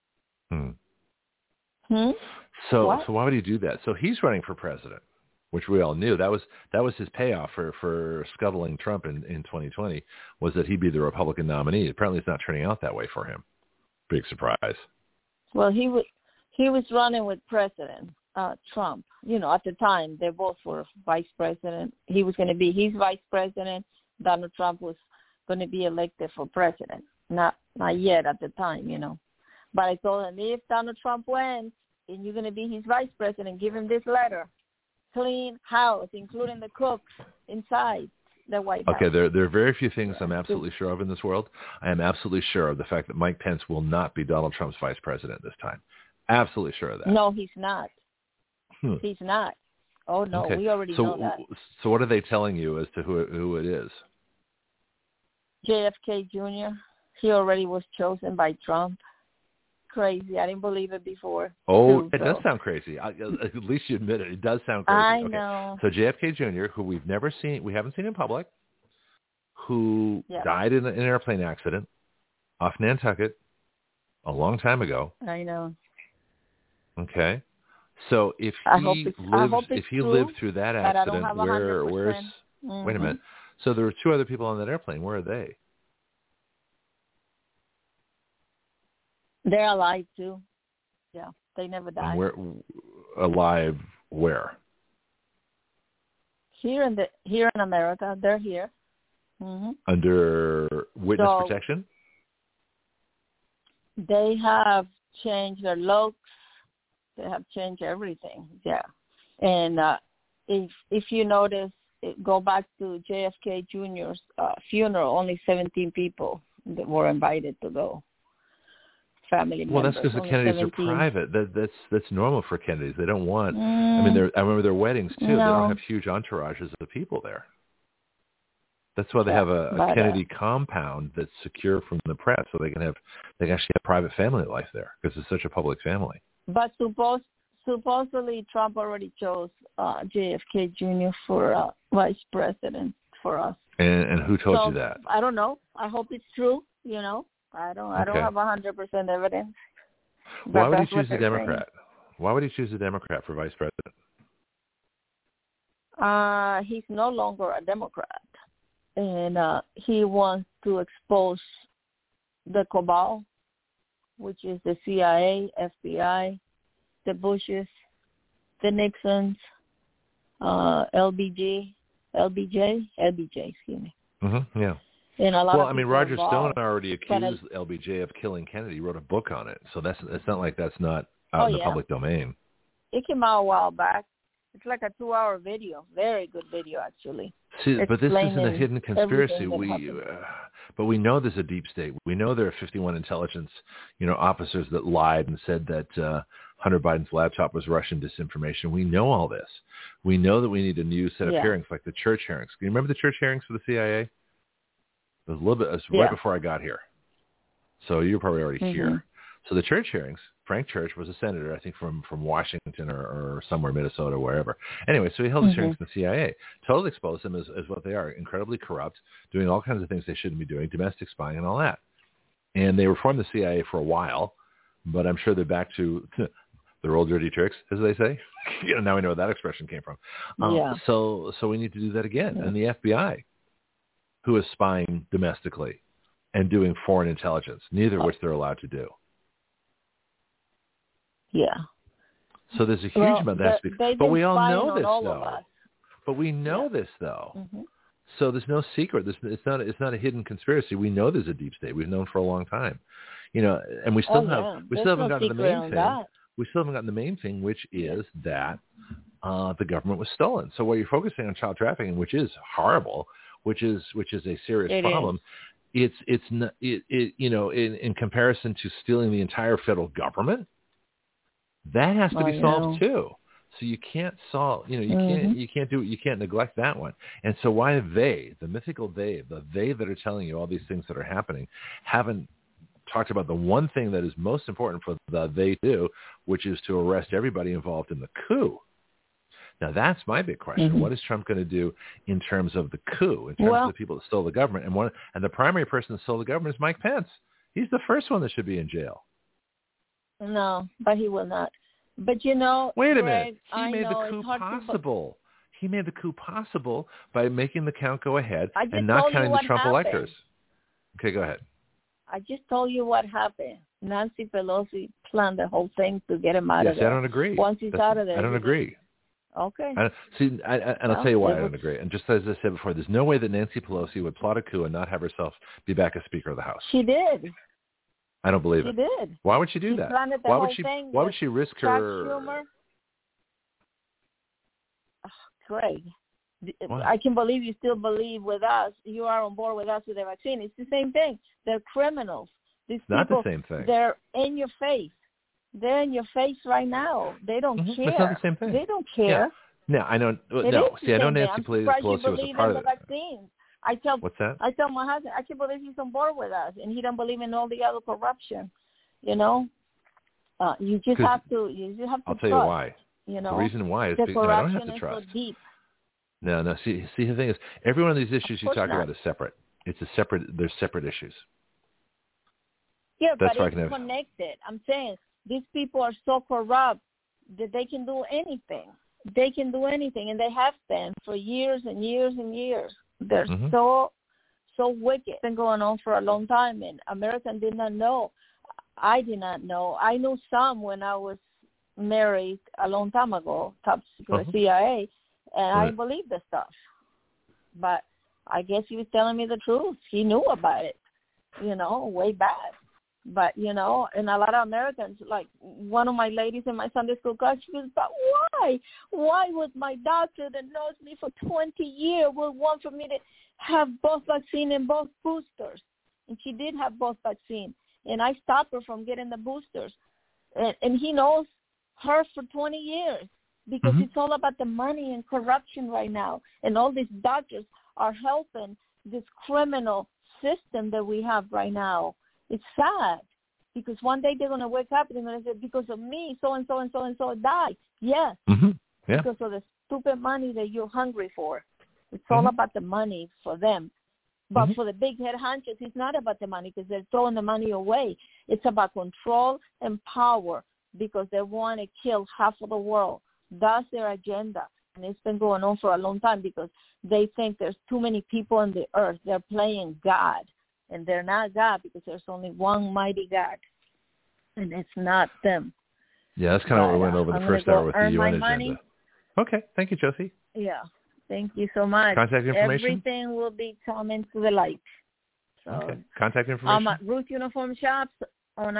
So why would he do that? So he's running for president, which we all knew. That was his payoff for scuttling Trump in 2020, was that he'd be the Republican nominee. Apparently it's not turning out that way for him. Big surprise. Well, he was running with President Trump. You know, at the time, they both were vice president. He was going to be his vice president. Donald Trump was going to be elected for president. Not yet at the time, you know. But I told him, if Donald Trump wins and you're going to be his vice president, give him this letter. Clean house, including the cooks inside the White House. Okay, there are very few things I'm absolutely sure of in this world. I am absolutely sure of the fact that Mike Pence will not be Donald Trump's vice president this time. Absolutely sure of that. No, he's not. He's not. Oh, no, okay. We already know that. So what are they telling you as to who it is? JFK Jr. He already was chosen by Trump. Crazy. I didn't believe it before. Oh, it does sound crazy. At least you admit it. It does sound crazy. I know. So JFK Jr., who we haven't seen in public, who died in an airplane accident off Nantucket a long time ago. I know. Okay. So if he lived through that accident, where's wait a minute. So there were two other people on that airplane. Where are they? They're alive too. Yeah, they never died. And where alive? Where? Here in America, they're here. Under witness protection. They have changed their looks. They have changed everything. Yeah, and if you notice, go back to JFK Jr.'s funeral. Only 17 people that were invited to go. Family members. Well, that's because the Kennedys 17. Are private. That's normal for Kennedys. They don't want. I mean, I remember their weddings too. No. They don't have huge entourages of people there. That's why they have a Kennedy compound that's secure from the press, so they can actually have private family life there because it's such a public family. But supposedly Trump already chose JFK Jr. for vice president for us. And who told you that? I don't know. I hope it's true. You know, I don't have 100% evidence. Why would he choose a Democrat? Why would he choose a Democrat for vice president? He's no longer a Democrat, and he wants to expose the cabal, which is the CIA, FBI, the Bushes, the Nixons, LBJ, excuse me. Yeah. And a lot I mean, Roger Stone already accused LBJ of killing Kennedy. He wrote a book on it, so it's not like that's not out in the public domain. It came out a while back. It's like a 2-hour video. Very good video, actually. See, but this isn't a hidden conspiracy. But we know there's a deep state. We know there are 51 intelligence, officers that lied and said that Hunter Biden's laptop was Russian disinformation. We know all this. We know that we need a new set of hearings, like the church hearings. Can you remember the church hearings for the CIA? It was a little bit. It was right before I got here, so you were probably already here. So the church hearings. Frank Church was a senator, I think, from Washington or somewhere, Minnesota, wherever. Anyway, so he held his hearings in the CIA. Totally exposed them as what they are, incredibly corrupt, doing all kinds of things they shouldn't be doing, domestic spying and all that. And they reformed the CIA for a while, but I'm sure they're back to their old dirty tricks, as they say. Now we know where that expression came from. So we need to do that again. And the FBI, who is spying domestically and doing foreign intelligence, neither of which they're allowed to do. Yeah. So there's a huge amount that has to be. But we all know this, though. But we know this, though. So there's no secret. It's not a hidden conspiracy. We know there's a deep state. We've known for a long time. And we still haven't gotten the main thing. We still haven't gotten the main thing, which is that the government was stolen. So while you're focusing on child trafficking, which is horrible, which is a serious problem. It's not, in comparison to stealing the entire federal government, that has to be solved too. So you can't solve, you can't neglect that one. And so why the mythical the that are telling you all these things that are happening, haven't talked about the one thing that is most important for they do, which is to arrest everybody involved in the coup. Now, that's my big question. Mm-hmm. What is Trump going to do in terms of the coup, in terms of the people that stole the government? And the primary person that stole the government is Mike Pence. He's the first one that should be in jail. No, but he will not. But, wait a minute. He made the coup possible. He made the coup possible by making the count go ahead and not counting the Trump electors. Okay, go ahead. I just told you what happened. Nancy Pelosi planned the whole thing to get him out of there. Yes, I don't agree. Once he's out of there. I don't agree. Okay. I'll tell you why I don't agree. And just as I said before, there's no way that Nancy Pelosi would plot a coup and not have herself be back as Speaker of the House. She did. I don't believe it. She did. Why would she do that? Why would she risk her? Oh, Greg, I can believe you still believe with us. You are on board with us with the vaccine. It's the same thing. They're criminals. These not people, the same thing. They're in your face. They're in your face right now. They don't care. It's not the same thing. They don't care. Yeah. No, I know. No, see, I know Nancy Pelosi was a part of it. Vaccines. What's that? I tell my husband, I can't believe he's on board with us, and he don't believe in all the other corruption. You just have to. I'll tell you why. The reason why is because I don't have to trust. So deep. No. See, the thing is, every one of these issues you talk about is separate. They're separate issues. Yeah, that's but it's connected. I'm saying these people are so corrupt that they can do anything. They can do anything, and they have been for years and years and years. They're so wicked. It's been going on for a long time, and Americans did not know. I did not know. I knew some when I was married a long time ago, top secret CIA, and I believed the stuff. But I guess he was telling me the truth. He knew about it, way back. But, and a lot of Americans, like one of my ladies in my Sunday school class, she goes, but why? Why would my doctor that knows me for 20 years would want for me to have both vaccine and both boosters? And she did have both vaccine. And I stopped her from getting the boosters. And he knows her for 20 years because it's all about the money and corruption right now. And all these doctors are helping this criminal system that we have right now. It's sad because one day they're going to wake up and they're going to say, because of me, so-and-so and so-and-so died. Yes, because of the stupid money that you're hungry for. It's all about the money for them. But for the big head hunters, it's not about the money because they're throwing the money away. It's about control and power because they want to kill half of the world. That's their agenda. And it's been going on for a long time because they think there's too many people on the earth. They're playing God. And they're not God because there's only one mighty God, and it's not them. Yeah, that's kind of what we went over the first hour with the UN agenda. Okay, thank you, Josie. Yeah, thank you so much. Contact information? Everything will be coming to the light. So, okay, contact information? At Ruth Uniform Shops on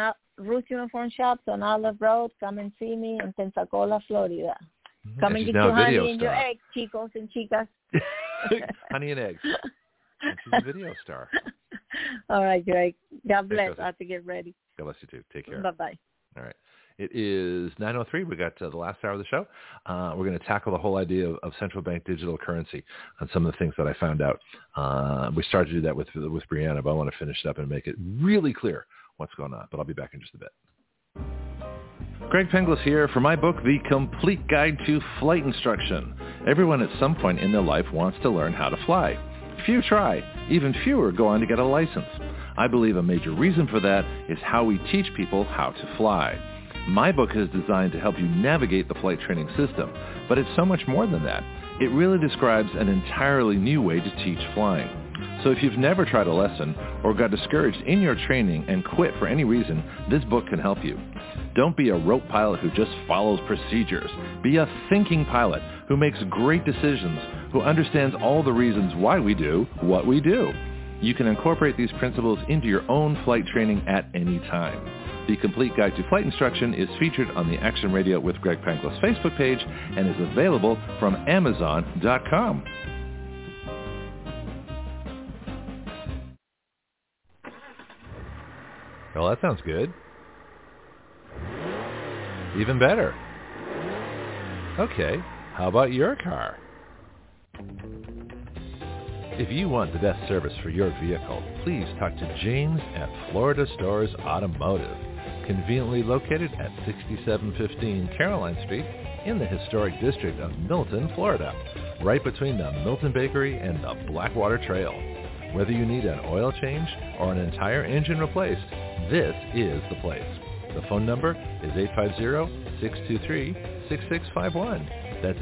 Olive Road. Come and see me in Pensacola, Florida. Come and get your honey and your eggs, chicos and chicas. Honey and eggs. And she's a video star. All right, Greg. God bless. I have to get ready. God bless you, too. Take care. Bye-bye. All right. It is 9:03. We got the last hour of the show. We're going to tackle the whole idea of central bank digital currency and some of the things that I found out. We started to do that with Brianna, but I want to finish it up and make it really clear what's going on. But I'll be back in just a bit. Greg Penglis here for my book, The Complete Guide to Flight Instruction. Everyone at some point in their life wants to learn how to fly. Few try. Even fewer go on to get a license. I believe a major reason for that is how we teach people how to fly. My book is designed to help you navigate the flight training system, but it's so much more than that. It really describes an entirely new way to teach flying. So if you've never tried a lesson or got discouraged in your training and quit for any reason, this book can help you. Don't be a rote pilot who just follows procedures. Be a thinking pilot who makes great decisions, who understands all the reasons why we do what we do. You can incorporate these principles into your own flight training at any time. The Complete Guide to Flight Instruction is featured on the Action Radio with Greg Penglis Facebook page and is available from Amazon.com. Well, that sounds good. Even better. Okay, how about your car? If you want the best service for your vehicle, please talk to James at Florida Stores Automotive, conveniently located at 6715 Caroline Street in the historic district of Milton, Florida, right between the Milton Bakery and the Blackwater Trail. Whether you need an oil change or an entire engine replaced, this is the place. The phone number is 850-623-6651. That's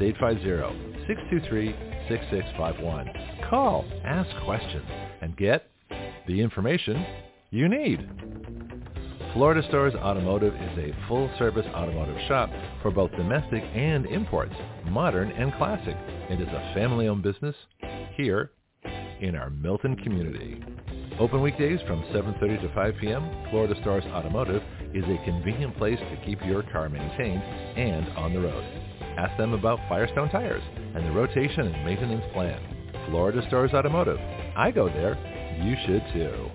850-623-6651. Call, ask questions, and get the information you need. Florida Stores Automotive is a full-service automotive shop for both domestic and imports, modern and classic. It is a family-owned business here in our Milton community. Open weekdays from 7:30 to 5 p.m., Florida Stars Automotive is a convenient place to keep your car maintained and on the road. Ask them about Firestone tires and the rotation and maintenance plan. Florida Stars Automotive. I go there. You should too.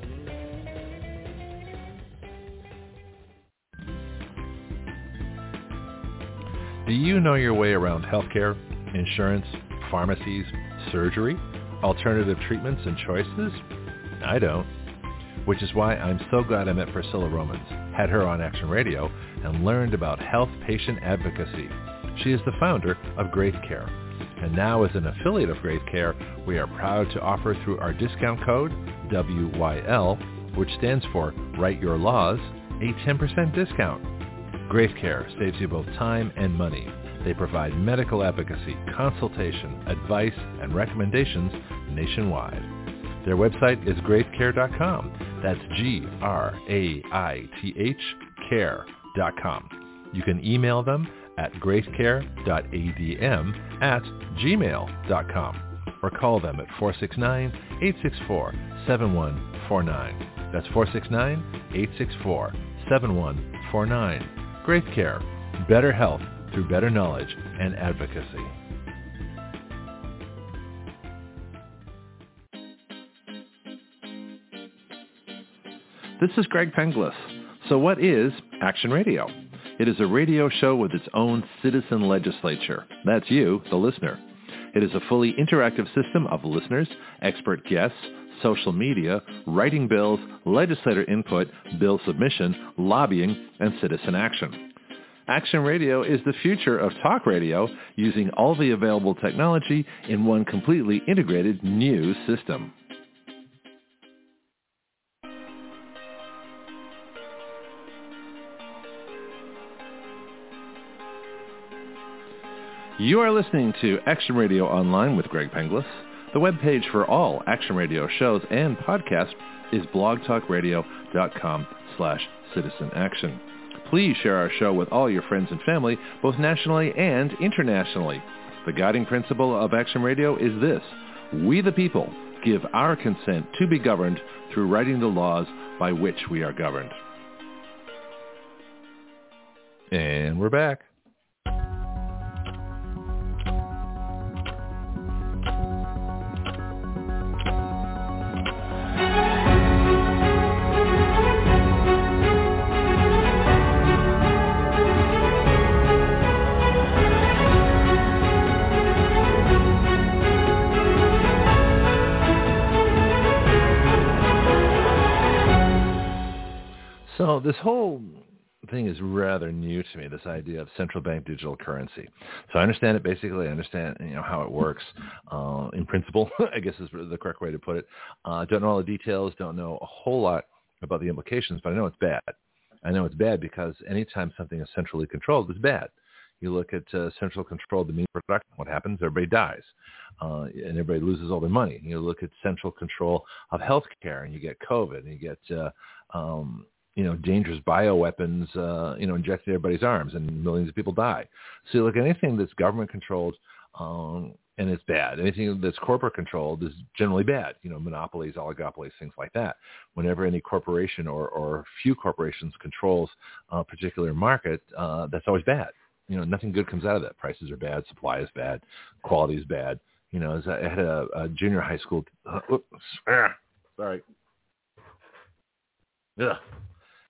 Do you know your way around healthcare, insurance, pharmacies, surgery, alternative treatments and choices? I don't. Which is why I'm so glad I met Priscilla Romans, had her on Action Radio, and learned about health patient advocacy. She is the founder of Great Care. And now as an affiliate of Great Care, we are proud to offer through our discount code, WYL, which stands for Write Your Laws, a 10% discount. Great Care saves you both time and money. They provide medical advocacy, consultation, advice, and recommendations nationwide. Their website is greatcare.com. That's GRAITH care.com. You can email them at greatcare.adm@gmail.com or call them at 469-864-7149. That's 469-864-7149. Great Care. Better health through better knowledge and advocacy. This is Greg Penglis. So what is Action Radio? It is a radio show with its own citizen legislature. That's you, the listener. It is a fully interactive system of listeners, expert guests, social media, writing bills, legislator input, bill submission, lobbying, and citizen action. Action Radio is the future of talk radio using all the available technology in one completely integrated new system. You are listening to Action Radio Online with Greg Penglis. The webpage for all Action Radio shows and podcasts is blogtalkradio.com/citizenaction. Please share our show with all your friends and family, both nationally and internationally. The guiding principle of Action Radio is this: we the people give our consent to be governed through writing the laws by which we are governed. And we're back. So this whole thing is rather new to me, this idea of central bank digital currency. So I understand it basically. I understand how it works in principle, I guess is the correct way to put it. Don't know all the details, don't know a whole lot about the implications, but I know it's bad. I know it's bad because anytime something is centrally controlled, it's bad. You look at central control of the meat production, what happens? Everybody dies, and everybody loses all their money. You look at central control of healthcare, and you get COVID, and you get dangerous bioweapons, injected in everybody's arms, and millions of people die. So you look at anything that's government controlled, and it's bad. Anything that's corporate controlled is generally bad. Monopolies, oligopolies, things like that. Whenever any corporation or few corporations controls a particular market, that's always bad. Nothing good comes out of that. Prices are bad, supply is bad, quality is bad. As I had a junior high school. Sorry. Ugh.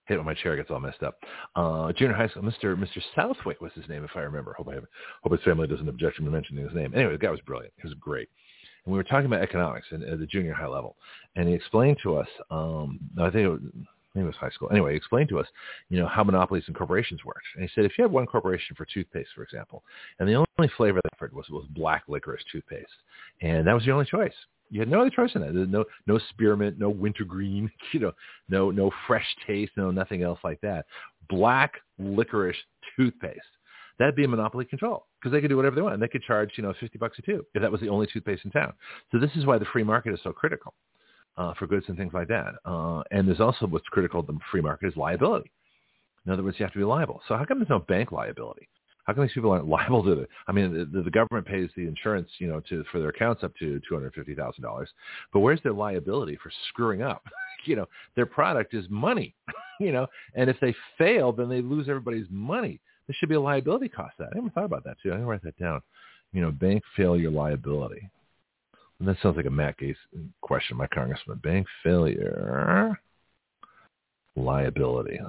hate when my chair gets all messed up. Junior high school, Mr. Southwick was his name, if I remember. Hope his family doesn't object to me mentioning his name. Anyway, the guy was brilliant. He was great. And we were talking about economics at the junior high level. And he explained to us, I think it was high school. Anyway, he explained to us, how monopolies and corporations worked. And he said, if you had one corporation for toothpaste, for example, and the only flavor they offered was black licorice toothpaste, and that was the only choice. You had no other choice in that. No spearmint, no wintergreen, no fresh taste, nothing else like that. Black licorice toothpaste. That'd be a monopoly control because they could do whatever they want. And they could charge, $50 a tube if that was the only toothpaste in town. So this is why the free market is so critical for goods and things like that. And there's also what's critical to the free market is liability. In other words, you have to be liable. So how come there's no bank liability? How come these people aren't liable to the government pays the insurance, for their accounts up to $250,000, but where's their liability for screwing up? Their product is money, and if they fail, then they lose everybody's money. There should be a liability cost. I never thought about that too. I didn't write that down. Bank failure liability. And that sounds like a Matt Gaetz question, my congressman. Bank failure liability.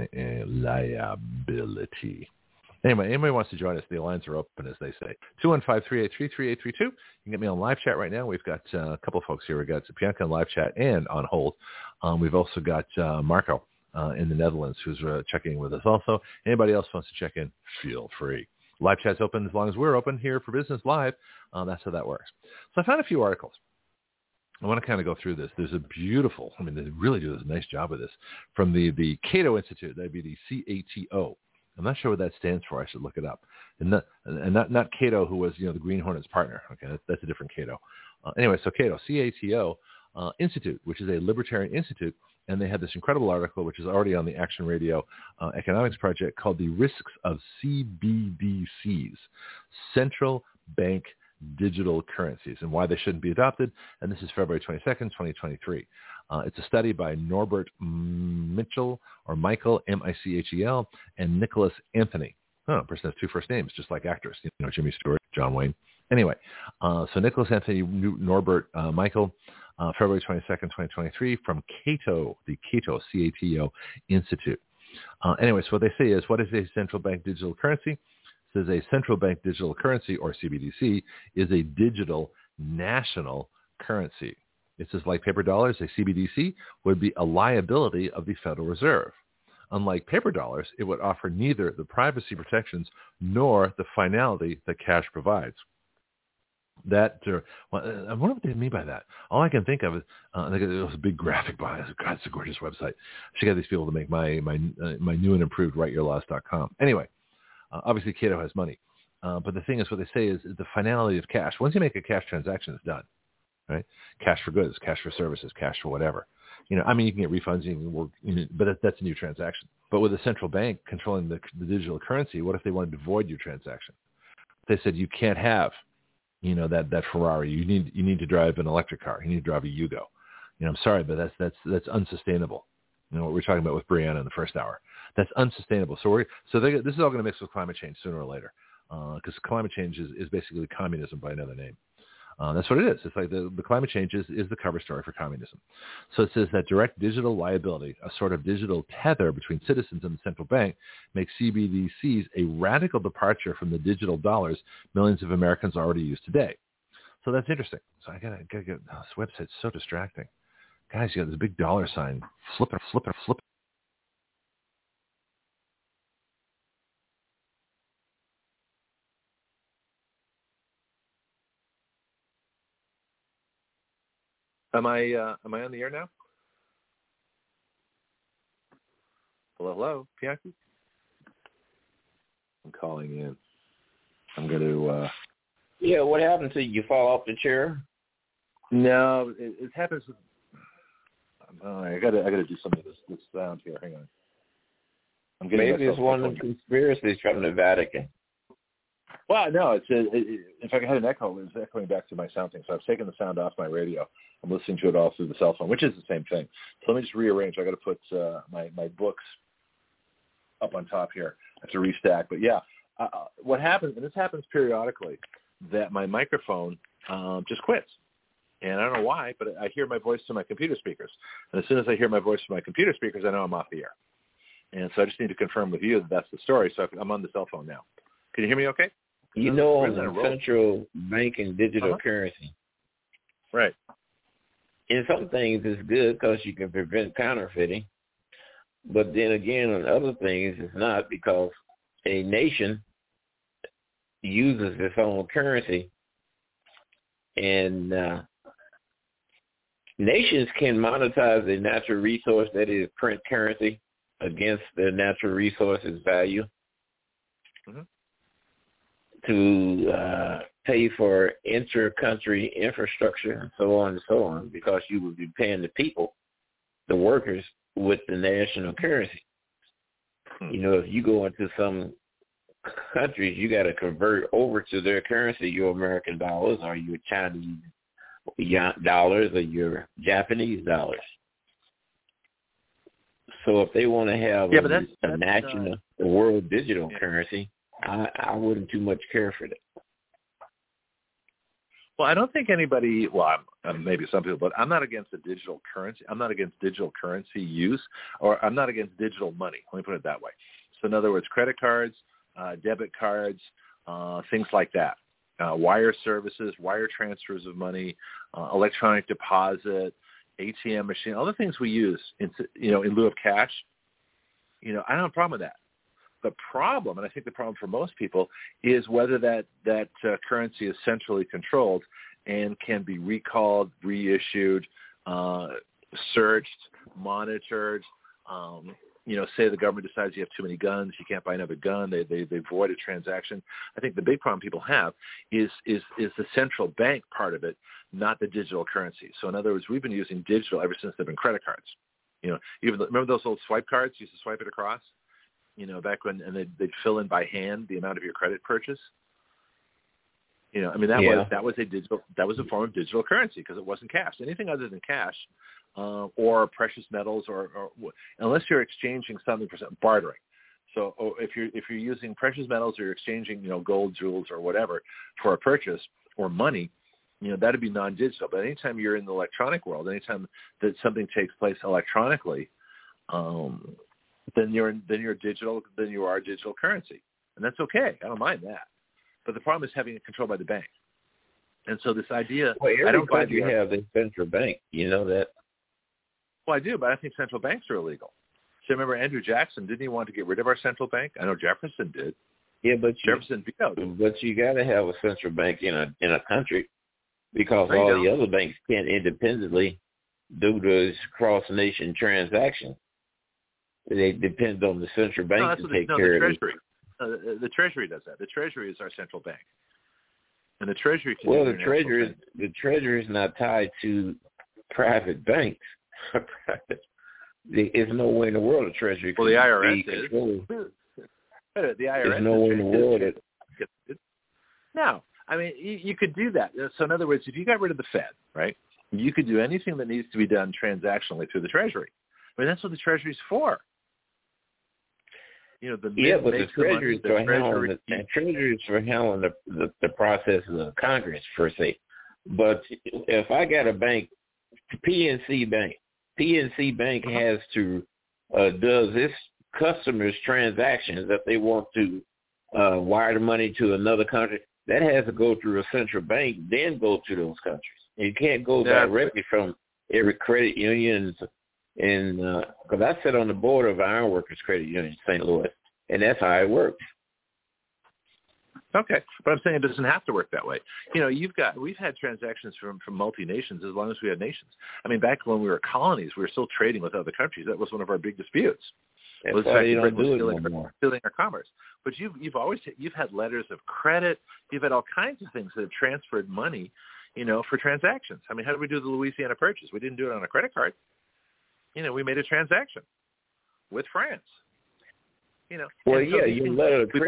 Liability. Anyway, anybody wants to join us, the lines are open, as they say. 215-383-3832. You can get me on live chat right now. We've got a couple of folks here. We've got Bianca on live chat and on hold. We've also got Marco in the Netherlands who's checking in with us also. Anybody else wants to check in, feel free. Live chat's open as long as we're open here for Business Live. That's how that works. So I found a few articles. I want to kind of go through this. There's a beautiful, they really do a nice job with this, from the Cato Institute. That'd be the CATO. I'm not sure what that stands for. I should look it up. And not Cato, who was, the Green Hornets partner. Okay, that's a different Cato. Anyway, so Cato, CATO Institute, which is a libertarian institute, and they had this incredible article, which is already on the Action Radio Economics Project, called The Risks of CBDCs, Central Bank Digital Currencies, and Why They Shouldn't Be Adopted. And this is February 22nd, 2023. It's a study by Norbert Michel, or Michael, M-I-C-H-E-L, and Nicholas Anthony. Oh, a person has two first names, just like actors, Jimmy Stewart, John Wayne. Anyway, so Nicholas Anthony, Norbert Michael, February 22nd, 2023, from Cato, the Cato, C-A-T-O Institute. Anyway, so what they say is, what is a central bank digital currency? It says a central bank digital currency, or CBDC, is a digital national currency. It says, like paper dollars, a CBDC would be a liability of the Federal Reserve. Unlike paper dollars, it would offer neither the privacy protections nor the finality that cash provides. I wonder what they mean by that. All I can think of is, it was a big graphic behind it. God, it's a gorgeous website. I should get these people to make my new and improved writeyourlaws.com. Anyway, obviously Cato has money. But the thing is, what they say is the finality of cash. Once you make a cash transaction, it's done. Right? Cash for goods, cash for services, cash for whatever. You can get refunds, you can work, but that's a new transaction. But with a central bank controlling the digital currency, what if they wanted to void your transaction? They said you can't have, that Ferrari. You need to drive an electric car. You need to drive a Yugo. I'm sorry, but that's unsustainable. What we're talking about with Brianna in the first hour. That's unsustainable. So this is all going to mix with climate change sooner or later, because climate change is basically communism by another name. That's what it is. It's like the climate change is the cover story for communism. So it says that direct digital liability, a sort of digital tether between citizens and the central bank, makes CBDCs a radical departure from the digital dollars millions of Americans already use today. So that's interesting. So I gotta get this website's so distracting. Guys, you got this big dollar sign. Flip it. Am I on the air now? Hello, Bianchi? I'm calling in. I'm going to... Yeah, what happened to you? You fall off the chair? No, it happens with... I got to do some of this sound here. Hang on. Maybe it's one of the conspiracies from the Vatican. Well, no, in fact, I had an echo. It was echoing back to my sound thing. So I've taken the sound off my radio. I'm listening to it all through the cell phone, which is the same thing. So let me just rearrange. I got to put my books up on top here. I have to restack. But yeah, what happens, and this happens periodically, that my microphone just quits. And I don't know why, but I hear my voice through my computer speakers. And as soon as I hear my voice through my computer speakers, I know I'm off the air. And so I just need to confirm with you that that's the story. So I'm on the cell phone now. Can you hear me okay? You know, on the central bank and digital currency. Right. In some things, it's good because you can prevent counterfeiting. But then again, on other things, it's not, because a nation uses its own currency. And nations can monetize a natural resource, that is print currency, against their natural resources value to pay for inter-country infrastructure and so on, because you would be paying the people, the workers, with the national currency. You know, if you go into some countries, you got to convert over to their currency, your American dollars or your Chinese dollars or your Japanese dollars. So if they want to have a national, world digital currency, I wouldn't too much care for that. Well, I don't think anybody, maybe some people, but I'm not against the digital currency. I'm not against digital currency use, or I'm not against digital money. Let me put it that way. So in other words, credit cards, debit cards, things like that, wire services, wire transfers of money, electronic deposit, ATM machine, all the things we use in lieu of cash. I don't have a problem with that. The problem, and I think the problem for most people, is whether that currency is centrally controlled and can be recalled, reissued, searched, monitored. Say the government decides you have too many guns, you can't buy another gun, they void a transaction. I think the big problem people have is the central bank part of it, not the digital currency. So in other words, we've been using digital ever since there have been credit cards. Remember those old swipe cards? You used to swipe it across? Back when, and they'd fill in by hand the amount of your credit purchase. That was a form of digital currency because it wasn't cash. Anything other than cash, or precious metals, or unless you're exchanging something for something, bartering. So if you're using precious metals, or you're exchanging gold, jewels, or whatever for a purchase or money, that'd be non-digital. But anytime you're in the electronic world, anytime that something takes place electronically, then you're digital. Then you are digital currency, and that's okay. I don't mind that. But the problem is having it controlled by the bank. And so this idea, I don't buy you have a central bank. You know that. Well, I do, but I think central banks are illegal. So remember Andrew Jackson, didn't he want to get rid of our central bank? I know Jefferson did. Yeah, but Jefferson vetoed. But you got to have a central bank in a country, because all the other banks can't independently do those cross-nation transactions. They depend on the central bank to take care of it. The Treasury does that. The Treasury is our central bank, and the Treasury can. Well, the Treasury is not tied to private banks. There's no way in the world the Treasury. Well, the IRS is. The IRS. There's no way in the world No, I mean you could do that. So in other words, if you got rid of the Fed, right, you could do anything that needs to be done transactionally through the Treasury. I mean that's what the Treasury's for. But the Treasury is for handling the process of Congress, per se. But if I got a bank, PNC Bank has to does its customers' transactions that they want to wire the money to another country, that has to go through a central bank, then go to those countries. You can't go directly from every credit union. And because I sit on the board of Ironworkers Credit Union in St. Louis, and that's how it works. Okay, but I'm saying it doesn't have to work that way. We've had transactions from multi-nations as long as we had nations. I mean, back when we were colonies, we were still trading with other countries. That was one of our big disputes. That's why you don't do it anymore. Stealing our commerce. But you've had letters of credit. You've had all kinds of things that have transferred money, for transactions. I mean, how did we do the Louisiana Purchase? We didn't do it on a credit card. We made a transaction with France. Well, yeah, your letter of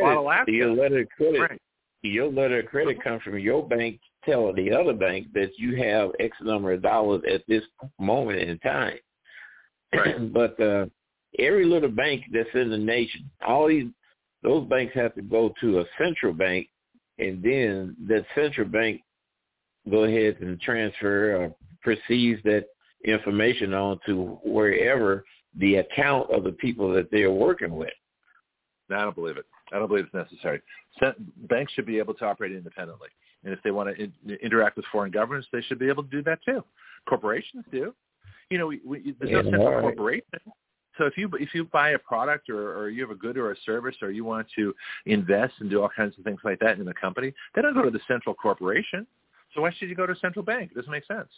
credit comes from your bank telling the other bank that you have X number of dollars at this moment in time. Right. But every little bank that's in the nation, those banks have to go to a central bank, and then that central bank go ahead and transfer or proceeds that information on to wherever the account of the people that they're working with. No, I don't believe it. I don't believe it's necessary. Banks should be able to operate independently. And if they want to interact with foreign governments, they should be able to do that too. Corporations do. There's no central corporation. So if you buy a product or you have a good or a service or you want to invest and do all kinds of things like that in a company, they don't go to the central corporation. So why should you go to a central bank? It doesn't make sense.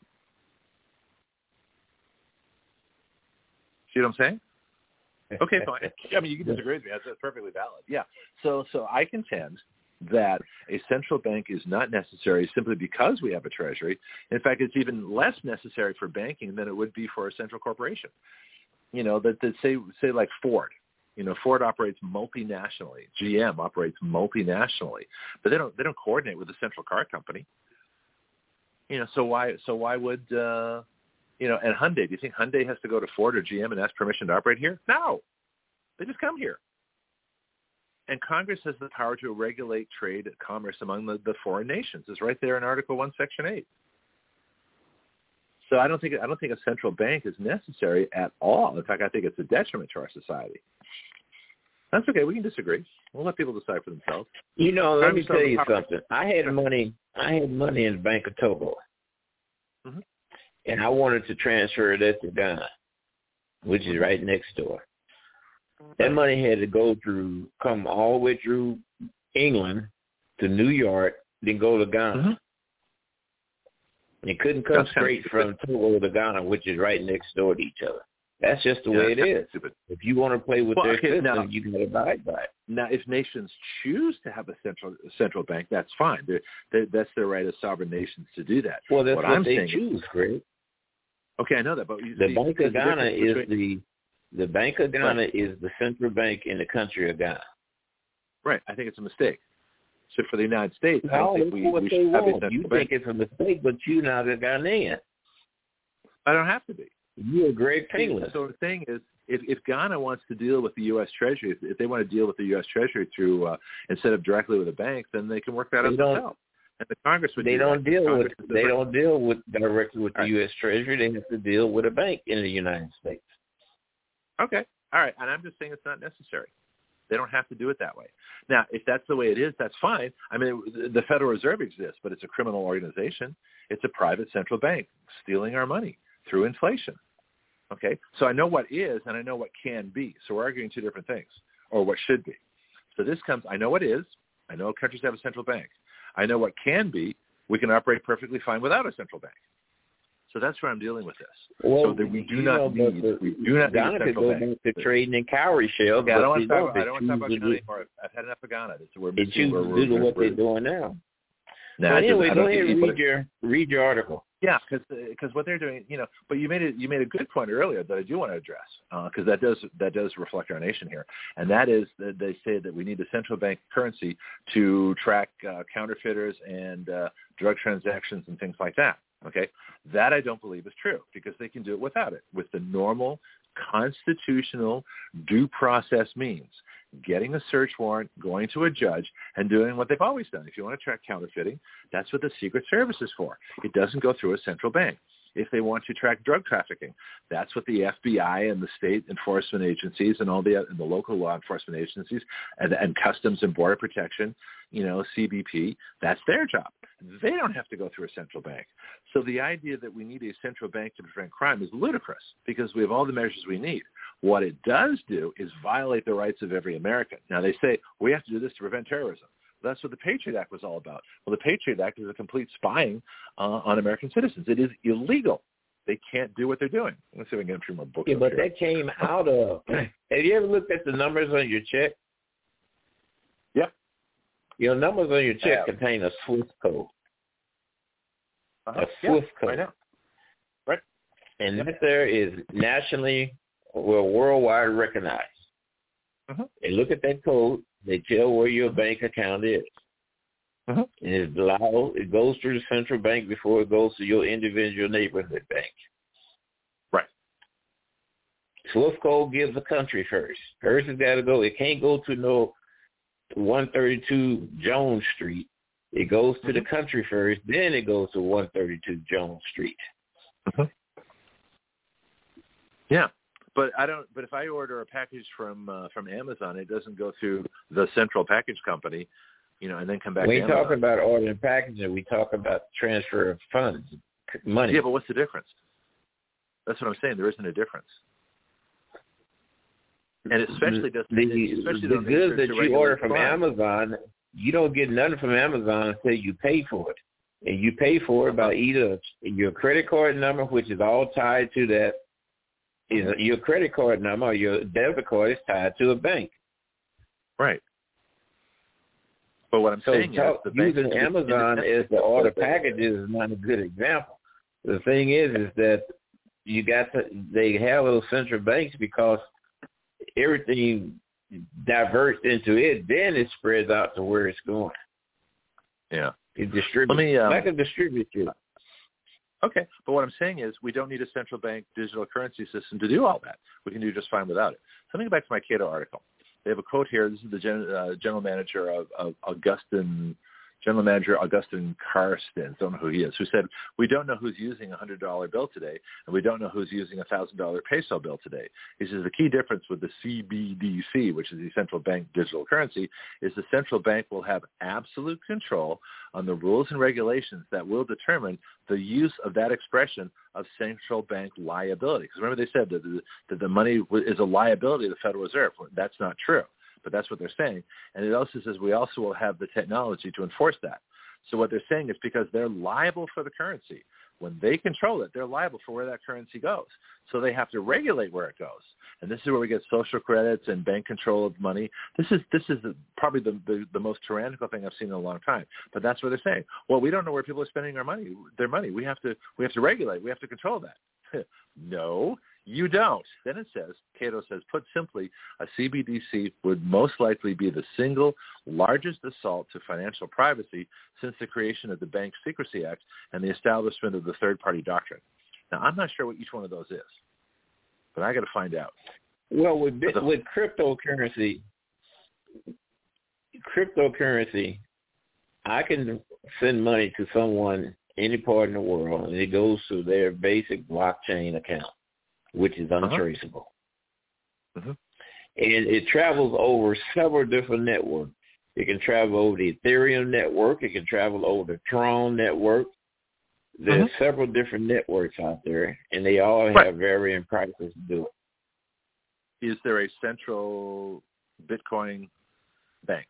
See what I'm saying? Okay, fine. I mean, you can disagree with me. That's perfectly valid. Yeah. So I contend that a central bank is not necessary simply because we have a treasury. In fact, it's even less necessary for banking than it would be for a central corporation. That say like Ford. Ford operates multinationally. GM operates multinationally, but they don't coordinate with the central car company. So why would and Hyundai? Do you think Hyundai has to go to Ford or GM and ask permission to operate here? No, they just come here. And Congress has the power to regulate trade and commerce among the foreign nations. It's right there in Article 1, Section 8. So I don't think a central bank is necessary at all. In fact, I think it's a detriment to our society. That's okay. We can disagree. We'll let people decide for themselves. Let me tell you something. I had money in the Bank of Togo, and I wanted to transfer that to Ghana, which is right next door. That money had to come all the way through England to New York, then go to Ghana. It couldn't come straight from Togo to Ghana, which is right next door to each other. That's just the way it is. Stupid. If you want to play with their system, you can abide by it. Now, if nations choose to have a central bank, that's fine. That's their right as sovereign nations to do that. Well, that's what they choose, Greg. Okay, I know that, but the Bank of Ghana is the central bank in the country of Ghana. Right. I think it's a mistake. So for the United States, I don't think we should have a central bank. You think it's a mistake, but you're not a Ghanaian. I don't have to be. You're Greg Taylor. So the thing is, if Ghana wants to deal with the U.S. Treasury, if they want to deal with the U.S. Treasury through instead of directly with a bank, then they can work that out themselves. And the Congress would. They don't deal with directly with the U.S. Treasury. They have to deal with a bank in the United States. Okay, all right, and I'm just saying it's not necessary. They don't have to do it that way. Now, if that's the way it is, that's fine. I mean, the Federal Reserve exists, but it's a criminal organization. It's a private central bank stealing our money through inflation. Okay, so I know what is and I know what can be. So we're arguing two different things, or what should be. So this comes, I know what is. I know countries have a central bank. I know what can be. We can operate perfectly fine without a central bank. So that's where I'm dealing with this. Well, so that we do not need a central bank. To trading in cowrie shell. Yeah, I don't want to talk about Ghana anymore. I've had enough of Ghana. We're choosing to do what they're doing now. Now, anyway, go ahead and read your article. Yeah, because what they're doing, but you made a good point earlier that I do want to address because that does reflect our nation here, and that is that they say that we need a central bank currency to track counterfeiters and drug transactions and things like that. Okay, that I don't believe is true because they can do it without it, with the normal constitutional due process means. Getting a search warrant, going to a judge, and doing what they've always done. If you want to track counterfeiting, that's what the Secret Service is for. It doesn't go through a central bank. If they want to track drug trafficking, that's what the FBI and the state enforcement agencies and all the local law enforcement agencies and Customs and Border Protection, CBP, that's their job. They don't have to go through a central bank. So the idea that we need a central bank to prevent crime is ludicrous because we have all the measures we need. What it does do is violate the rights of every American. Now, they say we have to do this to prevent terrorism. That's what the Patriot Act was all about. Well, the Patriot Act is a complete spying on American citizens. It is illegal. They can't do what they're doing. Let's see if I can get a few more books. Yeah, but that came out of. Have you ever looked at the numbers on your check? Yep. Your numbers on your check contain a SWIFT code. A SWIFT code. I know. Right. And that there is nationally or worldwide recognized. They look at that code. They tell where your bank account is. And it goes through the central bank before it goes to your individual neighborhood bank. Right. SWIFT code gives the country first. First has got to go. It can't go to no 132 Jones Street. It goes to the country first, then it goes to 132 Jones Street. Yeah. But I don't. But if I order a package from Amazon, it doesn't go through the central package company, and then come back. We ain't talking about ordering packaging. We talk about transfer of funds, money. Yeah, but what's the difference? That's what I'm saying. There isn't a difference. And it especially doesn't. The goods that you order from Amazon, you don't get nothing from Amazon until you pay for it, and you pay for it by either your credit card number, which is all tied to that. Your credit card number or your debit card is tied to a bank. Right. But what I'm saying is the using Amazon as the order packages is not a good example. The thing is that they have those central banks because everything diverts into it, then it spreads out to where it's going. Yeah. It distributes like a distributor. Okay, but what I'm saying is we don't need a central bank digital currency system to do all that. We can do just fine without it. So let me go back to my Cato article. They have a quote here. This is the general manager of Augustin Carstens, don't know who he is, who said, "We don't know who's using a $100 bill today, and we don't know who's using a $1,000 peso bill today." He says the key difference with the CBDC, which is the central bank digital currency, is the central bank will have absolute control on the rules and regulations that will determine the use of that expression of central bank liability. Because remember they said that the money is a liability of the Federal Reserve. That's not true. But that's what they're saying. And it also says we also will have the technology to enforce that. So what they're saying is because they're liable for the currency, when they control it, they're liable for where that currency goes. So they have to regulate where it goes. And this is where we get social credits and bank control of money. This is probably the most tyrannical thing I've seen in a long time. But that's what they're saying. Well, we don't know where people are spending their money. We have to regulate. We have to control that. No. You don't. Then it says, Cato says, put simply, a CBDC would most likely be the single largest assault to financial privacy since the creation of the Bank Secrecy Act and the establishment of the third-party doctrine. Now, I'm not sure what each one of those is, but I got to find out. Well, with cryptocurrency, I can send money to someone any part in the world, and it goes to their basic blockchain account, which is untraceable. And it travels over several different networks. It can travel over the Ethereum network. It can travel over the Tron network. There's several different networks out there, and they all have varying prices to do it. Is there a central Bitcoin bank?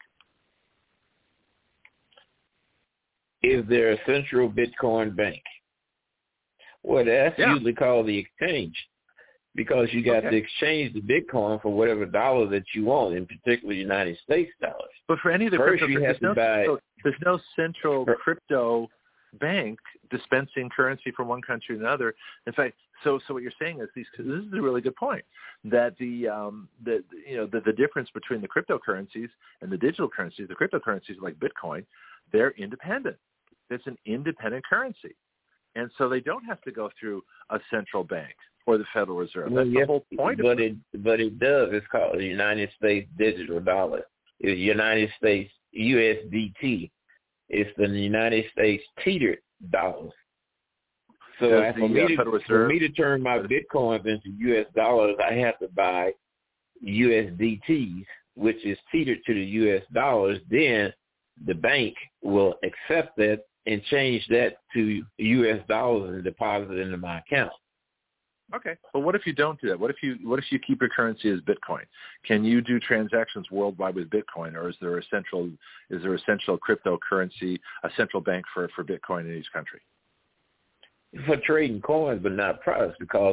Is there a central Bitcoin bank? Well, that's usually called the exchange. Because you got to exchange the Bitcoin for whatever dollar that you want, in particular United States dollars. But for any of the first, crypto, you have to buy. There's no central crypto bank dispensing currency from one country to another. In fact, so what you're saying is this is a really good point, that the difference between the cryptocurrencies and the digital currencies, the cryptocurrencies like Bitcoin, they're independent. It's an independent currency, and so they don't have to go through a central bank or the Federal Reserve. That's the whole point of it. But it does. It's called the United States digital dollar. It's United States USDT. It's the United States teetered dollar. So for me to turn my Bitcoins into U.S. dollars, I have to buy USDTs, which is teetered to the U.S. dollars. Then the bank will accept that and change that to U.S. dollars and deposit it into my account. Okay, but what if you don't do that? What if you keep your currency as Bitcoin? Can you do transactions worldwide with Bitcoin, or is there a central cryptocurrency, a central bank for Bitcoin in each country? For trading coins, but not products, because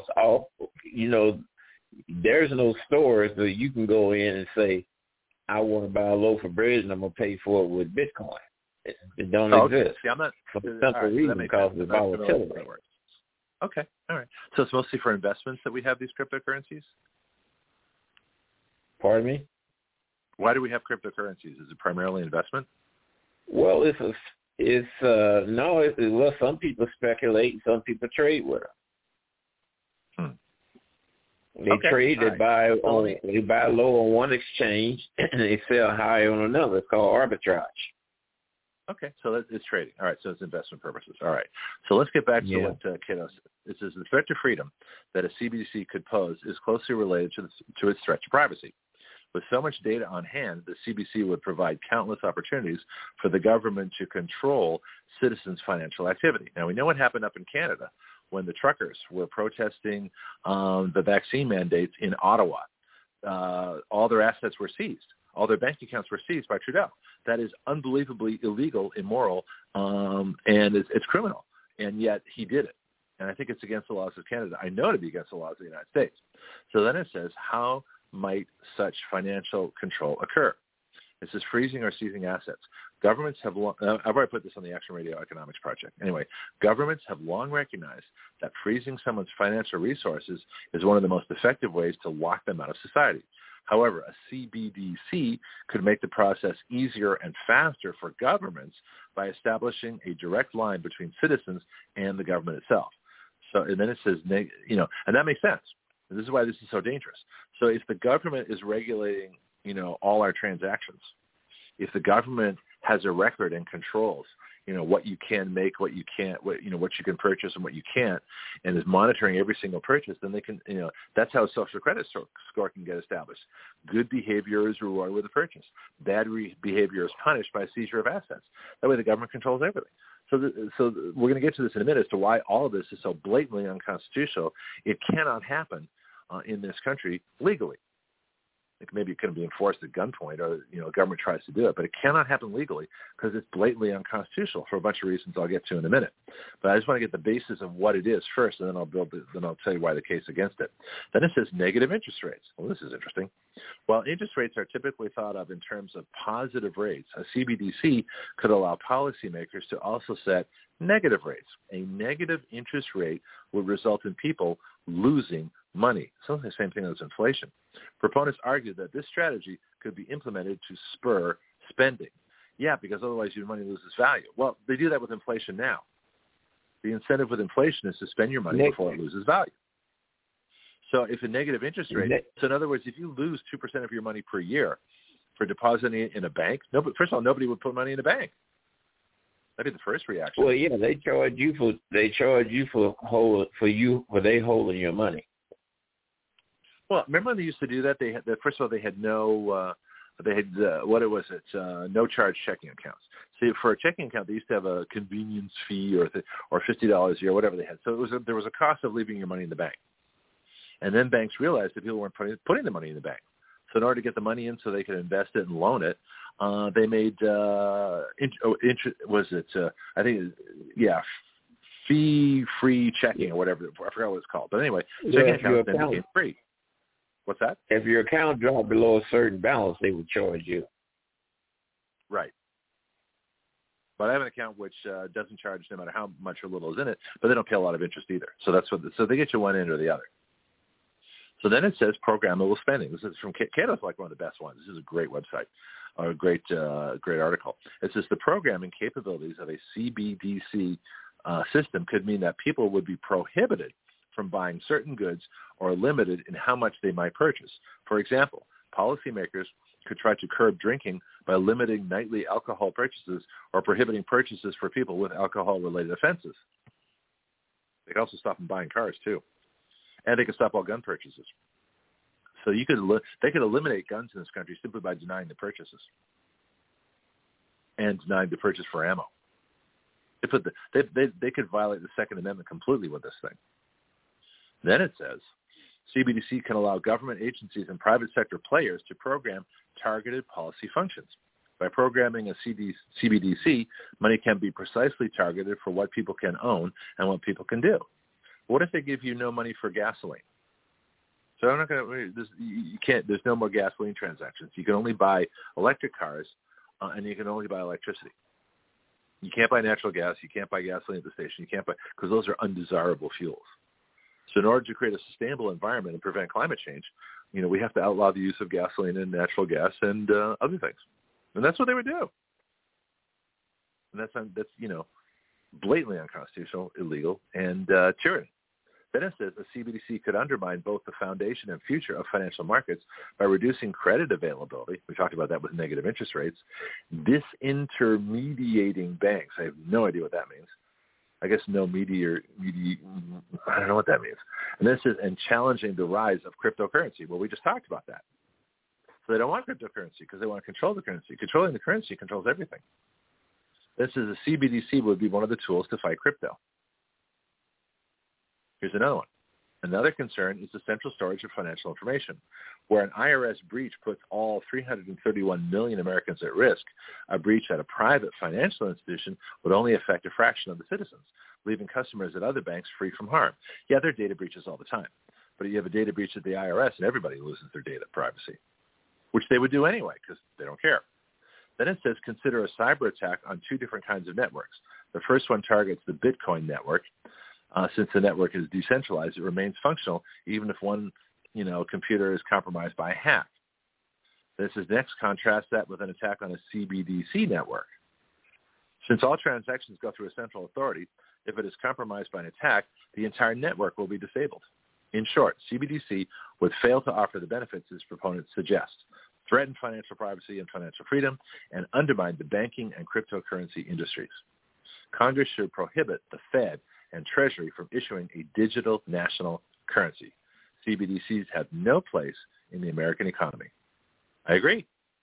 there's no stores that you can go in and say, I want to buy a loaf of bread and I'm gonna pay for it with Bitcoin. It don't exist. See, I'm not, for the simple reason because of the volatility. Okay, all right. So it's mostly for investments that we have these cryptocurrencies? Pardon me? Why do we have cryptocurrencies? Is it primarily investment? Well, some people speculate and some people trade with them. They trade, they buy low on one exchange and they sell high on another. It's called arbitrage. Okay, so it's trading. All right, so it's investment purposes. All right, so let's get back to what Cato said. It says the threat to freedom that a CBDC could pose is closely related to its threat to privacy. With so much data on hand, the CBDC would provide countless opportunities for the government to control citizens' financial activity. Now, we know what happened up in Canada when the truckers were protesting the vaccine mandates in Ottawa. All their assets were seized. All their bank accounts were seized by Trudeau. That is unbelievably illegal, immoral, and it's criminal. And yet he did it. And I think it's against the laws of Canada. I know to be against the laws of the United States. So then it says, how might such financial control occur? It says freezing or seizing assets. Governments have long, I've already put this on the Action Radio Economics Project. Anyway, governments have long recognized that freezing someone's financial resources is one of the most effective ways to lock them out of society. However, a CBDC could make the process easier and faster for governments by establishing a direct line between citizens and the government itself. So, and then it says, and that makes sense. And this is why this is so dangerous. So if the government is regulating, all our transactions, if the government has a record and controls, what you can make, what you can't, what you can purchase and what you can't, and is monitoring every single purchase, then they can, that's how a social credit score can get established. Good behavior is rewarded with a purchase. Bad behavior is punished by a seizure of assets. That way the government controls everything. So we're going to get to this in a minute as to why all of this is so blatantly unconstitutional. It cannot happen in this country legally. Maybe it couldn't be enforced at gunpoint, or a government tries to do it, but it cannot happen legally because it's blatantly unconstitutional for a bunch of reasons I'll get to in a minute. But I just want to get the basis of what it is first, and then I'll tell you why the case against it. Then it says negative interest rates. Well, this is interesting. While interest rates are typically thought of in terms of positive rates, a CBDC could allow policymakers to also set negative rates. A negative interest rate would result in people losing money. So the same thing as inflation. Proponents argue that this strategy could be implemented to spur spending. Yeah, because otherwise your money loses value. Well, they do that with inflation now. The incentive with inflation is to spend your money before it loses value. So if a negative interest rate, so in other words, if you lose 2% of your money per year for depositing it in a bank, first of all, nobody would put money in a bank. That'd be the first reaction. Well, yeah, they charge you for they holding your money. Well, remember when they used to do that? First of all, they had no no charge checking accounts. So for a checking account, they used to have a convenience fee or $50 a year, whatever they had. So there was a cost of leaving your money in the bank. And then banks realized that people weren't putting the money in the bank. So in order to get the money in so they could invest it and loan it, they made fee-free checking or whatever. I forgot what it's called. But anyway, checking accounts then became free. What's that? If your account dropped below a certain balance, they would charge you. Right. But I have an account which doesn't charge no matter how much or little is in it, but they don't pay a lot of interest either. So so they get you one end or the other. So then it says programmable spending. This is from Cato's, like one of the best ones. This is a great website, or a great article. It says the programming capabilities of a CBDC system could mean that people would be prohibited from buying certain goods or limited in how much they might purchase. For example, policymakers could try to curb drinking by limiting nightly alcohol purchases or prohibiting purchases for people with alcohol-related offenses. They could also stop them buying cars, too. And they could stop all gun purchases. So they could eliminate guns in this country simply by denying the purchases and denying the purchase for ammo. They could violate the Second Amendment completely with this thing. Then it says, CBDC can allow government agencies and private sector players to program targeted policy functions. By programming a CBDC, money can be precisely targeted for what people can own and what people can do. What if they give you no money for gasoline? So I'm not going to. You can't. There's no more gasoline transactions. You can only buy electric cars, and you can only buy electricity. You can't buy natural gas. You can't buy gasoline at the station. You can't buy, because those are undesirable fuels. So in order to create a sustainable environment and prevent climate change, we have to outlaw the use of gasoline and natural gas and other things. And that's what they would do. And that's blatantly unconstitutional, illegal, and tyranny. Then it says a CBDC could undermine both the foundation and future of financial markets by reducing credit availability. We talked about that with negative interest rates. Disintermediating banks. I have no idea what that means. I guess I don't know what that means. And this is, and challenging the rise of cryptocurrency. Well, we just talked about that. So they don't want cryptocurrency because they want to control the currency. Controlling the currency controls everything. This is a CBDC would be one of the tools to fight crypto. Here's another one. Another concern is the central storage of financial information. Where an IRS breach puts all 331 million Americans at risk, a breach at a private financial institution would only affect a fraction of the citizens, leaving customers at other banks free from harm. Yeah, there are data breaches all the time. But you have a data breach at the IRS and everybody loses their data privacy, which they would do anyway because they don't care. Then it says consider a cyber attack on two different kinds of networks. The first one targets the Bitcoin network. Since the network is decentralized, it remains functional even if one, computer is compromised by a hack. This is next contrast that with an attack on a CBDC network. Since all transactions go through a central authority, if it is compromised by an attack, the entire network will be disabled. In short, CBDC would fail to offer the benefits its proponents suggest, threaten financial privacy and financial freedom, and undermine the banking and cryptocurrency industries. Congress should prohibit the Fed and Treasury from issuing a digital national currency. CBDCs have no place in the American economy. I agree.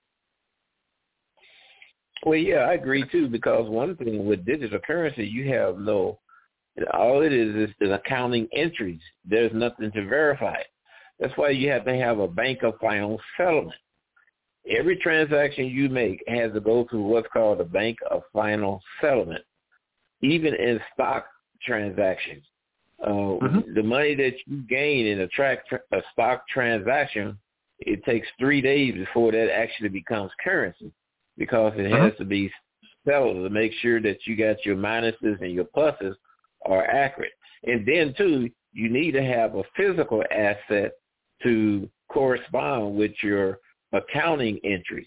Well, yeah, I agree too, because one thing with digital currency, you have all it is the accounting entries. There's nothing to verify it. That's why you have to have a bank of final settlement. Every transaction you make has to go through what's called a bank of final settlement. Even in stock transactions, the money that you gain in a stock transaction, it takes 3 days before that actually becomes currency, because it has to be settled to make sure that you got your minuses and your pluses are accurate. And then too, you need to have a physical asset to correspond with your accounting entries.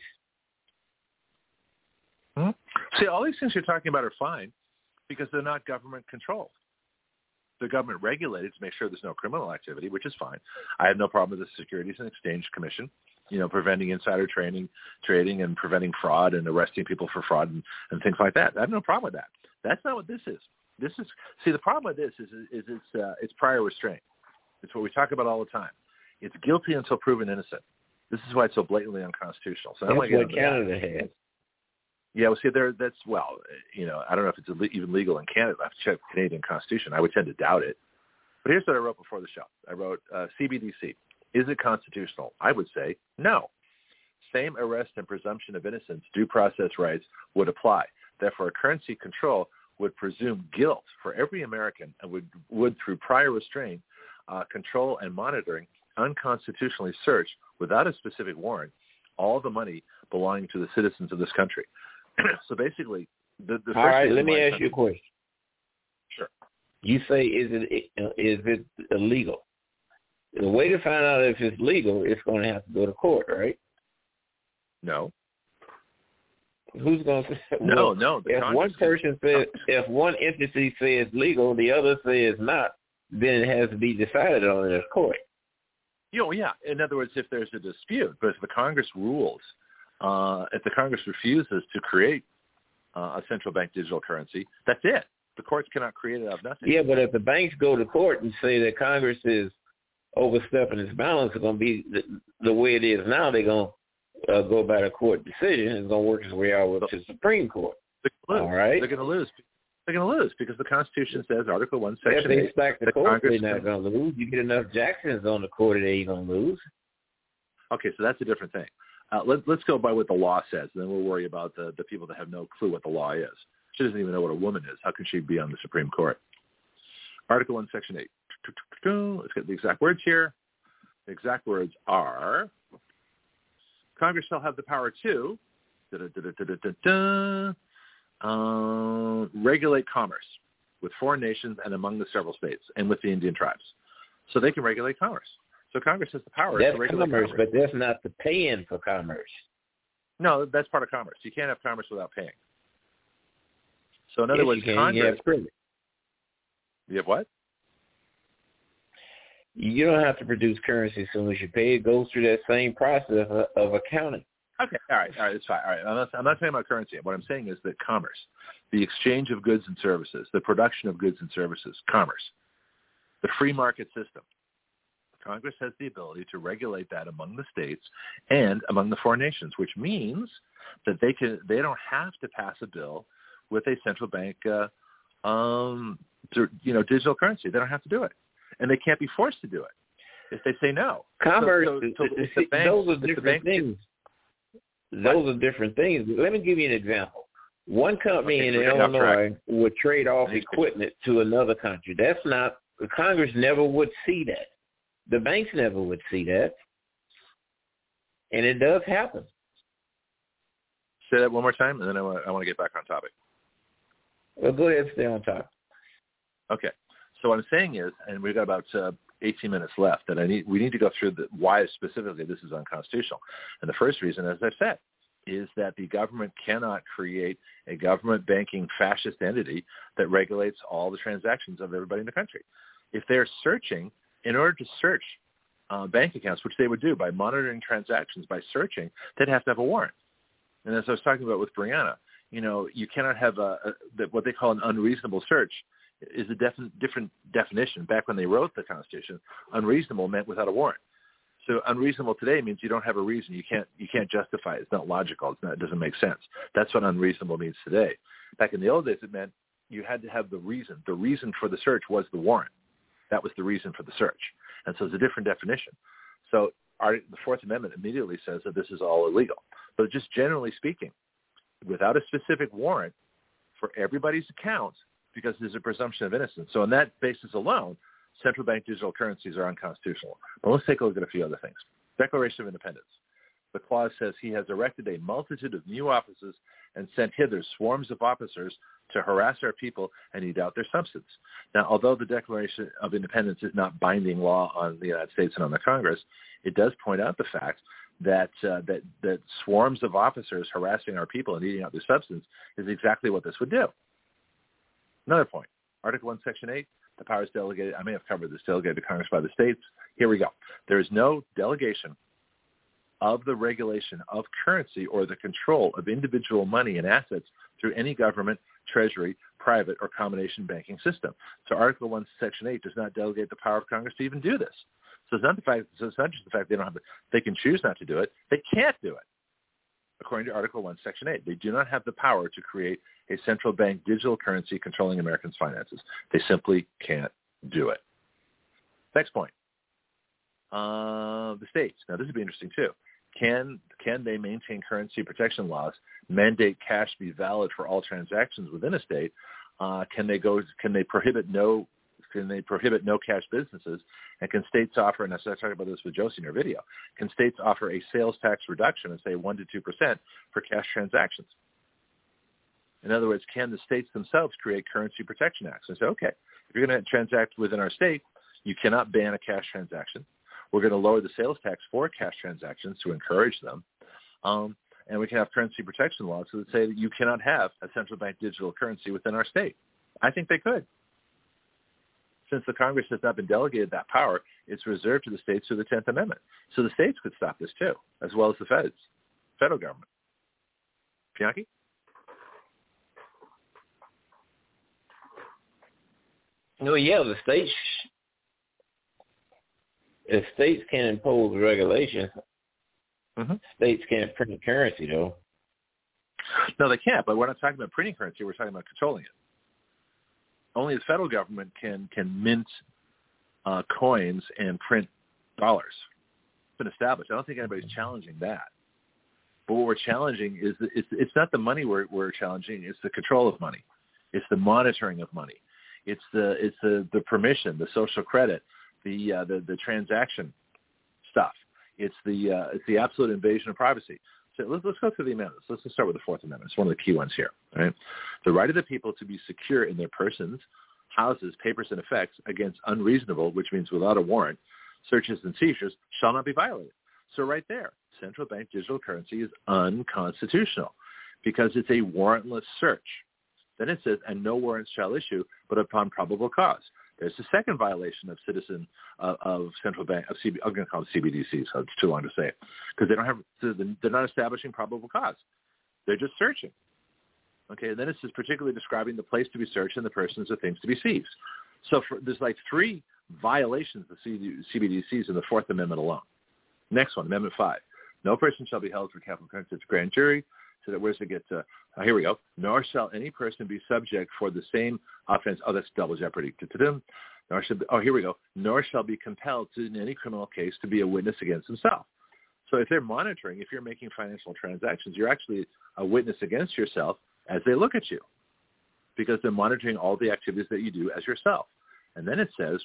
See, all these things you're talking about are fine because they're not government controlled. They're government regulated to make sure there's no criminal activity, which is fine. I have no problem with the Securities and Exchange Commission, preventing insider trading and preventing fraud and arresting people for fraud and things like that. I have no problem with that. That's not what this is. The problem with this is it's prior restraint. It's what we talk about all the time. It's guilty until proven innocent. This is why it's so blatantly unconstitutional. So that's what Canada has. Yeah, well, see, I don't know if it's even legal in Canada. I have to check the Canadian Constitution. I would tend to doubt it. But here's what I wrote before the show. I wrote, CBDC, is it constitutional? I would say no. Same arrest and presumption of innocence, due process rights would apply. Therefore, currency control would presume guilt for every American and would through prior restraint, control and monitoring, unconstitutionally search without a specific warrant all the money belonging to the citizens of this country. So basically, the all right. Let me ask you a question. Sure. You say is it illegal? The way to find out if it's legal, it's going to have to go to court, right? No. Who's going to say? No. If one person says, if one entity says legal, the other says not, then it has to be decided on in a court. Yeah. In other words, if there's a dispute, but if the Congress rules, if the Congress refuses to create a central bank digital currency, that's it. The courts cannot create it out of nothing. Yeah, but if the banks go to court and say that Congress is overstepping its balance, it's going to be the way it is now. They're going to go by the court decision. It's going to work its way out to the Supreme Court. All right? They're going to lose. They're going to lose because the Constitution says, Article 1, Section 8. If they stack the court, they're not going to lose. You get enough Jacksons on the court, they ain't going to lose. Okay, so that's a different thing. Let's go by what the law says, and then we'll worry about the people that have no clue what the law is. She doesn't even know what a woman is. How can she be on the Supreme Court? Article 1, Section 8. Let's get the exact words here. The exact words are, Congress shall have the power to regulate commerce with foreign nations and among the several states and with the Indian tribes. So they can regulate commerce. So Congress has the power to regulate commerce. But that's not the paying for commerce. No, that's part of commerce. You can't have commerce without paying. So in other words, Congress... You have what? You don't have to produce currency as soon as you pay. It goes through that same process of accounting. Okay, all right, it's fine. All right, I'm not talking about currency. What I'm saying is that commerce, the exchange of goods and services, the production of goods and services, commerce, the free market system. Congress has the ability to regulate that among the states and among the foreign nations, which means that they don't have to pass a bill with a central bank, digital currency. They don't have to do it, and they can't be forced to do it if they say no. Commerce, those are different things. Those are different things. Let me give you an example. One company in Illinois would trade off equipment to another country. That's not, Congress never would see that. The banks never would see that. And it does happen. Say that one more time, and then I want to get back on topic. Well, go ahead and stay on topic. Okay. So what I'm saying is, and we've got about 18 minutes left, that we need to go through why specifically this is unconstitutional. And the first reason, as I've said, is that the government cannot create a government banking fascist entity that regulates all the transactions of everybody in the country. If they're searching, in order to search bank accounts, which they would do by monitoring transactions, by searching, they'd have to have a warrant. And as I was talking about with Brianna, you cannot have what they call an unreasonable search is a different definition. Back when they wrote the Constitution, unreasonable meant without a warrant. So unreasonable today means you don't have a reason. You can't justify it. It's not logical. It doesn't make sense. That's what unreasonable means today. Back in the old days, it meant you had to have the reason. The reason for the search was the warrant. That was the reason for the search. And so it's a different definition. So the Fourth Amendment immediately says that this is all illegal. But just generally speaking, without a specific warrant for everybody's accounts, because there's a presumption of innocence. So on that basis alone, central bank digital currencies are unconstitutional. But let's take a look at a few other things. Declaration of Independence. The clause says he has erected a multitude of new offices and sent hither swarms of officers to harass our people and eat out their substance. Now, although the Declaration of Independence is not binding law on the United States and on the Congress, it does point out the fact that swarms of officers harassing our people and eating out their substance is exactly what this would do. Another point, Article 1, Section 8, the powers delegated, I may have covered this, delegated to Congress by the states. Here we go. There is no delegation of the regulation of currency or the control of individual money and assets through any government, treasury, private, or combination banking system. So Article 1, Section 8 does not delegate the power of Congress to even do this. So it's not just the fact they can choose not to do it, they can't do it. According to Article 1, Section 8, they do not have the power to create a central bank digital currency controlling Americans' finances. They simply can't do it. Next point. The states. Now, this would be interesting, too. Can they maintain currency protection laws, mandate cash be valid for all transactions within a state? Can they prohibit no cash businesses? And can states offer, and I talked about this with Josie in her video, can states offer a sales tax reduction of, say, 1% to 2% for cash transactions? In other words, can the states themselves create currency protection acts and say, okay, if you're going to transact within our state, you cannot ban a cash transaction. We're going to lower the sales tax for cash transactions to encourage them. And we can have currency protection laws that say that you cannot have a central bank digital currency within our state. I think they could. Since the Congress has not been delegated that power, it's reserved to the states through the 10th Amendment. So the states could stop this too, as well as the federal government. Bianchi? No, yeah, the states. If states can impose regulations, states can't print currency, though. No, they can't. But we're not talking about printing currency. We're talking about controlling it. Only the federal government can mint coins and print dollars. It's been established. I don't think anybody's challenging that. But what we're challenging is it's not the money we're challenging. It's the control of money. It's the monitoring of money. It's the permission, the social credit, the transaction stuff. It's the absolute invasion of privacy. So let's go through the amendments. Let's start with the Fourth Amendment. It's one of the key ones here. Right? The right of the people to be secure in their persons, houses, papers, and effects against unreasonable, which means without a warrant, searches and seizures shall not be violated. So right there, central bank digital currency is unconstitutional because it's a warrantless search. Then it says, and no warrants shall issue but upon probable cause. There's the second violation of of central bank of I'm going to call them CBDCs. So it's too long to say it because they're not establishing probable cause. They're just searching. Okay, and then it's particularly describing the place to be searched and the persons or things to be seized. So there's like 3 violations of CBDCs in the Fourth Amendment alone. Next one, Amendment 5. No person shall be held for capital punishment to grand jury. So that where's it get to? Here we go. Nor shall any person be subject for the same offense. Oh, that's double jeopardy. Here we go. Nor shall be compelled to, in any criminal case, to be a witness against himself. So if they're monitoring, if you're making financial transactions, you're actually a witness against yourself as they look at you, because they're monitoring all the activities that you do as yourself. And then it says,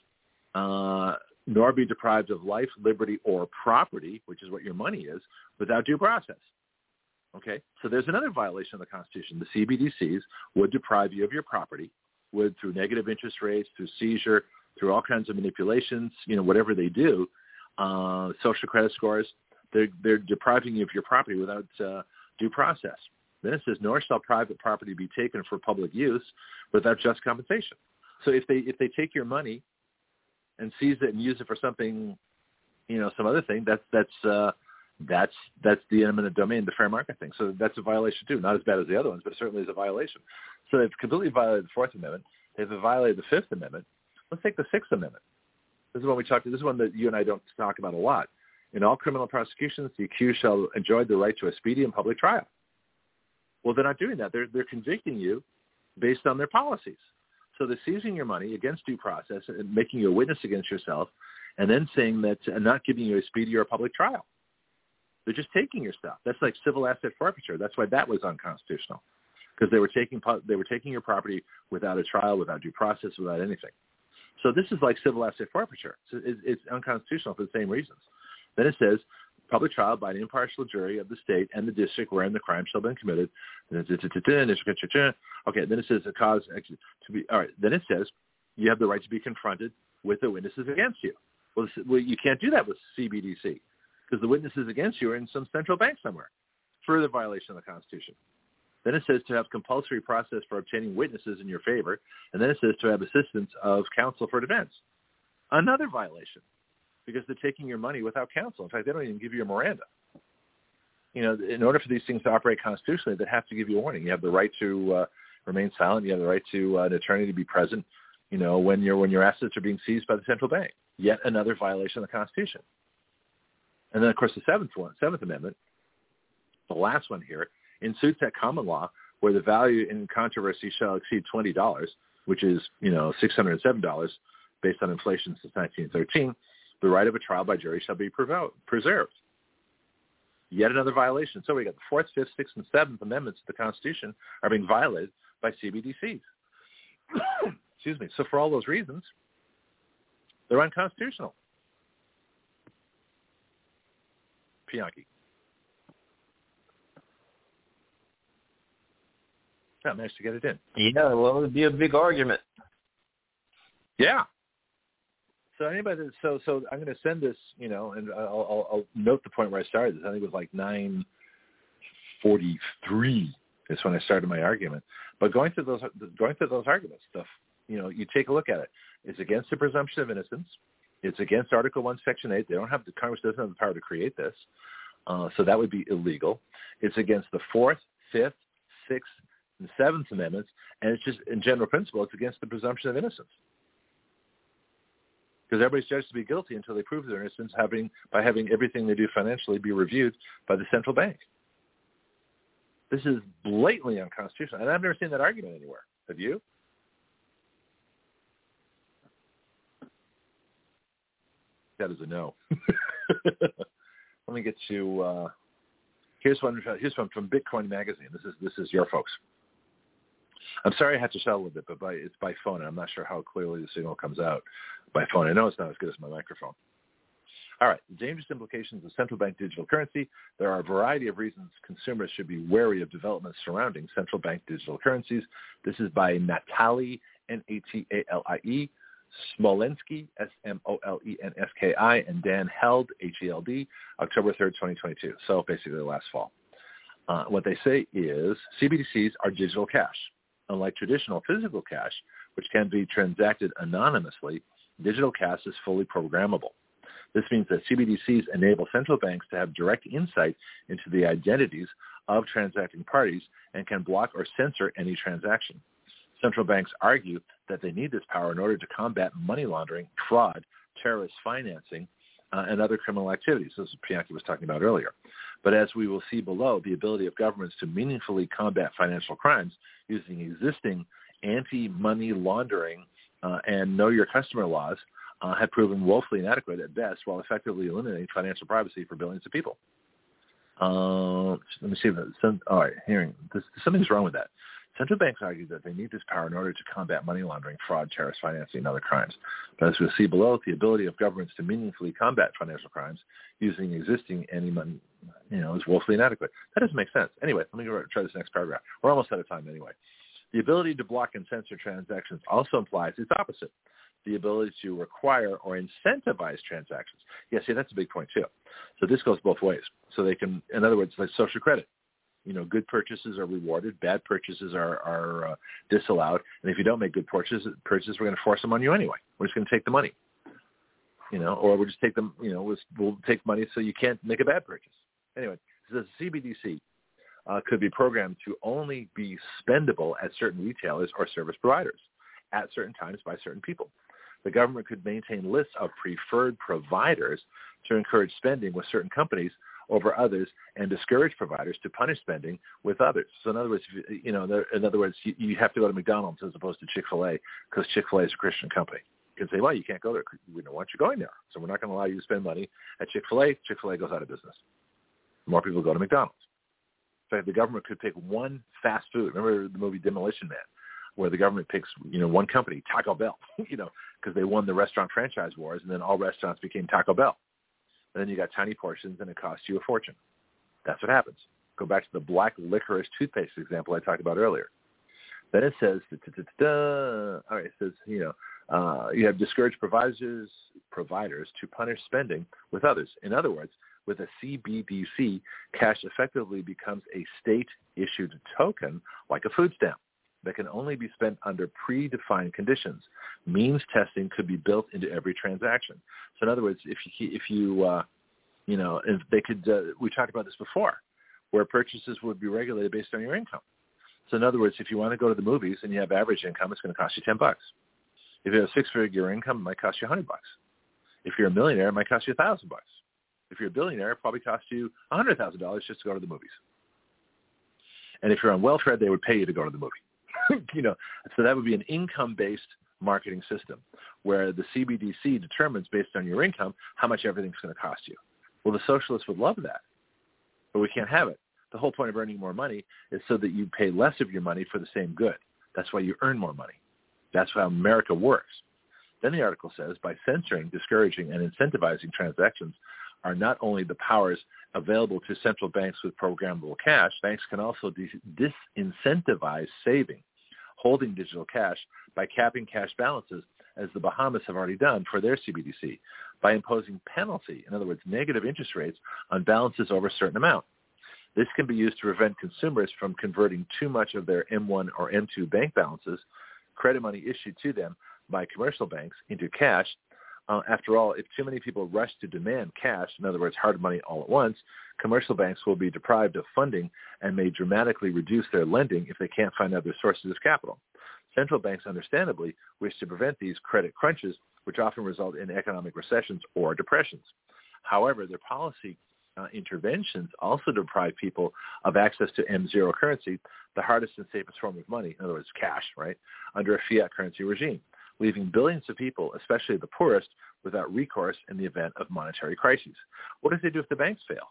nor be deprived of life, liberty, or property, which is what your money is, without due process. Okay, so there's another violation of the Constitution. The CBDCs would deprive you of your property, through negative interest rates, through seizure, through all kinds of manipulations, whatever they do, social credit scores, they're depriving you of your property without due process. Then it says, nor shall private property be taken for public use without just compensation. So if they take your money and seize it and use it for something, some other thing, that's the eminent domain, the fair market thing. So that's a violation too. Not as bad as the other ones, but it certainly is a violation. So they've completely violated the Fourth Amendment. They've violated the Fifth Amendment. Let's take the Sixth Amendment. This is one this is one that you and I don't talk about a lot. In all criminal prosecutions, the accused shall enjoy the right to a speedy and public trial. Well, they're not doing that. They're convicting you based on their policies. So they're seizing your money against due process and making you a witness against yourself, and then saying that and not giving you a speedy or a public trial. They're just taking your stuff. That's like civil asset forfeiture. That's why that was unconstitutional, because they were taking your property without a trial, without due process, without anything. So this is like civil asset forfeiture. So it's unconstitutional for the same reasons. Then it says, public trial by an impartial jury of the state and the district wherein the crime shall have been committed. Okay, then it says a cause to be. All right, then it says you have the right to be confronted with the witnesses against you. Well, you can't do that with CBDC because the witnesses against you are in some central bank somewhere. Further violation of the Constitution. Then it says to have compulsory process for obtaining witnesses in your favor, and then it says to have assistance of counsel for defense. Another violation, because they're taking your money without counsel. In fact, they don't even give you a Miranda. In order for these things to operate constitutionally, they have to give you a warning. You have the right to remain silent. You have the right to an attorney to be present, when your assets are being seized by the central bank. Yet another violation of the Constitution. And then, of course, the Seventh Amendment, the last one here, in suits at common law where the value in controversy shall exceed $20, which is, $607 based on inflation since 1913, the right of a trial by jury shall be preserved. Yet another violation. So we got the Fourth, Fifth, Sixth, and Seventh Amendments of the Constitution are being violated by CBDCs. Excuse me. So for all those reasons, they're unconstitutional. Pianki. I managed to get it in. Yeah, well, it would be a big argument. Yeah. So anybody, so I'm going to send this, and I'll note the point where I started this. I think it was like 9:43 is when I started my argument. But going through those arguments stuff, you take a look at it. It's against the presumption of innocence. It's against Article 1, Section 8. Congress doesn't have the power to create this, so that would be illegal. It's against the Fourth, Fifth, Sixth, and Seventh Amendments, and it's just in general principle, it's against the presumption of innocence. Because everybody's judged to be guilty until they prove their innocence by having everything they do financially be reviewed by the central bank. This is blatantly unconstitutional, and I've never seen that argument anywhere. Have you? That is a no. Let me get you. Here's one from Bitcoin Magazine. This is your folks. I'm sorry I had to shout a little bit, but it's by phone, and I'm not sure how clearly the signal comes out by phone. I know it's not as good as my microphone. All right, the dangerous implications of central bank digital currency. There are a variety of reasons consumers should be wary of developments surrounding central bank digital currencies. This is by Natalie, Natalie, Smolensky, Smolenski, and Dan Held, Held, October 3rd, 2022. So basically last fall. What they say is CBDCs are digital cash. Unlike traditional physical cash, which can be transacted anonymously, digital cash is fully programmable. This means that CBDCs enable central banks to have direct insight into the identities of transacting parties and can block or censor any transaction. Central banks argue that they need this power in order to combat money laundering, fraud, terrorist financing, and other criminal activities, as Bianchi was talking about earlier. But as we will see below, the ability of governments to meaningfully combat financial crimes using existing anti-money laundering and know your customer laws have proven woefully inadequate at best, while effectively eliminating financial privacy for billions of people. Let me see if something's wrong with that. Central banks argue that they need this power in order to combat money laundering, fraud, terrorist financing, and other crimes. But as we'll see below, the ability of governments to meaningfully combat financial crimes using existing anti-money, is woefully inadequate. That doesn't make sense. Anyway, let me try this next paragraph. We're almost out of time anyway. The ability to block and censor transactions also implies its opposite, the ability to require or incentivize transactions. Yeah, see, that's a big point too. So this goes both ways. So they can, in other words, like social credit. Good purchases are rewarded, bad purchases are disallowed, and if you don't make good purchases, we're going to force them on you anyway. We're just going to take the money, or we'll just take them, we'll take money so you can't make a bad purchase. Anyway, the CBDC could be programmed to only be spendable at certain retailers or service providers at certain times by certain people. The government could maintain lists of preferred providers to encourage spending with certain companies over others and discourage providers to punish spending with others. So in other words, you have to go to McDonald's as opposed to Chick-fil-A because Chick-fil-A is a Christian company. You can say, well, you can't go there. We don't want you going there. So we're not going to allow you to spend money at Chick-fil-A. Chick-fil-A goes out of business. More people go to McDonald's. In fact, the government could pick one fast food. Remember the movie Demolition Man, where the government picks, one company, Taco Bell, because they won the restaurant franchise wars, and then all restaurants became Taco Bell. And then you got tiny portions, and it costs you a fortune. That's what happens. Go back to the black licorice toothpaste example I talked about earlier. Then it says, all right, it says, you have discouraged providers to punish spending with others. In other words, with a CBDC, cash effectively becomes a state-issued token like a food stamp that can only be spent under predefined conditions. Means testing could be built into every transaction. So in other words, if they could, we talked about this before, where purchases would be regulated based on your income. So in other words, if you want to go to the movies and you have average income, it's going to cost you $10. If you have a six-figure income, it might cost you $100. If you're a millionaire, it might cost you $1,000. If you're a billionaire, it probably costs you $100,000 just to go to the movies. And if you're on welfare, they would pay you to go to the movie. So that would be an income-based marketing system where the CBDC determines based on your income how much everything's going to cost you. Well, the socialists would love that, but we can't have it. The whole point of earning more money is so that you pay less of your money for the same good. That's why you earn more money. That's how America works. Then the article says, by censoring, discouraging, and incentivizing transactions are not only the powers available to central banks with programmable cash, banks can also disincentivize saving, holding digital cash by capping cash balances, as the Bahamas have already done for their CBDC, by imposing penalty, in other words, negative interest rates on balances over a certain amount. This can be used to prevent consumers from converting too much of their M1 or M2 bank balances, credit money issued to them by commercial banks, into cash. After all, if too many people rush to demand cash, in other words, hard money all at once, commercial banks will be deprived of funding and may dramatically reduce their lending if they can't find other sources of capital. Central banks understandably wish to prevent these credit crunches, which often result in economic recessions or depressions. However, their policy interventions also deprive people of access to M0 currency, the hardest and safest form of money, in other words, cash, right, under a fiat currency regime, leaving billions of people, especially the poorest, without recourse in the event of monetary crises. What if they do if the banks fail?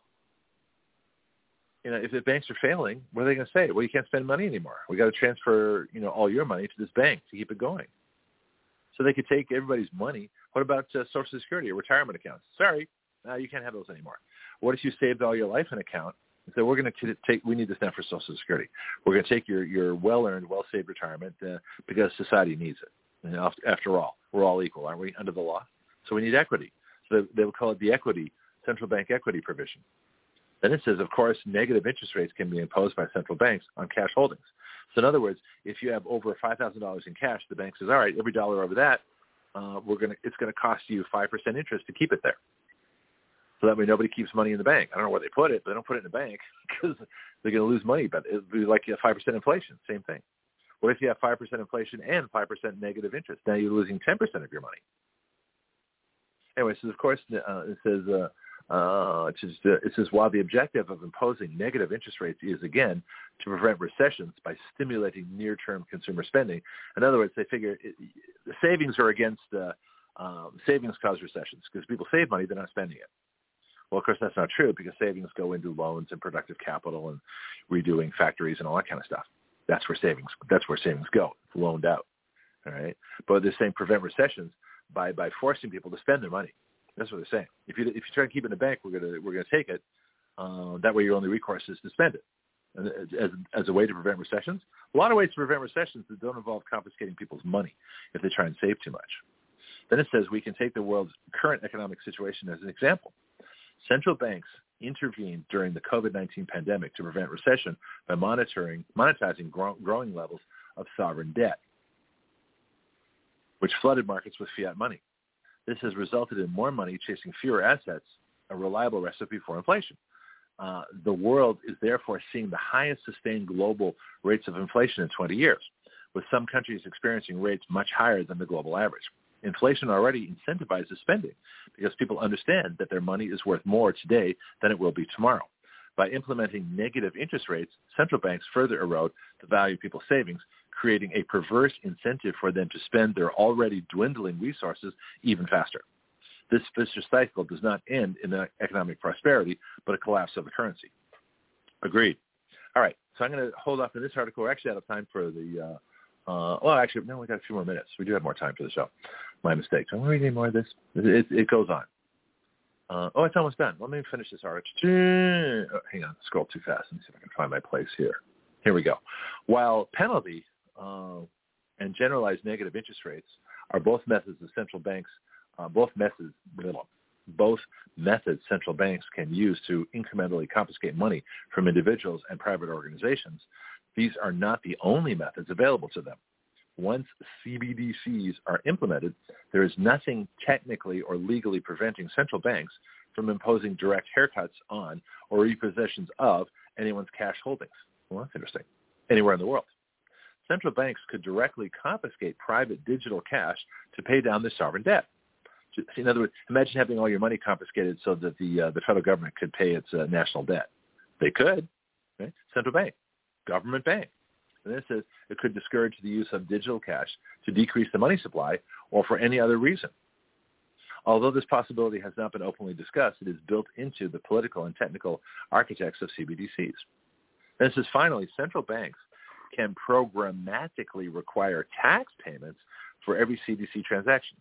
If the banks are failing, what are they going to say? Well, you can't spend money anymore. We got to transfer, all your money to this bank to keep it going. So they could take everybody's money. What about Social Security or retirement accounts? Sorry, you can't have those anymore. What if you saved all your life in an account and said, we're going to take, we need this now for Social Security. We're going to take your well-earned, well-saved retirement because society needs it. After all, we're all equal, aren't we, under the law? So we need equity. So they would call it the equity, central bank equity provision. Then it says, of course, negative interest rates can be imposed by central banks on cash holdings. So in other words, if you have over $5,000 in cash, the bank says, all right, every dollar over that, it's going to cost you 5% interest to keep it there. So that way nobody keeps money in the bank. I don't know where they put it, but they don't put it in the bank because they're going to lose money. But it would be like 5% inflation, same thing. What if you have 5% inflation and 5% negative interest? Now you're losing 10% of your money. Anyway, so of course it says while the objective of imposing negative interest rates is, again, to prevent recessions by stimulating near-term consumer spending. In other words, they figure the savings are against savings cause recessions because people save money, they're not spending it. Well, of course, that's not true because savings go into loans and productive capital and redoing factories and all that kind of stuff. That's where savings go. It's loaned out. All right. But they're saying prevent recessions by forcing people to spend their money. That's what they're saying. If you try to keep it in the bank, we're gonna take it. That way, your only recourse is to spend it, and as a way to prevent recessions. A lot of ways to prevent recessions that don't involve confiscating people's money if they try and save too much. Then it says we can take the world's current economic situation as an example. Central banks intervened during the COVID-19 pandemic to prevent recession by monetizing growing levels of sovereign debt, which flooded markets with fiat money. This has resulted in more money chasing fewer assets, a reliable recipe for inflation. The world is therefore seeing the highest sustained global rates of inflation in 20 years, with some countries experiencing rates much higher than the global average. Inflation already incentivizes spending because people understand that their money is worth more today than it will be tomorrow. By implementing negative interest rates, central banks further erode the value of people's savings, creating a perverse incentive for them to spend their already dwindling resources even faster. This vicious cycle does not end in economic prosperity, but a collapse of the currency. Agreed. All right, so I'm going to hold off in this article. We're actually out of time for the we got a few more minutes. We do have more time for the show. My mistake. So I'm going to read any more of this. It goes on. It's almost done. Let me finish this article. Hang on. Scroll too fast. Let me see if I can find my place here. Here we go. While penalty and generalized negative interest rates are both methods of central banks, both methods central banks can use to incrementally confiscate money from individuals and private organizations, these are not the only methods available to them. Once CBDCs are implemented, there is nothing technically or legally preventing central banks from imposing direct haircuts on or repossessions of anyone's cash holdings. Well, that's interesting. Anywhere in the world. Central banks could directly confiscate private digital cash to pay down their sovereign debt. In other words, imagine having all your money confiscated so that the federal government could pay its national debt. They could. Right? Central bank. Government bank. And this says it could discourage the use of digital cash to decrease the money supply or for any other reason. Although this possibility has not been openly discussed, it is built into the political and technical architects of CBDCs. And it says, finally, central banks can programmatically require tax payments for every CBDC transaction.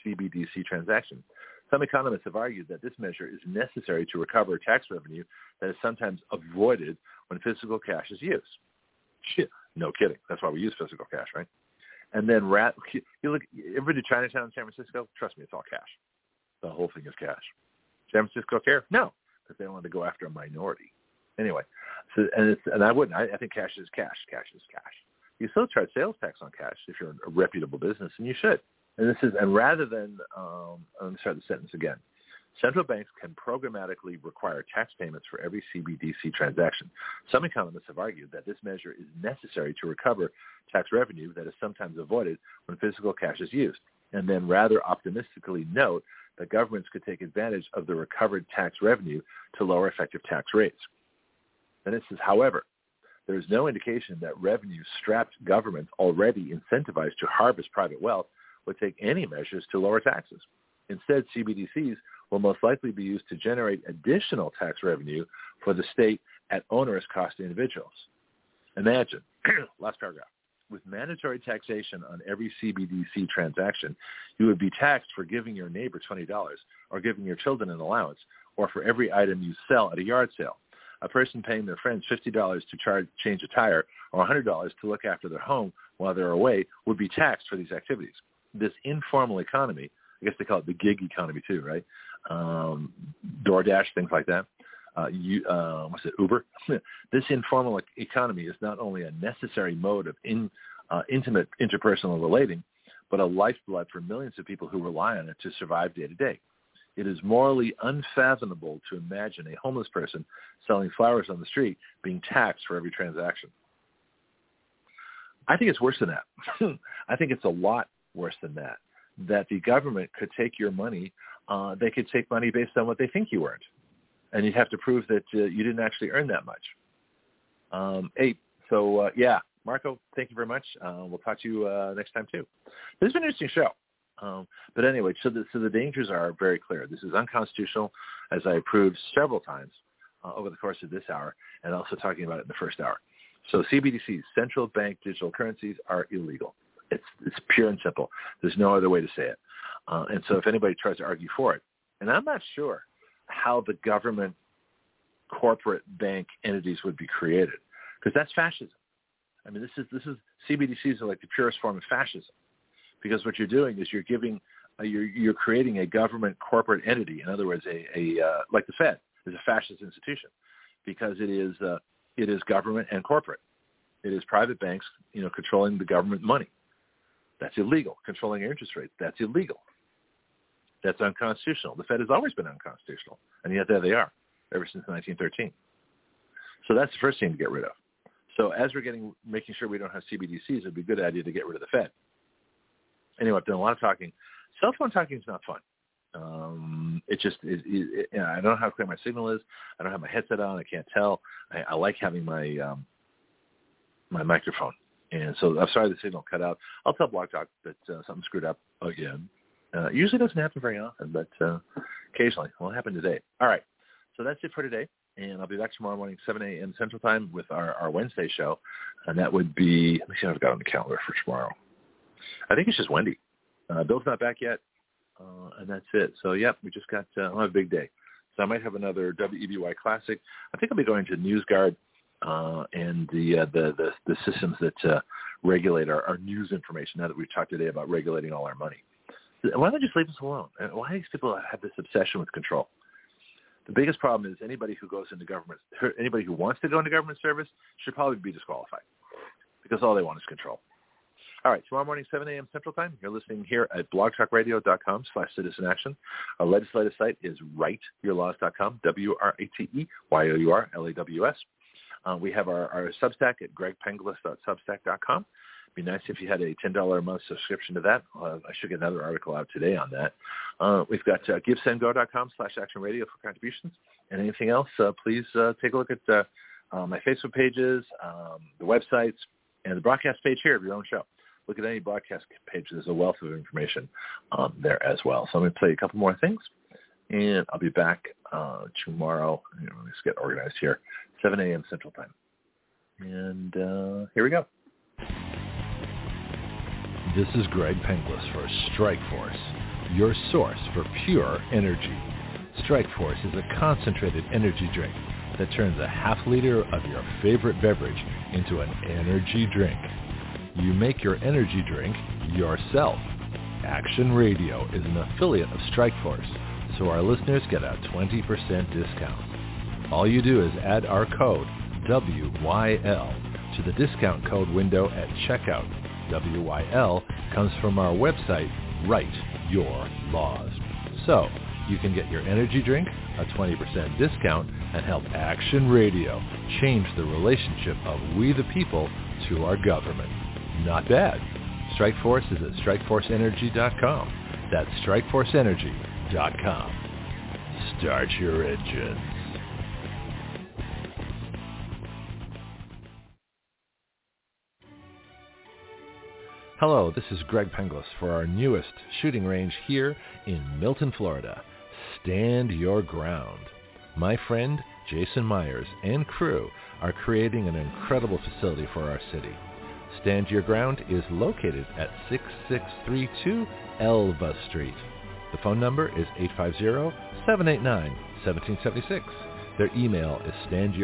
Some economists have argued that this measure is necessary to recover tax revenue that is sometimes avoided when physical cash is used. No kidding. That's why we use physical cash, right? And then you ever to Chinatown in San Francisco? Trust me, it's all cash. The whole thing is cash. San Francisco care? No, because they don't want to go after a minority. Anyway, I wouldn't. I think cash is cash. Cash is cash. You still charge sales tax on cash if you're a reputable business, and you should. And rather than, let me start the sentence again. Central banks can programmatically require tax payments for every CBDC transaction. Some economists have argued that this measure is necessary to recover tax revenue that is sometimes avoided when physical cash is used, and then rather optimistically note that governments could take advantage of the recovered tax revenue to lower effective tax rates. And it says, however, there is no indication that revenue-strapped governments already incentivized to harvest private wealth would take any measures to lower taxes. Instead, CBDCs will most likely be used to generate additional tax revenue for the state at onerous cost to individuals. Imagine, last paragraph, with mandatory taxation on every CBDC transaction, you would be taxed for giving your neighbor $20 or giving your children an allowance or for every item you sell at a yard sale. A person paying their friends $50 to change a tire or $100 to look after their home while they're away would be taxed for these activities. This informal economy, I guess they call it the gig economy too, right? DoorDash, things like that, Uber? This informal economy is not only a necessary mode of intimate interpersonal relating, but a lifeblood for millions of people who rely on it to survive day to day. It is morally unfathomable to imagine a homeless person selling flowers on the street being taxed for every transaction. I think it's worse than that. I think it's a lot worse than that, that the government could take your money. They could take money based on what they think you earned. And you'd have to prove that you didn't actually earn that much. Marco, thank you very much. We'll talk to you next time, too. This has been an interesting show. But anyway, so the dangers are very clear. This is unconstitutional, as I proved several times over the course of this hour, and also talking about it in the first hour. So CBDCs, central bank digital currencies, are illegal. It's pure and simple. There's no other way to say it. And so if anybody tries to argue for it, and I'm not sure how the government corporate bank entities would be created, because that's fascism. I mean, this is CBDCs are like the purest form of fascism, because what you're doing is you're creating a government corporate entity. In other words, like the Fed is a fascist institution, because it is government and corporate. It is private banks, controlling the government money. That's illegal. Controlling your interest rates, that's illegal. That's unconstitutional. The Fed has always been unconstitutional, and yet there they are, ever since 1913. So that's the first thing to get rid of. So as we're making sure we don't have CBDCs, it'd be a good idea to get rid of the Fed. Anyway, I've done a lot of talking. Cell phone talking is not fun. I don't know how clear my signal is. I don't have my headset on. I can't tell. I like having my my microphone. And so I'm sorry the signal cut out. I'll tell Blog Talk that something screwed up again. Usually doesn't happen very often, but occasionally. Well, it happened today. All right. So that's it for today. And I'll be back tomorrow morning, 7 a.m. Central Time, with our Wednesday show. And that would be, let me see what I've got on the calendar for tomorrow. I think it's just Wendy. Bill's not back yet. And that's it. So, we just got I'll have a big day. So I might have another WEBY Classic. I think I'll be going to NewsGuard and the systems that regulate our news information, now that we've talked today about regulating all our money. Why don't they just leave us alone? Why do these people have this obsession with control? The biggest problem is anybody who goes into government, anybody who wants to go into government service should probably be disqualified, because all they want is control. All right, tomorrow morning, 7 a.m. Central Time. You're listening here at blogtalkradio.com/citizen-action. Our legislative site is writeyourlaws.com, WRATEYOURLAWS. We have our Substack at gregpenglis.substack.com. It'd be nice if you had a $10 a month subscription to that. I should get another article out today on that. We've got givesendgo.com/actionradio for contributions. And anything else, please take a look at my Facebook pages, the websites, and the broadcast page here of your own show. Look at any broadcast page. There's a wealth of information there as well. So I'm going to play a couple more things, and I'll be back tomorrow. Let's get organized here, 7 a.m. Central Time. And here we go. This is Greg Penglis for Strikeforce, your source for pure energy. Strikeforce is a concentrated energy drink that turns a half liter of your favorite beverage into an energy drink. You make your energy drink yourself. Action Radio is an affiliate of Strikeforce, so our listeners get a 20% discount. All you do is add our code WYL to the discount code window at checkout. WYL comes from our website, Write Your Laws. So you can get your energy drink, a 20% discount, and help Action Radio change the relationship of we the people to our government. Not bad. Strikeforce is at strikeforceenergy.com. That's strikeforceenergy.com. Start your engines. Hello, this is Greg Penglis for our newest shooting range here in Milton, Florida. Stand Your Ground. My friend Jason Myers and crew are creating an incredible facility for our city. Stand Your Ground is located at 6632 Elva Street. The phone number is 850-789-1776. Their email is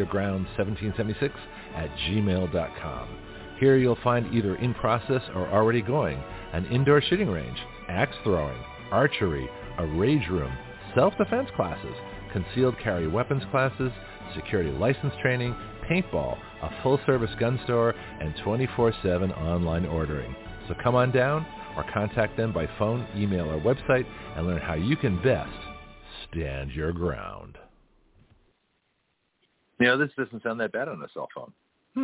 standyourground1776@gmail.com. Here you'll find either in process or already going an indoor shooting range, axe throwing, archery, a rage room, self-defense classes, concealed carry weapons classes, security license training, paintball, a full-service gun store, and 24/7 online ordering. So come on down or contact them by phone, email, or website and learn how you can best stand your ground. You know, this doesn't sound that bad on a cell phone.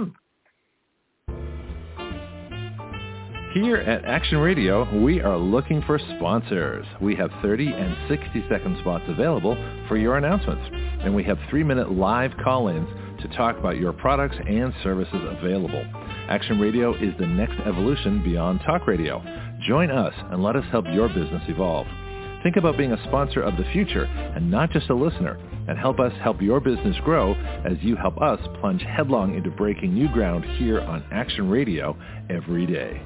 Here at Action Radio, we are looking for sponsors. We have 30 and 60-second spots available for your announcements. And we have 3-minute live call-ins to talk about your products and services available. Action Radio is the next evolution beyond talk radio. Join us and let us help your business evolve. Think about being a sponsor of the future and not just a listener, and help us help your business grow as you help us plunge headlong into breaking new ground here on Action Radio every day.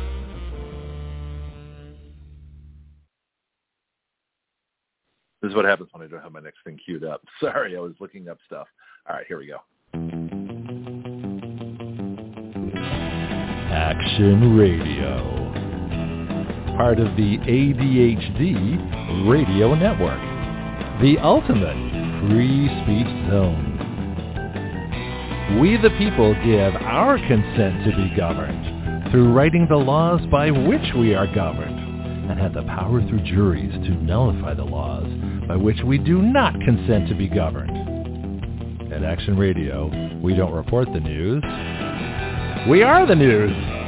This is what happens when I don't have my next thing queued up. Sorry, I was looking up stuff. All right, here we go. Action Radio. Part of the ADHD Radio Network. The ultimate free speech zone. We the people give our consent to be governed through writing the laws by which we are governed, and have the power through juries to nullify the laws by which we do not consent to be governed. At Action Radio, we don't report the news. We are the news.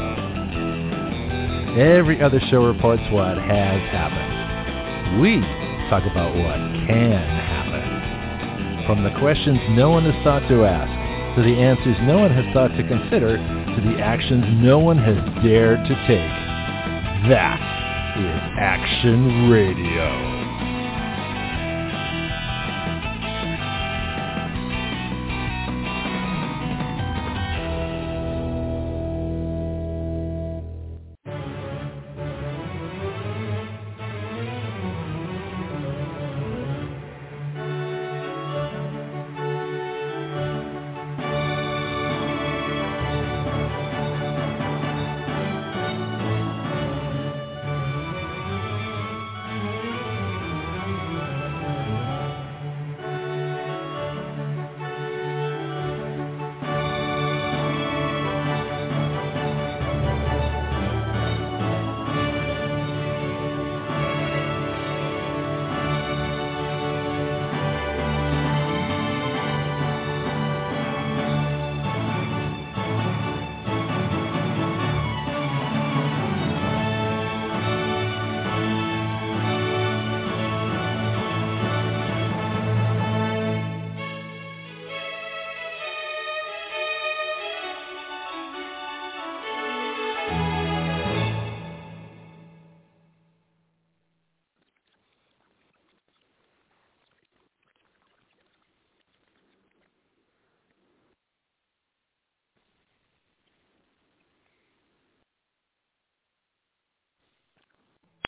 Every other show reports what has happened. We talk about what can happen. From the questions no one has thought to ask, to the answers no one has thought to consider, to the actions no one has dared to take. That is Action Radio.